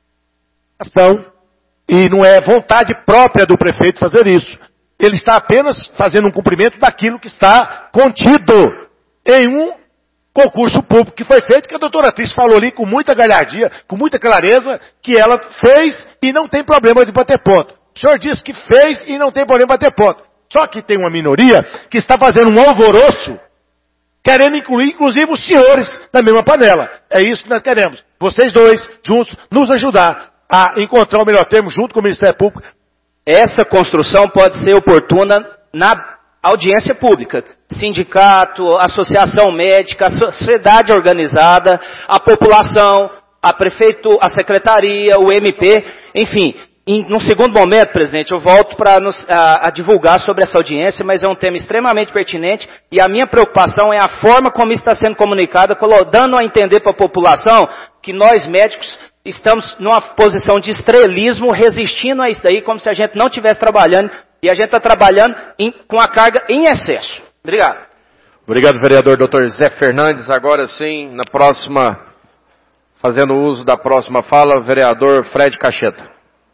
S11: e não é vontade própria do prefeito fazer isso. Ele está apenas fazendo um cumprimento daquilo que está contido em um concurso público que foi feito, que a doutora Trícia falou ali com muita galhardia, com muita clareza, que ela fez e não tem problema de bater ponto. O senhor disse que fez e não tem problema de bater ponto. Só que tem uma minoria que está fazendo um alvoroço, querendo incluir, inclusive, os senhores na mesma panela. É isso que nós queremos. Vocês 2, juntos, nos ajudar a encontrar o melhor termo junto com o Ministério Público.
S13: Essa construção pode ser oportuna na audiência pública, sindicato, associação médica, a sociedade organizada, a população, a prefeito, a secretaria, o MP, enfim. Num segundo momento, presidente, eu volto para divulgar sobre essa audiência, mas é um tema extremamente pertinente e a minha preocupação é a forma como isso está sendo comunicado, dando a entender para a população que nós médicos estamos numa posição de estrelismo, resistindo a isso daí, como se a gente não estivesse trabalhando. E a gente está trabalhando com a carga em excesso. Obrigado.
S1: Obrigado, vereador Dr. Zé Fernandes. Agora sim, fazendo uso da próxima fala, vereador Fred Cacheta.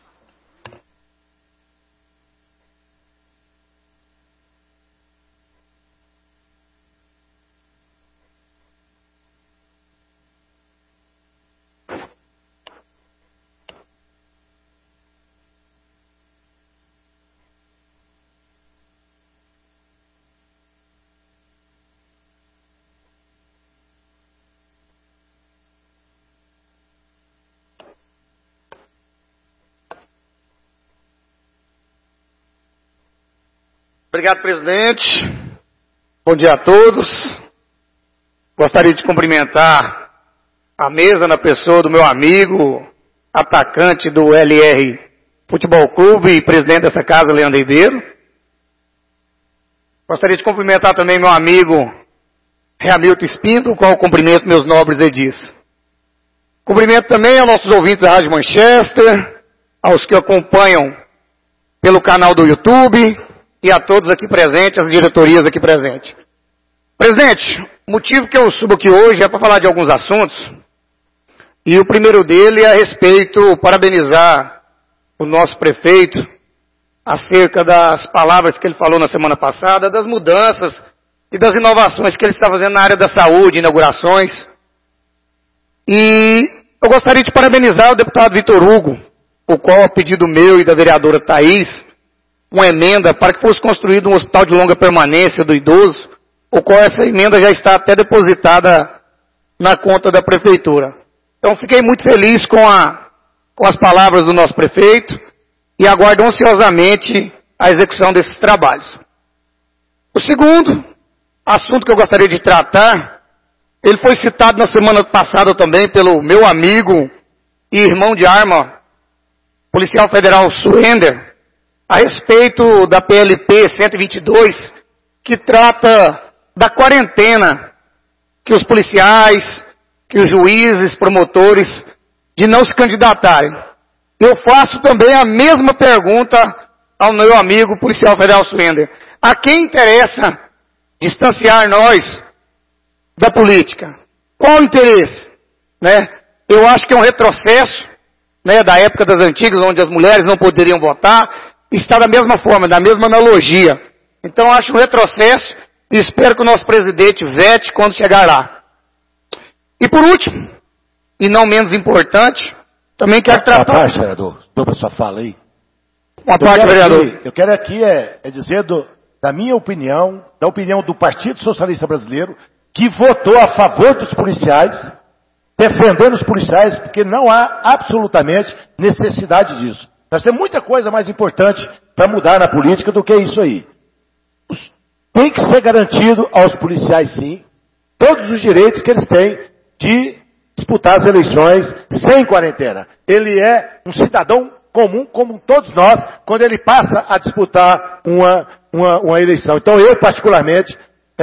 S14: Obrigado, presidente. Bom dia a todos. Gostaria de cumprimentar a mesa na pessoa do meu amigo, atacante do LR Futebol Clube e presidente dessa casa, Leandro Ribeiro. Gostaria de cumprimentar também meu amigo Hamilton Espinto, com o qual cumprimento meus nobres edis. Cumprimento também aos nossos ouvintes da Rádio Manchester, aos que acompanham pelo canal do YouTube e a todos aqui presentes, as diretorias aqui presentes. Presidente, o motivo que eu subo aqui hoje é para falar de alguns assuntos, e o primeiro dele é a respeito, parabenizar o nosso prefeito acerca das palavras que ele falou na semana passada, das mudanças e das inovações que ele está fazendo na área da saúde, inaugurações. E eu gostaria de parabenizar o deputado Vitor Hugo, o qual, a pedido meu e da vereadora Thaís, uma emenda para que fosse construído um hospital de longa permanência do idoso, o qual essa emenda já está até depositada na conta da prefeitura. Então fiquei muito feliz com as palavras do nosso prefeito e aguardo ansiosamente a execução desses trabalhos. O segundo assunto que eu gostaria de tratar, ele foi citado na semana passada também pelo meu amigo e irmão de arma, policial federal Suender, a respeito da PLP 122, que trata da quarentena que os policiais, que os juízes, promotores, de não se candidatarem. Eu faço também a mesma pergunta ao meu amigo policial federal Suender. A quem interessa distanciar nós da política? Qual o interesse? Né? Eu acho que é um retrocesso, né, da época das antigas, onde as mulheres não poderiam votar, está da mesma forma, da mesma analogia. Então eu acho um retrocesso e espero que o nosso presidente vete quando chegar lá. E por último, e não menos importante, também quero tratar...
S11: Uma parte, vereador, sobre a sua fala aí.
S14: Uma parte, vereador.
S11: Eu quero aqui dizer da minha opinião, da opinião do Partido Socialista Brasileiro, que votou a favor dos policiais, defendendo os policiais, porque não há absolutamente necessidade disso. Nós temos muita coisa mais importante para mudar na política do que isso aí. Tem que ser garantido aos policiais, sim, todos os direitos que eles têm de disputar as eleições sem quarentena. Ele é um cidadão comum, como todos nós, quando ele passa a disputar uma eleição. Então eu, particularmente,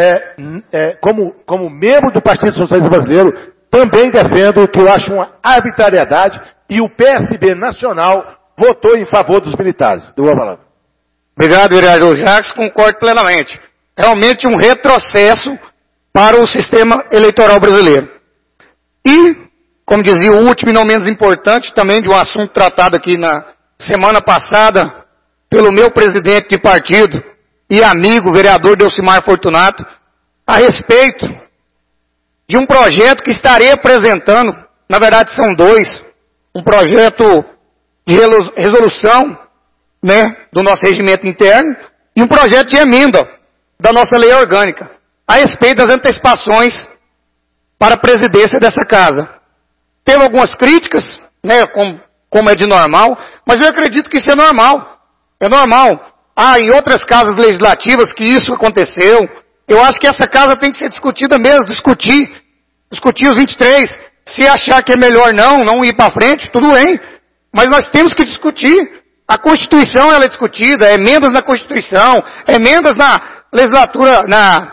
S11: como membro do Partido Socialista Brasileiro, também defendo que eu acho uma arbitrariedade, e o PSB nacional votou em favor dos militares. Dou a palavra.
S14: Obrigado, vereador Jacques, concordo plenamente. Realmente um retrocesso para o sistema eleitoral brasileiro. E, como dizia o último e não menos importante, também de um assunto tratado aqui na semana passada pelo meu presidente de partido e amigo, vereador Delcimar Fortunato, a respeito de um projeto que estarei apresentando, na verdade são dois, um projeto de resolução, né, do nosso regimento interno e um projeto de emenda da nossa lei orgânica, a respeito das antecipações para a presidência dessa casa. Teve algumas críticas, né, como é de normal, mas eu acredito que isso é normal. É normal. Em outras casas legislativas que isso aconteceu. Eu acho que essa casa tem que ser discutida mesmo, discutir os 23. Se achar que é melhor não ir para frente, tudo bem. Mas nós temos que discutir. A Constituição ela é discutida, emendas na Constituição, emendas na legislatura,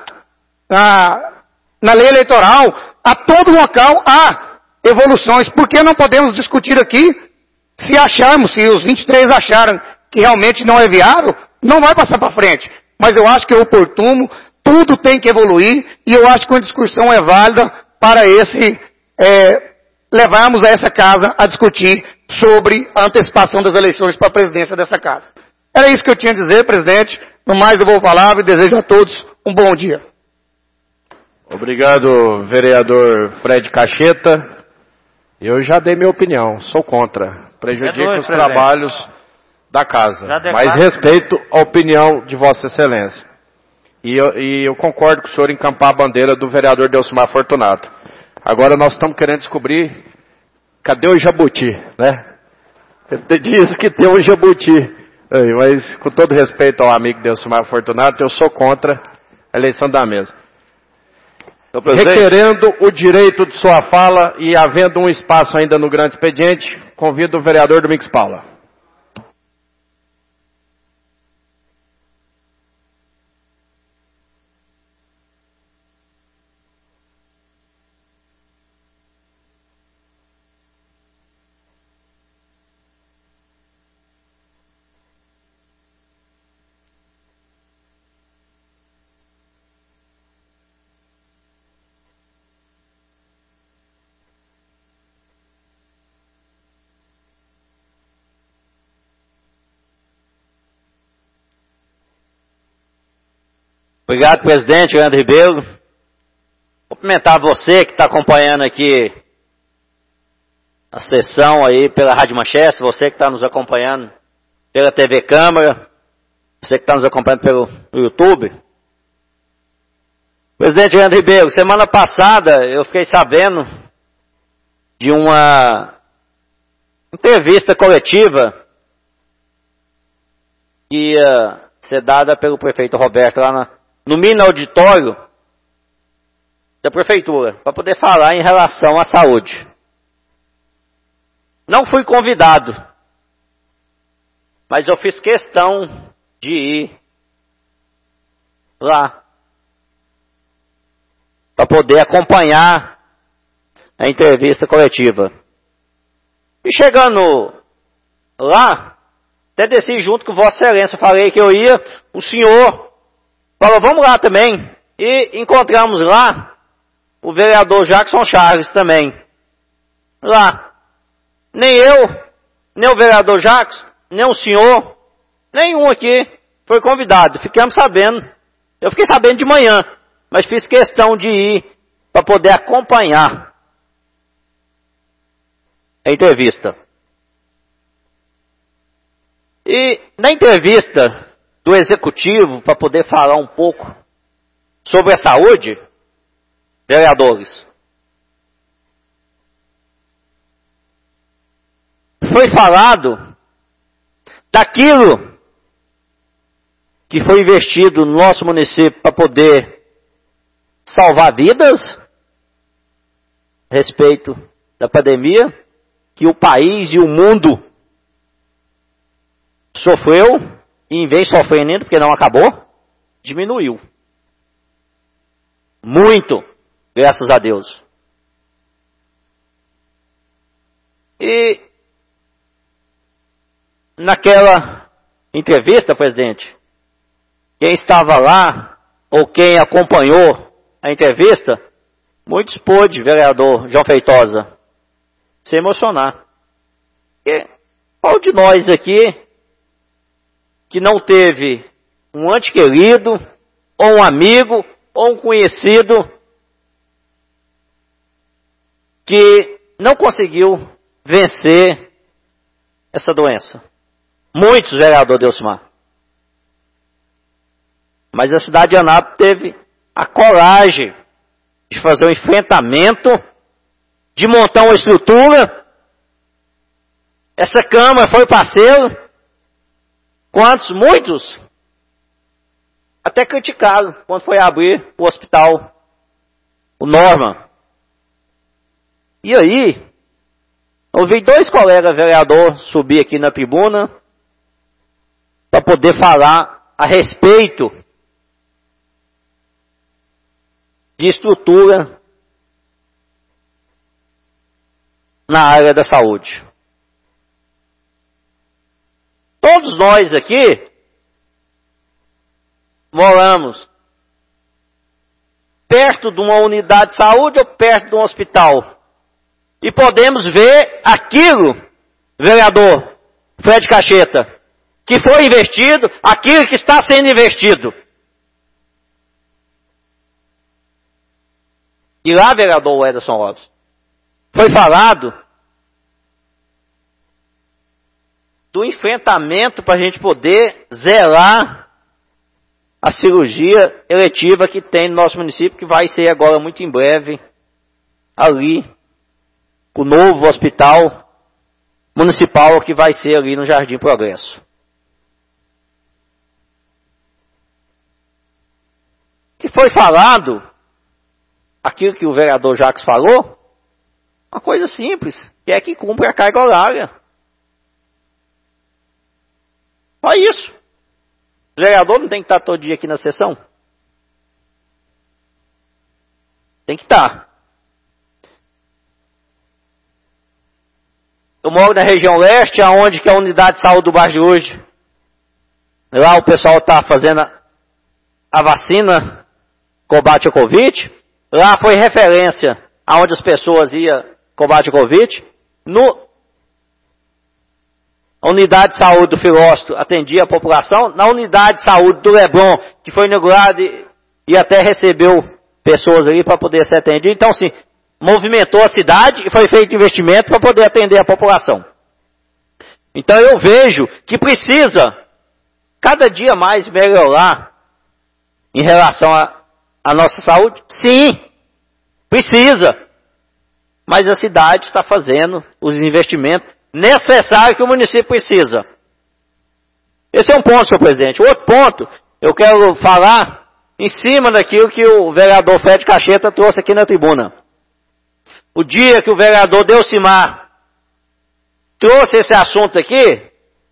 S14: na lei eleitoral. A todo local há evoluções. Por que não podemos discutir aqui? Se os 23 acharam que realmente não é viável, não vai passar para frente. Mas eu acho que é oportuno, tudo tem que evoluir, e eu acho que uma discussão é válida para levarmos a essa casa a discutir sobre a antecipação das eleições para a presidência dessa casa. Era isso que eu tinha a dizer, presidente. No mais eu vou falar e desejo a todos um bom dia.
S1: Obrigado, vereador Fred Cacheta. Eu já dei minha opinião, sou contra. Prejudica os trabalhos da casa. Mas respeito a opinião de Vossa Excelência. E eu concordo com o senhor encampar a bandeira do vereador Delcimar Fortunato. Agora nós estamos querendo descobrir, cadê o jabuti, né? Diz que tem um jabuti. Mas com todo respeito ao amigo Delcimar Fortunato, eu sou contra a eleição da mesa. Requerendo o direito de sua fala e havendo um espaço ainda no grande expediente, convido o vereador Domingos Paula.
S13: Obrigado, presidente Leandro Ribeiro. Cumprimentar você que está acompanhando aqui a sessão aí pela Rádio Manchester, você que está nos acompanhando pela TV Câmara, você que está nos acompanhando pelo YouTube. Presidente Leandro Ribeiro, semana passada eu fiquei sabendo de uma entrevista coletiva que ia ser dada pelo prefeito Roberto lá no mini auditório da prefeitura, para poder falar em relação à saúde. Não fui convidado, mas eu fiz questão de ir lá para poder acompanhar a entrevista coletiva. E chegando lá, até desci junto com Vossa Excelência, falei que eu ia, o senhor falou, vamos lá também. E encontramos lá o vereador Jackson Charles também. Lá. Nem eu, nem o vereador Jackson, nem o senhor, nenhum aqui foi convidado. Ficamos sabendo. Eu fiquei sabendo de manhã, mas fiz questão de ir para poder acompanhar a entrevista. E na entrevista do executivo, para poder falar um pouco sobre a saúde, vereadores, foi falado daquilo que foi investido no nosso município para poder salvar vidas a respeito da pandemia, que o país e o mundo sofreu, e em vez de sofrendo ainda, porque não acabou, diminuiu. Muito, graças a Deus. E naquela entrevista, presidente, quem estava lá, ou quem acompanhou a entrevista, muitos pôde, vereador João Feitosa, se emocionar. Porque qual de nós aqui que não teve um ente querido, ou um amigo, ou um conhecido, que não conseguiu vencer essa doença? Muitos, vereador Delcimar. Mas a cidade de Anápolis teve a coragem de fazer um enfrentamento, de montar uma estrutura. Essa Câmara foi parceiro. Quantos? Muitos. Até criticaram quando foi abrir o hospital, o Norma. E aí, eu vi 2 colegas vereadores subir aqui na tribuna para poder falar a respeito de estrutura na área da saúde. Todos nós aqui moramos perto de uma unidade de saúde ou perto de um hospital. E podemos ver aquilo, vereador Fred Cacheta, que foi investido, aquilo que está sendo investido. E lá, vereador Ederson Lopes, foi falado do enfrentamento para a gente poder zerar a cirurgia eletiva que tem no nosso município, que vai ser agora muito em breve, ali, o novo hospital municipal que vai ser ali no Jardim Progresso. Que foi falado, aquilo que o vereador Jacques falou, uma coisa simples, que é que cumpre a carga horária. Só isso. O vereador não tem que estar todo dia aqui na sessão? Tem que estar. Eu moro na região leste, aonde que é a unidade de saúde do bairro de hoje. Lá o pessoal está fazendo a vacina combate ao Covid. Lá foi referência aonde as pessoas iam combate ao Covid. A unidade de saúde do Filósofo atendia a população. Na unidade de saúde do Leblon, que foi inaugurada e até recebeu pessoas ali para poder ser atendido. Então, assim, movimentou a cidade e foi feito investimento para poder atender a população. Então, eu vejo que precisa cada dia mais melhorar em relação à nossa saúde. Sim, precisa. Mas a cidade está fazendo os investimentos necessários que o município precisa. Esse é um ponto, senhor presidente. Outro ponto, eu quero falar em cima daquilo que o vereador Fred Cacheta trouxe aqui na tribuna. O dia que o vereador Delcimar trouxe esse assunto aqui,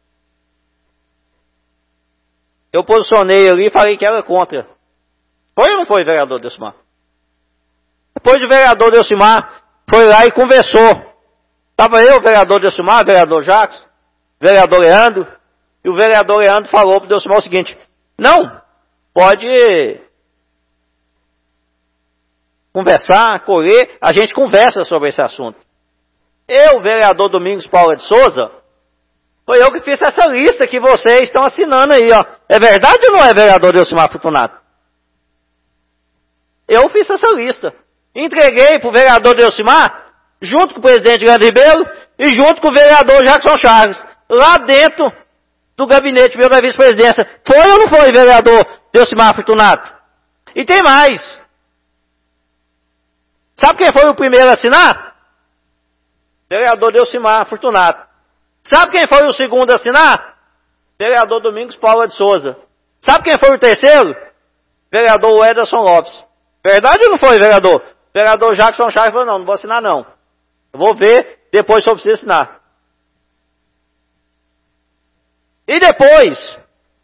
S13: eu posicionei ali e falei que era contra. Foi ou não foi, vereador Delcimar? Depois o vereador Delcimar foi lá e conversou. Estava eu, o vereador Delcimar, o vereador Jacques, o vereador Leandro, e o vereador Leandro falou para o Delcimar o seguinte: não, pode conversar, colher, a gente conversa sobre esse assunto. Eu, vereador Domingos Paula de Souza, foi eu que fiz essa lista que vocês estão assinando aí, ó. É verdade ou não é, vereador Delcimar Fortunato? Eu fiz essa lista. Entreguei para o vereador Delcimar, junto com o presidente Leandro Ribeiro e junto com o vereador Jackson Charles, lá dentro do gabinete meu da vice-presidência. Foi ou não foi, vereador Delcimar Fortunato? E tem mais. Sabe quem foi o primeiro a assinar? Vereador Delcimar Fortunato. Sabe quem foi o segundo a assinar? Vereador Domingos Paula de Souza. Sabe quem foi o terceiro? Vereador Ederson Lopes. Verdade ou não foi, vereador? Vereador Jackson Charles falou: não vou assinar não. Eu vou ver depois se eu preciso assinar. E depois,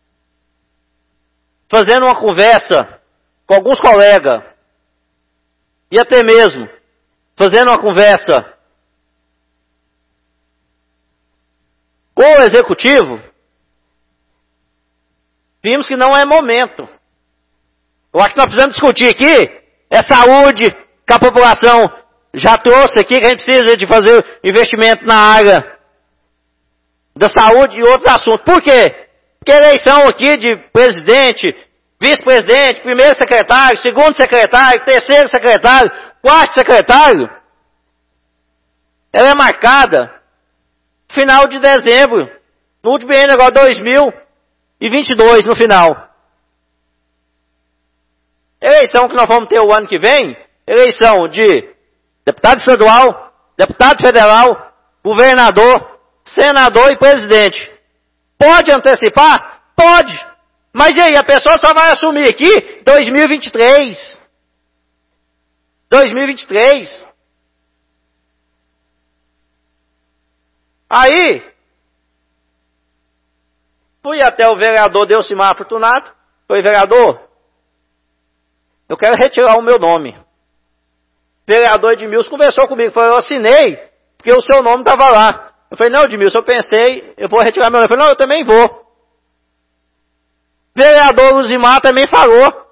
S13: fazendo uma conversa com alguns colegas, e até mesmo fazendo uma conversa com o executivo, vimos que não é momento. Eu acho que nós precisamos discutir aqui é saúde, que a população já trouxe aqui, que a gente precisa de fazer investimento na área da saúde e outros assuntos. Por quê? Porque a eleição aqui de presidente, vice-presidente, primeiro secretário, segundo secretário, terceiro secretário, quarto secretário, ela é marcada final de dezembro, no último ano agora 2022, no final. Eleição que nós vamos ter o ano que vem, eleição de deputado estadual, deputado federal, governador, senador e presidente. Pode antecipar? Pode. Mas e aí, a pessoa só vai assumir aqui 2023. 2023. Aí, fui até o vereador Delcimar Fortunato. Falei: vereador, eu quero retirar o meu nome. O vereador Edmilson conversou comigo, falou: eu assinei, porque o seu nome estava lá. Eu falei: não, Edmilson, eu pensei, eu vou retirar meu nome. Ele falou: não, eu também vou. O vereador Luzimar também falou.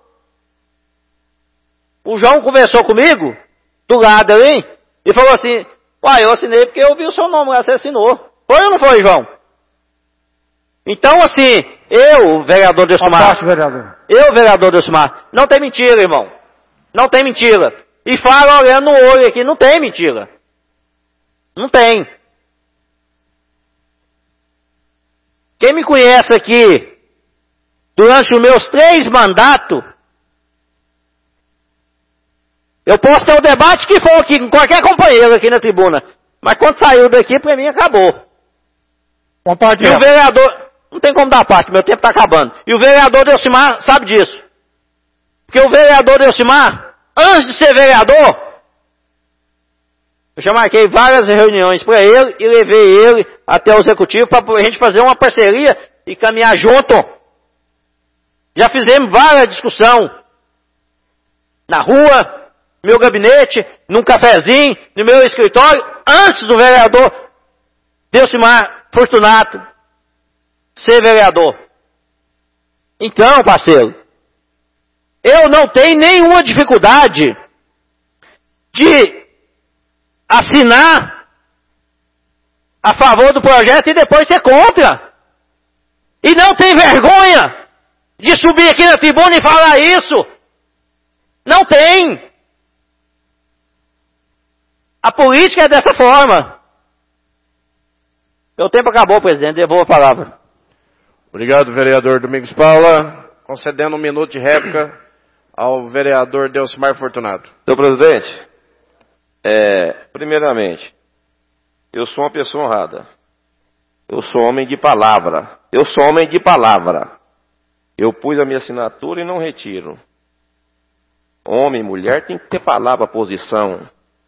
S13: O João conversou comigo, do lado ali, e falou assim: uai, eu assinei porque eu vi o seu nome lá, você assinou. Foi ou não foi, João? Então, assim, eu, vereador Delcimar, vereador Delcimar, não tem mentira, irmão. Não tem mentira. E fala olhando no olho aqui, não tem mentira. Não tem. Quem me conhece aqui, durante os meus 3 mandatos, eu posso ter o debate que for aqui, com qualquer companheiro aqui na tribuna. Mas quando saiu daqui, para mim, acabou. E o vereador... Não tem como dar parte, meu tempo está acabando. E o vereador Delcimar sabe disso. Porque o vereador Delcimar, antes de ser vereador, eu já marquei várias reuniões para ele e levei ele até o executivo para a gente fazer uma parceria e caminhar junto. Já fizemos várias discussões na rua, no meu gabinete, num cafezinho, no meu escritório, antes do vereador Delcimar Fortunato ser vereador. Então, parceiro, eu não tenho nenhuma dificuldade de assinar a favor do projeto e depois ser contra. E não tem vergonha de subir aqui na tribuna e falar isso. Não tem. A política é dessa forma. Meu tempo acabou, presidente. Devolvo a palavra.
S1: Obrigado, vereador Domingos Paula. Concedendo 1 minuto de réplica ao vereador Delcimar Fortunato.
S15: Senhor presidente, primeiramente, eu sou uma pessoa honrada. Eu sou homem de palavra. Eu pus a minha assinatura e não retiro. Homem e mulher tem que ter palavra, posição.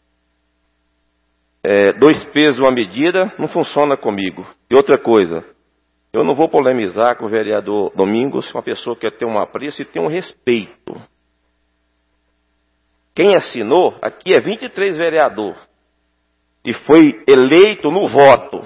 S15: 2 pesos, uma medida, não funciona comigo. E outra coisa, eu não vou polemizar com o vereador Domingos, uma pessoa que quer ter um apreço e ter um respeito. Quem assinou, aqui é 23 vereador, e foi eleito no voto.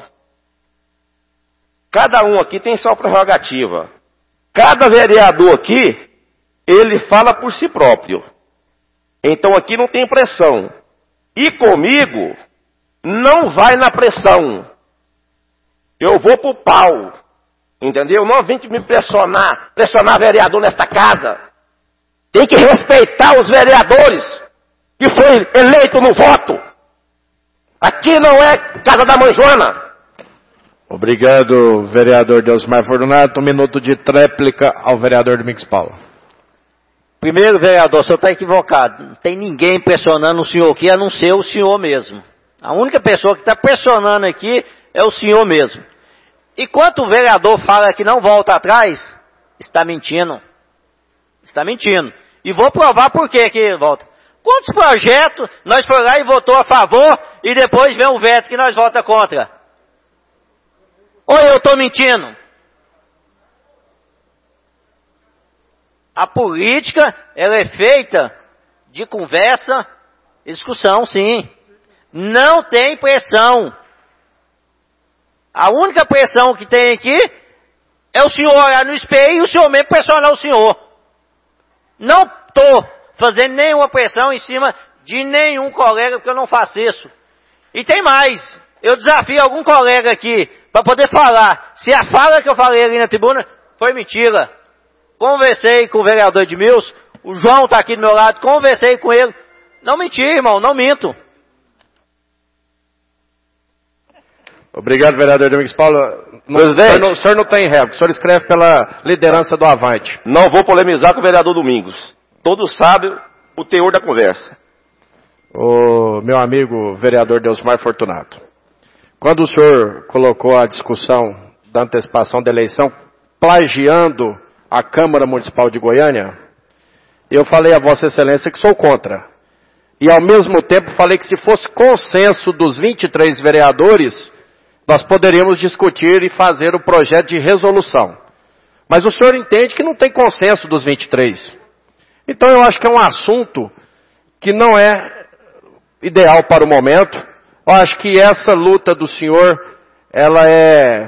S15: Cada um aqui tem sua prerrogativa. Cada vereador aqui, ele fala por si próprio. Então aqui não tem pressão. E comigo, não vai na pressão. Eu vou pro pau. Entendeu? Não vem me pressionar vereador nesta casa. Tem que respeitar os vereadores que foi eleito no voto. Aqui não é casa da mãe Joana.
S1: Obrigado, vereador Delcimar Fortunato. 1 minuto de tréplica ao vereador Domingos Paula.
S13: Primeiro, vereador, o senhor está equivocado. Não tem ninguém pressionando o senhor aqui, a não ser o senhor mesmo. A única pessoa que está pressionando aqui é o senhor mesmo. E quanto o vereador fala que não volta atrás, está mentindo. Está mentindo. E vou provar por que volta. Quantos projetos nós fomos lá e votou a favor e depois vem o veto que nós vota contra? Ou eu estou mentindo? A política, ela é feita de conversa e discussão, sim. Não tem pressão. A única pressão que tem aqui é o senhor olhar no espelho e o senhor mesmo pressionar o senhor. Não estou fazendo nenhuma pressão em cima de nenhum colega, porque eu não faço isso. E tem mais. Eu desafio algum colega aqui para poder falar se a fala que eu falei ali na tribuna foi mentira. Conversei com o vereador Edmilson, o João está aqui do meu lado, conversei com ele. Não menti, irmão, não minto.
S1: Obrigado, vereador Domingos Paula. O senhor não tem réplica, o senhor escreve pela liderança do Avante.
S15: Não vou polemizar com o vereador Domingos. Todos sabem o teor da conversa.
S1: O meu amigo vereador Delcimar Fortunato, quando o senhor colocou a discussão da antecipação da eleição, plagiando a Câmara Municipal de Goiânia, eu falei a Vossa Excelência que sou contra. E ao mesmo tempo falei que se fosse consenso dos 23 vereadores, nós poderíamos discutir e fazer o projeto de resolução. Mas o senhor entende que não tem consenso dos 23. Então eu acho que é um assunto que não é ideal para o momento. Eu acho que essa luta do senhor, ela é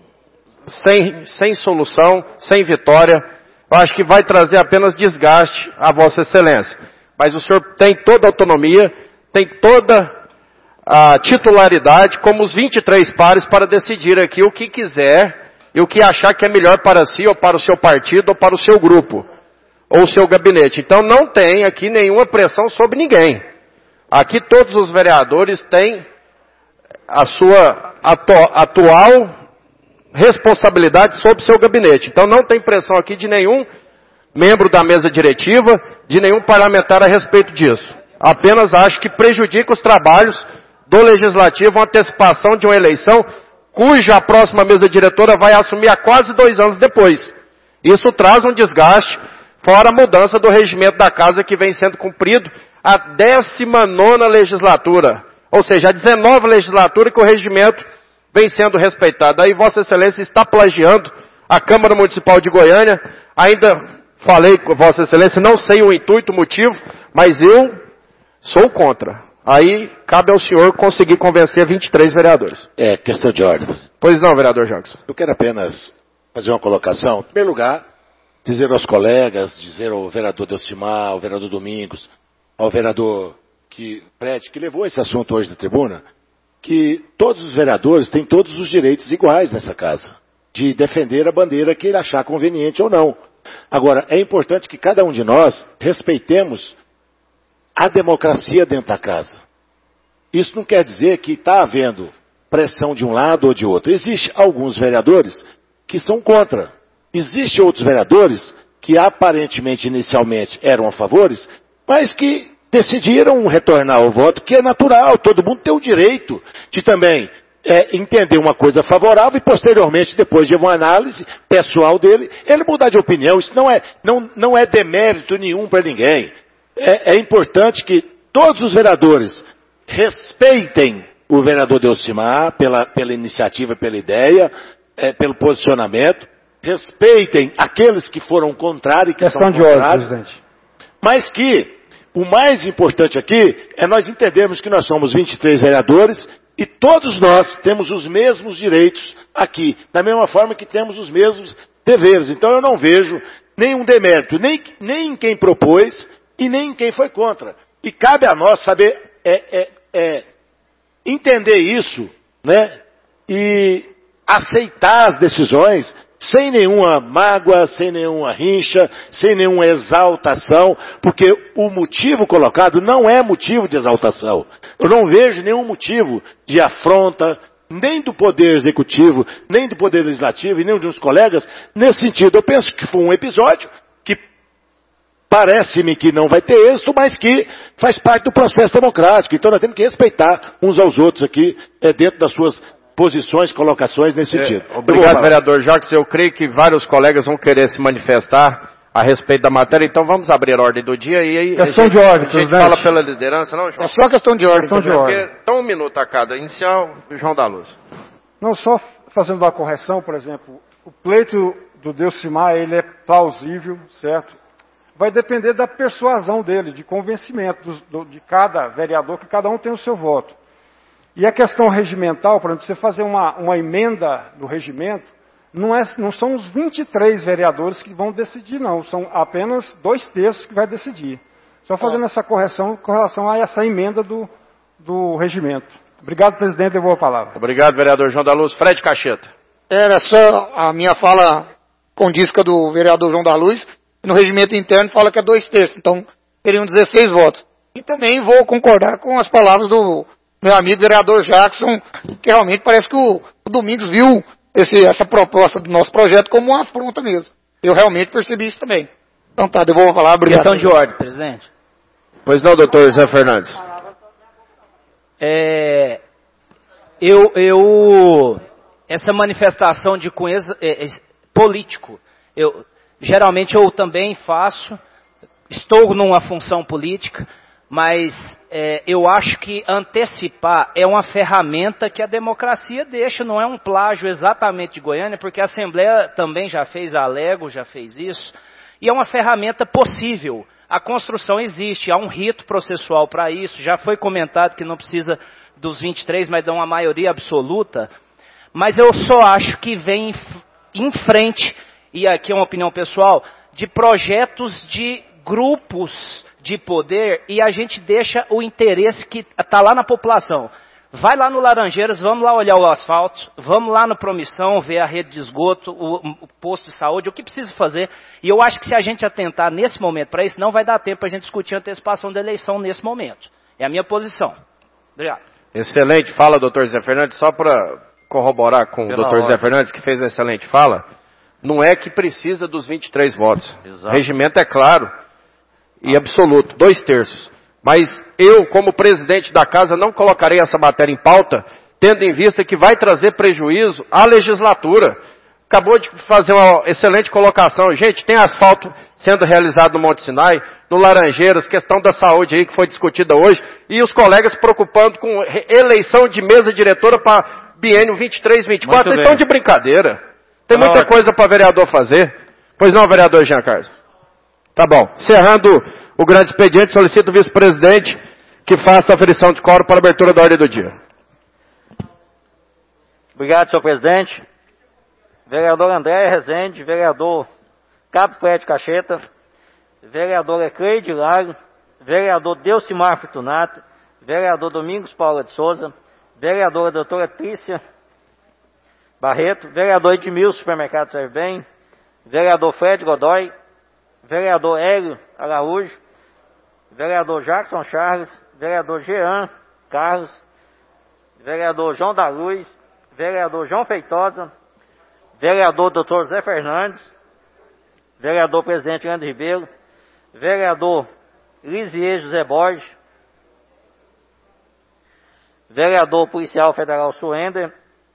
S1: sem solução, sem vitória. Eu acho que vai trazer apenas desgaste à Vossa Excelência. Mas o senhor tem toda a autonomia, tem toda a titularidade, como os 23 pares, para decidir aqui o que quiser e o que achar que é melhor para si, ou para o seu partido, ou para o seu grupo, ou o seu gabinete. Então não tem aqui nenhuma pressão sobre ninguém. Aqui todos os vereadores têm a sua atual responsabilidade sobre o seu gabinete. Então não tem pressão aqui de nenhum membro da mesa diretiva, de nenhum parlamentar a respeito disso. Apenas acho que prejudica os trabalhos do Legislativo, uma antecipação de uma eleição cuja a próxima mesa diretora vai assumir há quase 2 anos depois. Isso traz um desgaste, fora a mudança do regimento da Casa que vem sendo cumprido a 19ª legislatura. Ou seja, a 19ª legislatura que o regimento vem sendo respeitado. Aí Vossa Excelência está plagiando a Câmara Municipal de Goiânia. Ainda falei com Vossa Excelência, não sei o intuito, o motivo, mas eu sou contra. Aí cabe ao senhor conseguir convencer 23 vereadores.
S11: É questão de ordem.
S1: Pois não, vereador Jackson.
S11: Eu quero apenas fazer uma colocação. Em primeiro lugar, dizer aos colegas, dizer ao vereador Delcimar, ao vereador Domingos, ao vereador Fred, que levou esse assunto hoje na tribuna, que todos os vereadores têm todos os direitos iguais nessa casa, de defender a bandeira que ele achar conveniente ou não. Agora, é importante que cada um de nós respeitemos a democracia dentro da casa. Isso não quer dizer que está havendo pressão de um lado ou de outro. Existem alguns vereadores que são contra. Existem outros vereadores que aparentemente, inicialmente, eram a favores, mas que decidiram retornar ao voto, que é natural. Todo mundo tem o direito de também entender uma coisa favorável e, posteriormente, depois de uma análise pessoal dele, ele mudar de opinião. Isso não é demérito nenhum para ninguém. É importante que todos os vereadores respeitem o vereador Delcimar pela iniciativa, pela ideia, pelo posicionamento, respeitem aqueles que foram contrários e que são contrários. Questão de ordem, presidente. Mas que o mais importante aqui é nós entendermos que nós somos 23 vereadores e todos nós temos os mesmos direitos aqui, da mesma forma que temos os mesmos deveres. Então eu não vejo nenhum demérito, nem em quem propôs e nem em quem foi contra. E cabe a nós saber entender isso, né? E aceitar as decisões sem nenhuma mágoa, sem nenhuma rincha, sem nenhuma exaltação, porque o motivo colocado não é motivo de exaltação. Eu não vejo nenhum motivo de afronta, nem do Poder Executivo, nem do Poder Legislativo, e nem de uns colegas, nesse sentido. Eu penso que foi um episódio que parece-me que não vai ter êxito, mas que faz parte do processo democrático. Então nós temos que respeitar uns aos outros aqui, dentro das suas posições, colocações nesse sentido.
S1: Obrigado, vereador Jacques. Eu creio que vários colegas vão querer se manifestar a respeito da matéria, então vamos abrir a ordem do dia e aí
S9: questão de ordem,
S1: a gente fala pela liderança, não, João?
S14: É só questão de ordem.
S9: Questão de ordem.
S1: Então 1 minuto a cada. Inicial, João da Luz.
S9: Não, só fazendo uma correção, por exemplo, o pleito do Delcimar, ele é plausível, certo? Vai depender da persuasão dele, de convencimento de cada vereador, que cada um tem o seu voto. E a questão regimental, por exemplo, você fazer uma emenda no regimento, não são os 23 vereadores que vão decidir, não. São apenas 2/3 que vai decidir. Só fazendo essa correção com relação a essa emenda do regimento. Obrigado, presidente. Devolvo a palavra.
S1: Obrigado, vereador João da Luz. Fred Cacheta.
S14: Era só a minha fala condiz com a do vereador João da Luz. No regimento interno fala que é 2/3. Então, teriam 16 votos. E também vou concordar com as palavras do meu amigo vereador Jackson, que realmente parece que o Domingos viu essa proposta do nosso projeto como uma afronta mesmo. Eu realmente percebi isso também. Então tá, devolvo a palavra. Obrigado.
S13: Questão de ordem, presidente.
S1: Pois não, doutor José Fernandes.
S13: Essa manifestação de cunho político, geralmente eu também faço, estou numa função política, mas eu acho que antecipar é uma ferramenta que a democracia deixa, não é um plágio exatamente de Goiânia, porque a Assembleia também já fez, a Alego já fez isso, e é uma ferramenta possível. A construção existe, há um rito processual para isso, já foi comentado que não precisa dos 23, mas dá uma maioria absoluta, mas eu só acho que vem em frente, e aqui é uma opinião pessoal, de projetos de grupos de poder, e a gente deixa o interesse que está lá na população. Vai lá no Laranjeiras, vamos lá olhar o asfalto, vamos lá no Promissão, ver a rede de esgoto, o posto de saúde, o que precisa fazer. E eu acho que se a gente atentar nesse momento para isso, não vai dar tempo para a gente discutir a antecipação da eleição nesse momento. É a minha posição. Obrigado.
S1: Excelente fala, doutor Zé Fernandes. Só para corroborar com o doutor Zé Fernandes, que fez uma excelente fala, não é que precisa dos 23 votos. Exato. O regimento é claro e absoluto, 2/3. Mas eu, como presidente da casa, não colocarei essa matéria em pauta, tendo em vista que vai trazer prejuízo à legislatura. Acabou de fazer uma excelente colocação. Gente, tem asfalto sendo realizado no Monte Sinai, no Laranjeiras, questão da saúde aí que foi discutida hoje, e os colegas preocupando com eleição de mesa diretora para biênio 23-24. Vocês estão de brincadeira. Tem muita coisa para vereador fazer. Pois não, vereador Jean Carlos? Tá bom. Encerrando o grande expediente, solicito o vice-presidente que faça a aferição de quórum para a abertura da ordem do dia.
S16: Obrigado, senhor presidente. Vereador André Rezende, vereador Cabo Fred Cacheta, vereador Ecleide Lago, vereador Delcimar Fortunato, vereador Domingos Paula de Souza, vereadora doutora Trícia Barreto, vereador Edmilson Supermercado Serve Bem, vereador Fred Godoy, vereador Hélio Araújo, vereador Jackson Charles, vereador Jean Carlos, vereador João da Luz, vereador João Feitosa, vereador Dr. Zé Fernandes, vereador presidente Leandro Ribeiro, vereador Lisier José Borges, vereador policial federal Suender,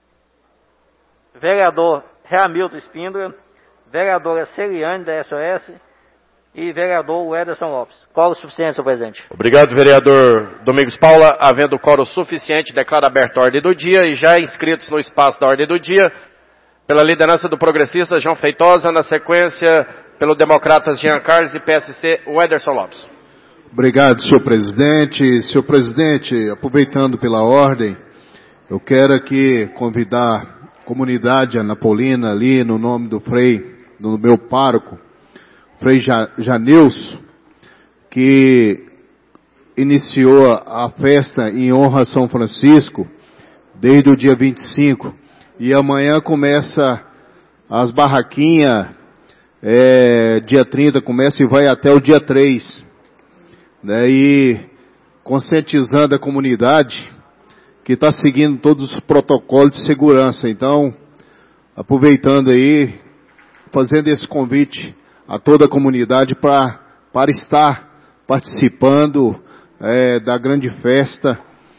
S16: vereador Hamilton Espíndola, vereadora Celiane da SOS e vereador Ederson Lopes. Quórum suficiente, senhor presidente.
S1: Obrigado, vereador Domingos Paula. Havendo quórum suficiente, declaro aberta a ordem do dia e já inscritos no espaço da ordem do dia, pela liderança do progressista João Feitosa, na sequência, pelo Democratas Jean Carlos e PSC, o Ederson Lopes.
S17: Obrigado, senhor presidente. Senhor presidente, aproveitando pela ordem, eu quero aqui convidar a comunidade anapolina ali, no nome do Frei, do meu pároco, Frei Janilson, que iniciou a festa em honra a São Francisco desde o dia 25. E amanhã começa as barraquinhas, dia 30 começa e vai até o dia 3. Né, e conscientizando a comunidade que está seguindo todos os protocolos de segurança. Então, aproveitando aí, fazendo esse convite a toda a comunidade para estar participando da grande festa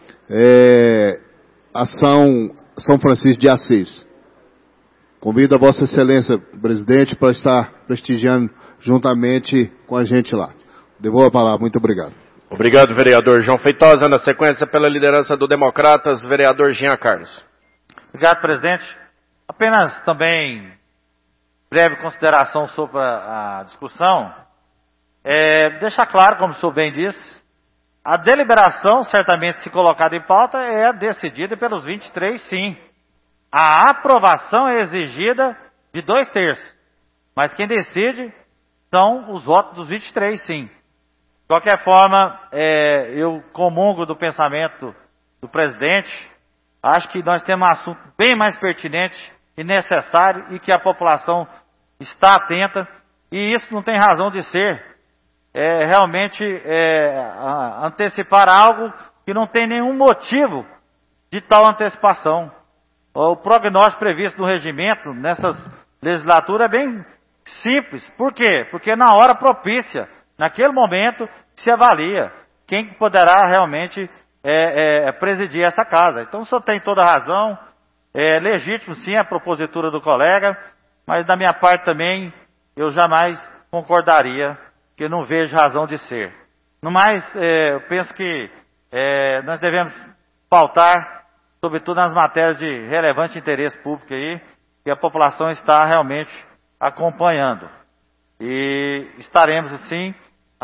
S17: a São Francisco de Assis. Convido a Vossa Excelência, presidente, para estar prestigiando juntamente com a gente lá. Devolvo a palavra. Muito obrigado.
S1: Obrigado, vereador João Feitosa. Na sequência, pela liderança do Democratas, vereador Jean Carlos.
S2: Obrigado, presidente. Apenas também breve consideração sobre a discussão. Deixar claro, como o senhor bem disse, a deliberação, certamente se colocada em pauta, é decidida pelos 23, sim. A aprovação é exigida de 2/3. Mas quem decide são os votos dos 23, sim. De qualquer forma, eu comungo do pensamento do presidente. Acho que nós temos um assunto bem mais pertinente e necessário e que a população está atenta. E isso não tem razão de ser. Realmente antecipar algo que não tem nenhum motivo de tal antecipação. O prognóstico previsto no regimento, nessas legislaturas, é bem simples. Por quê? Porque na hora propícia, naquele momento, se avalia quem poderá realmente presidir essa casa. Então o senhor tem toda a razão, é legítimo sim a propositura do colega, mas da minha parte também eu jamais concordaria, porque não vejo razão de ser. No mais, eu penso que nós devemos pautar, sobretudo nas matérias de relevante interesse público aí, que a população está realmente acompanhando. E estaremos assim,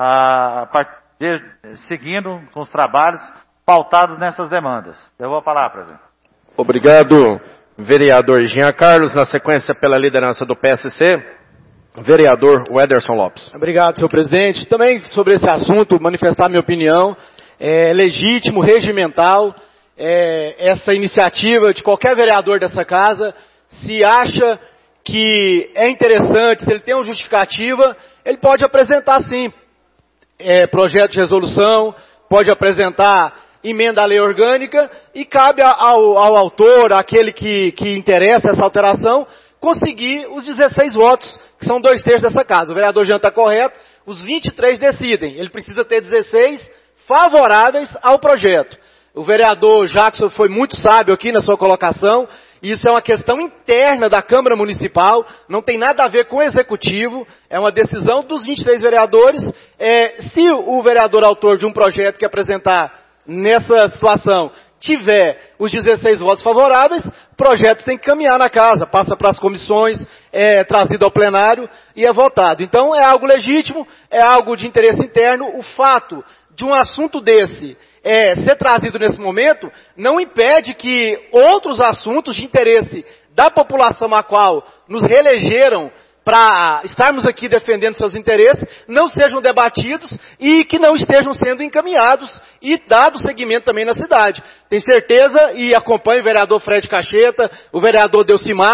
S2: seguindo com os trabalhos pautados nessas demandas. Eu vou a palavra, presidente.
S1: Obrigado, vereador Jean Carlos. Na sequência, pela liderança do PSC, vereador Ederson Lopes.
S18: Obrigado, senhor presidente. Também sobre esse assunto, manifestar minha opinião. É legítimo, regimental, essa iniciativa de qualquer vereador dessa casa. Se acha que é interessante, se ele tem uma justificativa, ele pode apresentar sim projeto de resolução, pode apresentar emenda à lei orgânica e cabe ao autor, àquele que interessa essa alteração, conseguir os 16 votos, que são 2/3 dessa casa. O vereador Jean está correto, os 23 decidem. Ele precisa ter 16 favoráveis ao projeto. O vereador Jackson foi muito sábio aqui na sua colocação. Isso é uma questão interna da Câmara Municipal, não tem nada a ver com o Executivo, é uma decisão dos 23 vereadores. Se o vereador autor de um projeto que apresentar nessa situação tiver os 16 votos favoráveis, o projeto tem que caminhar na casa, passa para as comissões, é trazido ao plenário e é votado. Então é algo legítimo, é algo de interesse interno. O fato de um assunto desse ser trazido nesse momento, não impede que outros assuntos de interesse da população a qual nos reelegeram para estarmos aqui defendendo seus interesses, não sejam debatidos e que não estejam sendo encaminhados e dado seguimento também na cidade. Tenho certeza e acompanho o vereador Fred Cacheta, o vereador Delcimar,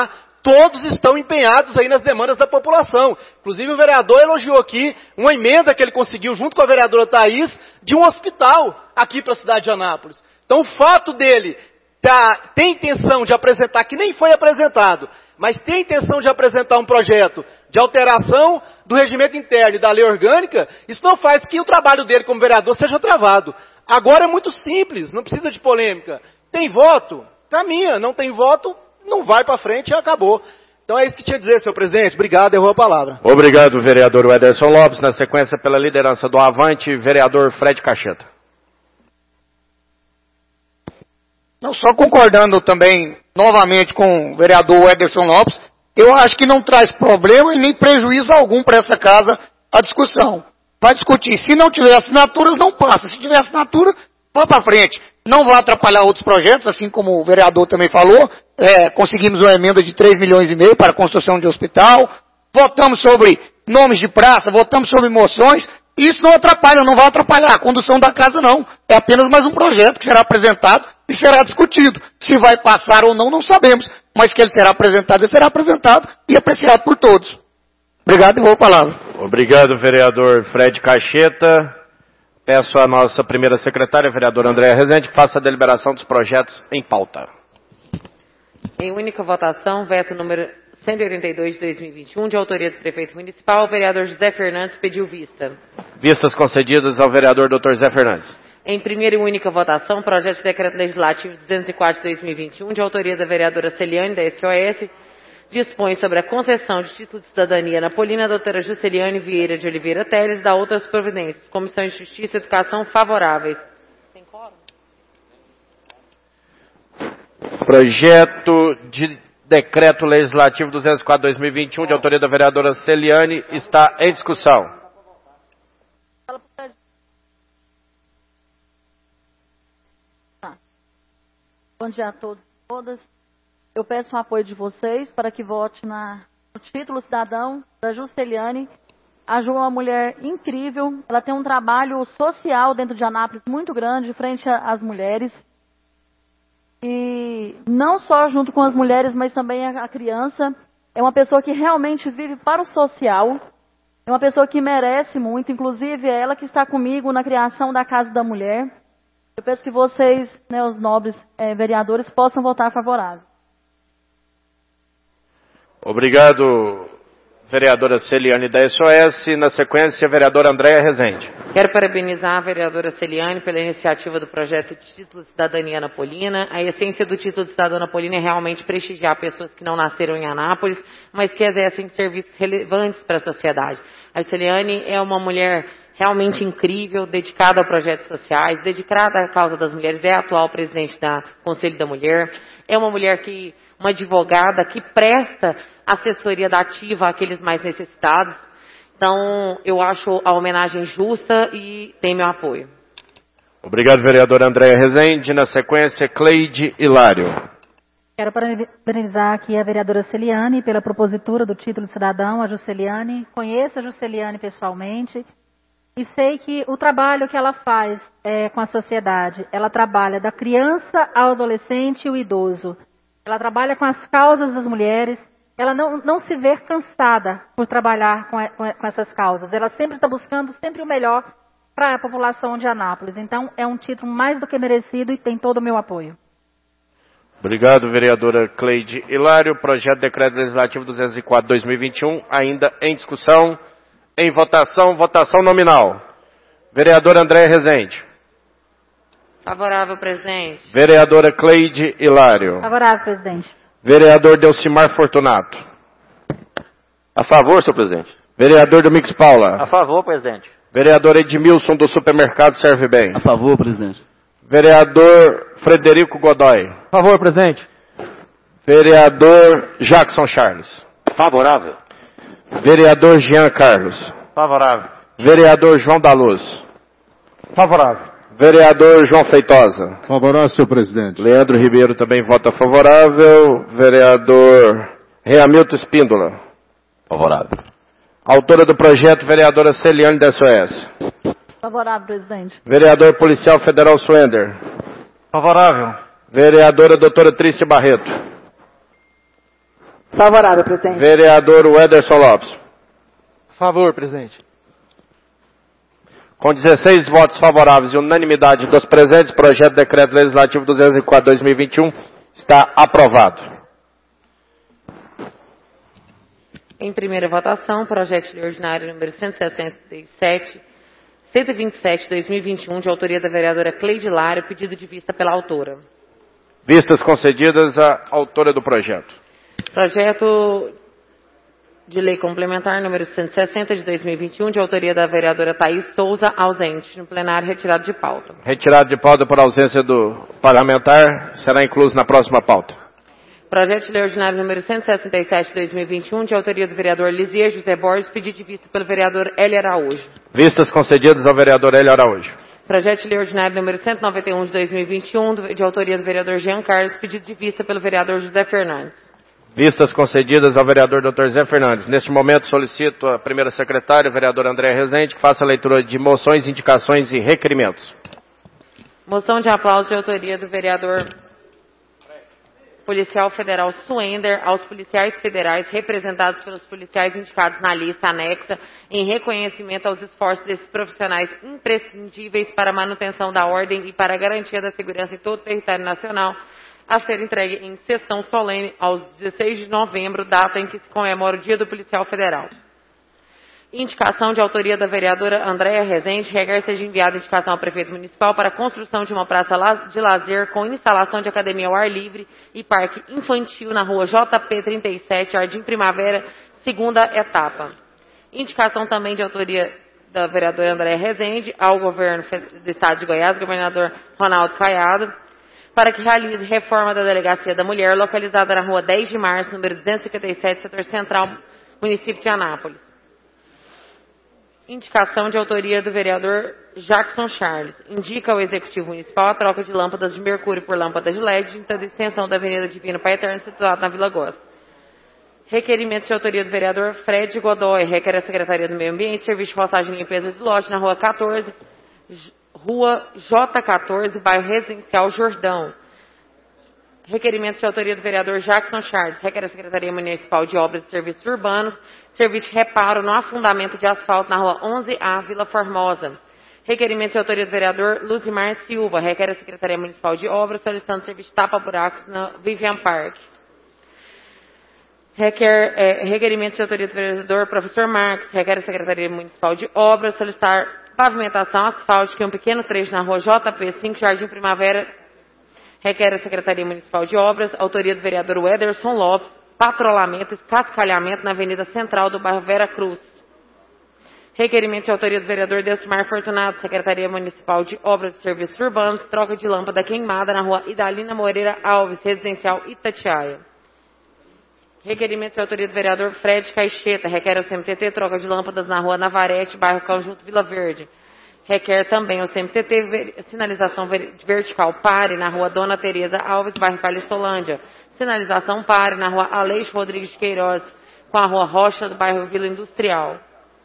S18: todos estão empenhados aí nas demandas da população. Inclusive o vereador elogiou aqui uma emenda que ele conseguiu junto com a vereadora Thaís de um hospital aqui para a cidade de Anápolis. Então o fato dele ter intenção de apresentar, que nem foi apresentado, mas tem intenção de apresentar um projeto de alteração do regimento interno e da lei orgânica, isso não faz que o trabalho dele como vereador seja travado. Agora é muito simples, não precisa de polêmica. Tem voto? Caminha. Não tem voto? Não vai para frente e acabou. Então é isso que tinha a dizer, senhor presidente. Obrigado, errou a palavra.
S1: Obrigado, vereador Ederson Lopes. Na sequência, pela liderança do Avante, vereador Fred Cacheta.
S14: Não, só concordando também novamente com o vereador Ederson Lopes, eu acho que não traz problema e nem prejuízo algum para essa casa a discussão. Vai discutir. Se não tiver assinaturas, não passa. Se tiver assinatura, vai para frente. Não vai atrapalhar outros projetos, assim como o vereador também falou. Conseguimos uma emenda de 3,5 milhões para a construção de hospital. Votamos sobre nomes de praça, votamos sobre moções. Isso não atrapalha, não vai atrapalhar a condução da casa, não. É apenas mais um projeto que será apresentado e será discutido. Se vai passar ou não, não sabemos. Mas que ele será apresentado, ele será apresentado e apreciado por todos. Obrigado e vou a palavra.
S1: Obrigado, vereador Fred Cacheta. Peço à nossa primeira secretária, a vereadora Andréa Rezende, que faça a deliberação dos projetos em pauta.
S4: Em única votação, veto número 182 de 2021, de autoria do prefeito municipal, o vereador José Fernandes pediu vista.
S1: Vistas concedidas ao vereador Dr. José Fernandes.
S4: Em primeira e única votação, projeto de decreto legislativo 204 de 2021, de autoria da vereadora Celiane, da SOS, dispõe sobre a concessão de título de cidadania napolina, doutora Jusceliane Vieira de Oliveira Teles, da outras providências. Comissão de Justiça e Educação favoráveis. Tem quórum?
S1: Projeto de decreto legislativo 204 de 2021, de autoria da vereadora Celiane, está em discussão.
S19: Bom dia a todos e todas. Eu peço o apoio de vocês para que vote no título cidadão da Jusceliane. A Ju é uma mulher incrível. Ela tem um trabalho social dentro de Anápolis muito grande, frente às mulheres. E não só junto com as mulheres, mas também a criança. É uma pessoa que realmente vive para o social. É uma pessoa que merece muito. Inclusive, é ela que está comigo na criação da Casa da Mulher. Eu peço que vocês, os nobres vereadores, possam votar favorável.
S1: Obrigado, vereadora Celiane da SOS. Na sequência, a vereadora Andréa Rezende.
S4: Quero parabenizar a vereadora Celiane pela iniciativa do projeto de título de cidadania napolina. A essência do título de cidadão napolina é realmente prestigiar pessoas que não nasceram em Anápolis, mas que exercem serviços relevantes para a sociedade. A Celiane é uma mulher realmente incrível, dedicada a projetos sociais, dedicada à causa das mulheres, é a atual presidente da Conselho da Mulher, é uma mulher uma advogada que presta assessoria dativa àqueles mais necessitados. Então, eu acho a homenagem justa e tem meu apoio.
S1: Obrigado, vereadora Andréa Rezende. Na sequência, Cleide Hilário.
S7: Quero parabenizar aqui a vereadora Celiane pela propositura do título de cidadão, a Jusceliane. Conheço a Jusceliane pessoalmente. E sei que o trabalho que ela faz com a sociedade, ela trabalha da criança ao adolescente e o idoso. Ela trabalha com as causas das mulheres. Ela não se vê cansada por trabalhar com essas causas. Ela sempre está buscando sempre o melhor para a população de Anápolis. Então, é um título mais do que merecido e tem todo o meu apoio.
S1: Obrigado, vereadora Cleide Hilário. Projeto de decreto legislativo 204 de 2021, ainda em discussão. Em votação, votação nominal. Vereadora Andréa Rezende.
S4: Favorável, presidente.
S1: Vereadora Cleide Hilário.
S7: Favorável, presidente.
S1: Vereador Delcimar Fortunato.
S15: A favor, senhor presidente.
S1: Vereador Domingos Paula.
S16: A favor, presidente.
S1: Vereador Edmilson do Supermercado Serve Bem.
S20: A favor, presidente.
S1: Vereador Frederico Godoy.
S10: A favor, presidente.
S1: Vereador Jackson Charles.
S15: Favorável.
S1: Vereador Jean Carlos.
S2: Favorável.
S1: Vereador João da Luz.
S10: Favorável.
S1: Vereador João Feitosa.
S17: Favorável, senhor presidente.
S1: Leandro Ribeiro também vota favorável. Vereador Reamilton Espíndola.
S5: Favorável.
S1: Autora do projeto, vereadora Celiane da SOS.
S19: Favorável, presidente.
S1: Vereador Policial Federal Swender.
S10: Favorável.
S1: Vereadora doutora Trícia Barreto.
S12: Favorável, presidente.
S1: Vereador Wederson Lopes.
S18: Favor, presidente.
S1: Com 16 votos favoráveis e unanimidade dos presentes, projeto de decreto legislativo 204/2021 está aprovado.
S4: Em primeira votação, projeto de lei ordinário número 127/2021, de autoria da vereadora Cleide Lário, pedido de vista pela autora.
S1: Vistas concedidas à autora do projeto.
S4: Projeto de lei complementar número 160 de 2021, de autoria da vereadora Thaís Souza, ausente. No plenário, retirado de pauta.
S1: Retirado de pauta por ausência do parlamentar, será incluso na próxima pauta.
S4: Projeto de lei ordinário número 167 de 2021, de autoria do vereador Lisier José Borges, pedido de vista pelo vereador Hélio Araújo.
S1: Vistas concedidas ao vereador Hélio Araújo.
S4: Projeto de lei ordinário número 191 de 2021, de autoria do vereador Jean Carlos, pedido de vista pelo vereador José Fernandes.
S1: Vistas concedidas ao vereador Dr. Zé Fernandes. Neste momento, solicito a primeira secretária, a vereadora Andréa Rezende, que faça a leitura de moções, indicações e requerimentos.
S4: Moção de aplauso de autoria do vereador policial federal Suender aos policiais federais representados pelos policiais indicados na lista anexa em reconhecimento aos esforços desses profissionais imprescindíveis para a manutenção da ordem e para a garantia da segurança em todo o território nacional, a ser entregue em sessão solene aos 16 de novembro, data em que se comemora o Dia do Policial Federal. Indicação de autoria da vereadora Andréa Rezende, requer seja enviada indicação ao prefeito municipal para a construção de uma praça de lazer com instalação de academia ao ar livre e parque infantil na rua JP 37, Jardim Primavera, segunda etapa. Indicação também de autoria da vereadora Andréa Rezende ao governo do estado de Goiás, governador Ronaldo Caiado, para que realize reforma da Delegacia da Mulher, localizada na rua 10 de março, número 257, setor central, município de Anápolis. Indicação de autoria do vereador Jackson Charles. Indica ao Executivo Municipal a troca de lâmpadas de mercúrio por lâmpadas de LED de extensão da Avenida Divino Pai Eterno, situada na Vila Góes. Requerimento de autoria do vereador Fred Godoy. Requer a Secretaria do Meio Ambiente, Serviço de Postagem e Limpeza de Lote, na rua 14, Rua J14, bairro Residencial Jordão. Requerimento de autoria do vereador Jackson Charles. Requer a Secretaria Municipal de Obras e Serviços Urbanos, serviço de reparo no afundamento de asfalto na rua 11A, Vila Formosa. Requerimento de autoria do vereador Luzimar Silva. Requer a Secretaria Municipal de Obras, solicitando serviço de tapa-buracos na Vivian Park. Requerimento de autoria do vereador Professor Marcos. Requer a Secretaria Municipal de Obras, solicitar pavimentação asfáltica em um pequeno trecho na rua JP 5, Jardim Primavera. Requer a Secretaria Municipal de Obras, autoria do vereador Wederson Lopes, patrulhamento e cascalhamento na Avenida Central do bairro Vera Cruz. Requerimento de autoria do vereador Delcimar Fortunato, Secretaria Municipal de Obras e Serviços Urbanos, troca de lâmpada queimada na rua Idalina Moreira Alves, residencial Itatiaia. Requerimento de autoria do vereador Fred Caixeta, requer ao CMTT troca de lâmpadas na rua Navarete, bairro Conjunto Vila Verde. Requer também ao CMTT sinalização vertical pare na rua Dona Tereza Alves, bairro Calistolândia. Sinalização pare na rua Aleixo Rodrigues de Queiroz, com a rua Rocha do bairro Vila Industrial.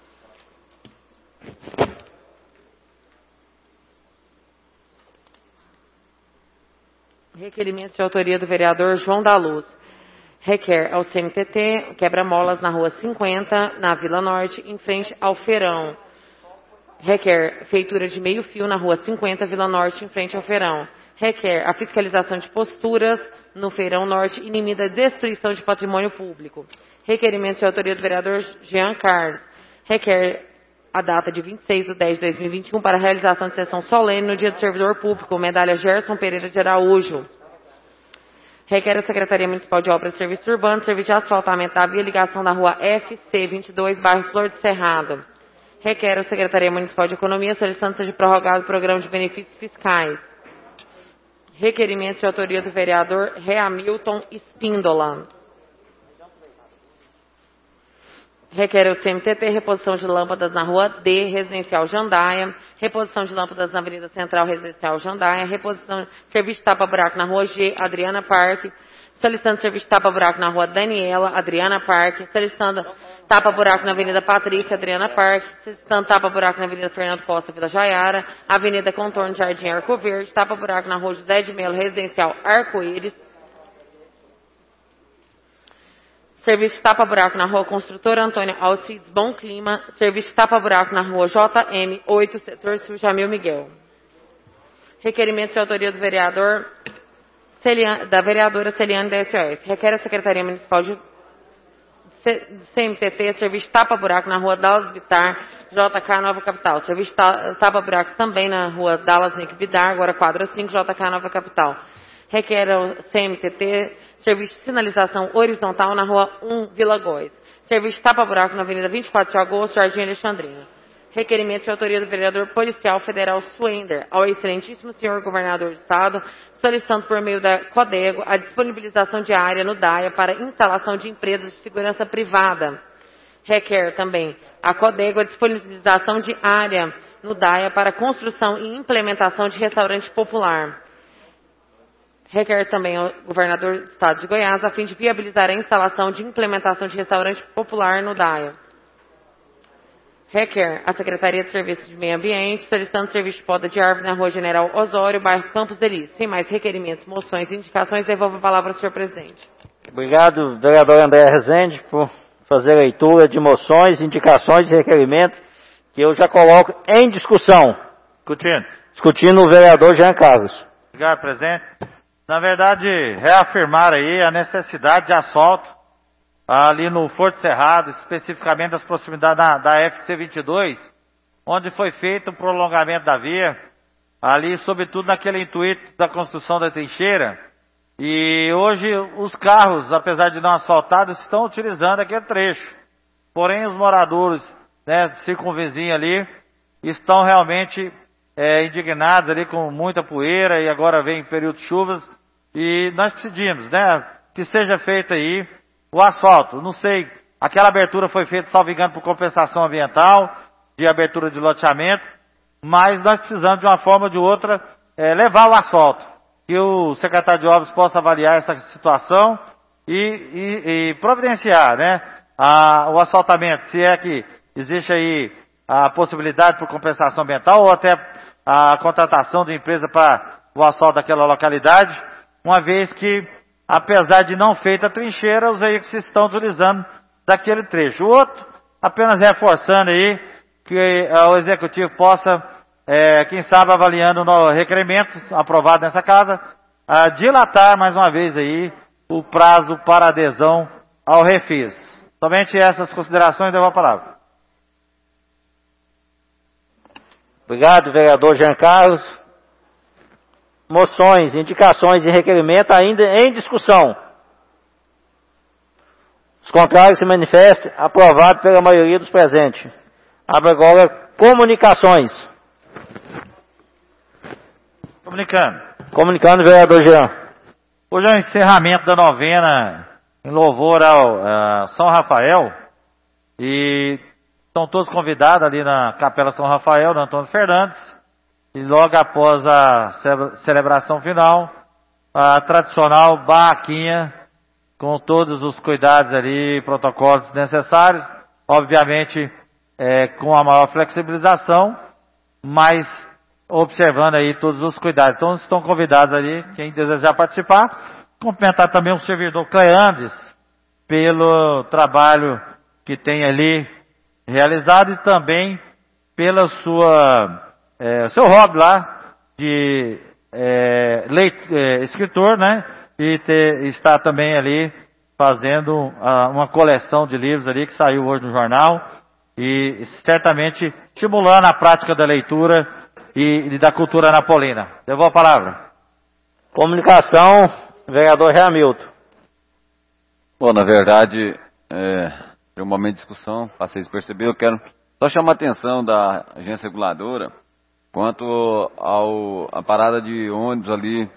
S4: Requerimento de autoria do vereador João da Luz. Requer ao CMTT quebra-molas na rua 50, na Vila Norte, em frente ao Feirão. Requer feitura de meio fio na rua 50, Vila Norte, em frente ao Feirão. Requer a fiscalização de posturas no Feirão Norte, inimiga a destruição de patrimônio público. Requerimento de autoria do vereador Jean Carlos. Requer a data de 26/10/2021 para a realização de sessão solene no Dia do Servidor Público, medalha Gerson Pereira de Araújo. Requer a Secretaria Municipal de Obras e Serviços Urbanos, serviço de asfaltamento da via ligação da rua FC 22, bairro Flor de Cerrado. Requer a Secretaria Municipal de Economia, solicitando seja prorrogado o programa de benefícios fiscais. Requerimento de autoria do vereador Reamilton Espíndola. Requer o CMTT reposição de lâmpadas na rua D, residencial Jandaia, reposição de lâmpadas na Avenida Central, residencial Jandaia, reposição de serviço de tapa-buraco na rua G, Adriana Parque, solicitando serviço de tapa-buraco na rua Daniela, Adriana Parque, solicitando tapa-buraco na Avenida Patrícia, Adriana Parque, solicitando tapa-buraco na Avenida Fernando Costa, Vila Jaiara, Avenida Contorno Jardim Arco Verde, tapa-buraco na rua José de Melo, residencial Arco-Íris, Serviço tapa-buraco na rua Construtor Antônio Alcides Bom Clima. Serviço tapa-buraco na rua JM 8, setor sul, Jamil Miguel. Requerimento de autoria do vereador da vereadora Celiane da SOS. Requer a Secretaria Municipal de CMTT, serviço tapa-buraco na rua Dallas Vitar, JK Nova Capital. Serviço tapa-buraco também na rua Dallas Nick Vidar, agora quadra 5, JK Nova Capital. Requer ao CMTT, serviço de sinalização horizontal na rua 1, Vila Góes. Serviço tapa-buraco na avenida 24 de agosto, Jardim Alexandrina. Requerimento de autoria do vereador policial federal Suender ao excelentíssimo senhor governador do estado, solicitando por meio da CODEGO a disponibilização de área no DAIA para instalação de empresas de segurança privada. Requer também a CODEGO a disponibilização de área no DAIA para construção e implementação de restaurante popular. Requer também ao governador do estado de Goiás a fim de viabilizar a instalação de implementação de restaurante popular no DAIA. Requer a Secretaria de Serviços de Meio Ambiente, solicitando serviço de poda de árvore na rua General Osório, bairro Campos Delícia. Sem mais requerimentos, moções e indicações, devolvo a palavra ao senhor presidente.
S16: Obrigado, vereador André Rezende, por fazer a leitura de moções, indicações e requerimentos, que eu já coloco em discussão. Discutindo o vereador Jean Carlos.
S2: Obrigado, presidente. Na verdade, reafirmar aí a necessidade de asfalto ali no Forte Cerrado, especificamente das proximidades da FC22, onde foi feito o prolongamento da via, ali sobretudo naquele intuito da construção da trincheira, e hoje os carros, apesar de não asfaltados, estão utilizando aquele trecho, porém os moradores, né, circunvizinhos ali, estão realmente indignados ali com muita poeira, e agora vem período de chuvas, e nós pedimos, né, que seja feito aí o asfalto. Não sei, aquela abertura foi feita, salvo engano, por compensação ambiental, de abertura de loteamento, mas nós precisamos de uma forma ou de outra levar o asfalto. Que o secretário de obras possa avaliar essa situação e providenciar, né, o asfaltamento, se é que existe aí a possibilidade por compensação ambiental ou até a contratação de empresa para o asfalto daquela localidade, uma vez que, apesar de não feita a trincheira, os veículos estão utilizando daquele trecho. O outro, apenas reforçando aí, que o executivo possa, quem sabe avaliando o requerimento aprovado nessa casa, dilatar mais uma vez aí o prazo para adesão ao refis. Somente essas considerações, devo a palavra.
S16: Obrigado, vereador Jean Carlos. Moções, indicações e requerimento ainda em discussão. Os contrários se manifestem. Aprovado pela maioria dos presentes. Abre agora comunicações. Comunicando, vereador Jean.
S2: Hoje é o encerramento da novena em louvor ao São Rafael. E estão todos convidados ali na Capela São Rafael, do Antônio Fernandes. E logo após a celebração final, a tradicional barraquinha, com todos os cuidados ali, protocolos necessários, obviamente com a maior flexibilização, mas observando aí todos os cuidados. Então estão convidados ali, quem desejar participar, cumprimentar também o servidor Cleandes, pelo trabalho que tem ali realizado e também pela seu hobby lá de escritor, né? E está também ali fazendo uma coleção de livros ali que saiu hoje no jornal e certamente estimulando a prática da leitura e da cultura napolina. Devolvo a palavra.
S16: Comunicação, vereador Hamilton.
S5: Bom, na verdade, um momento de discussão, passei despercebido, eu quero só chamar a atenção da agência reguladora quanto a parada de ônibus ali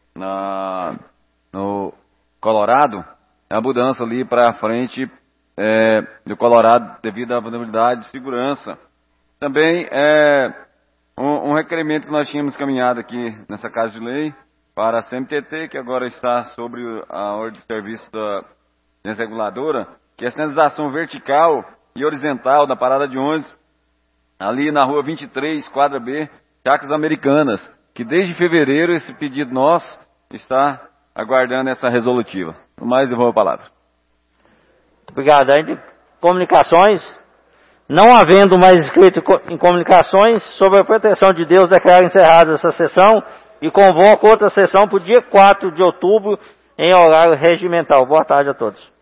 S5: no Colorado, a mudança ali para frente do Colorado devido à vulnerabilidade de segurança. Também um requerimento que nós tínhamos caminhado aqui nessa Casa de Lei para a CMTT, que agora está sobre a ordem de serviço da agência reguladora, que é a sinalização vertical e horizontal da parada de ônibus ali na rua 23, quadra B, Chacras Americanas, que desde fevereiro esse pedido nosso está aguardando essa resolutiva. No mais, eu vou a palavra.
S16: Obrigado. Aí, comunicações. Não havendo mais escrito em comunicações, sobre a proteção de Deus, declaro encerrada essa sessão e convoco outra sessão para o dia 4 de outubro, em horário regimental. Boa tarde a todos.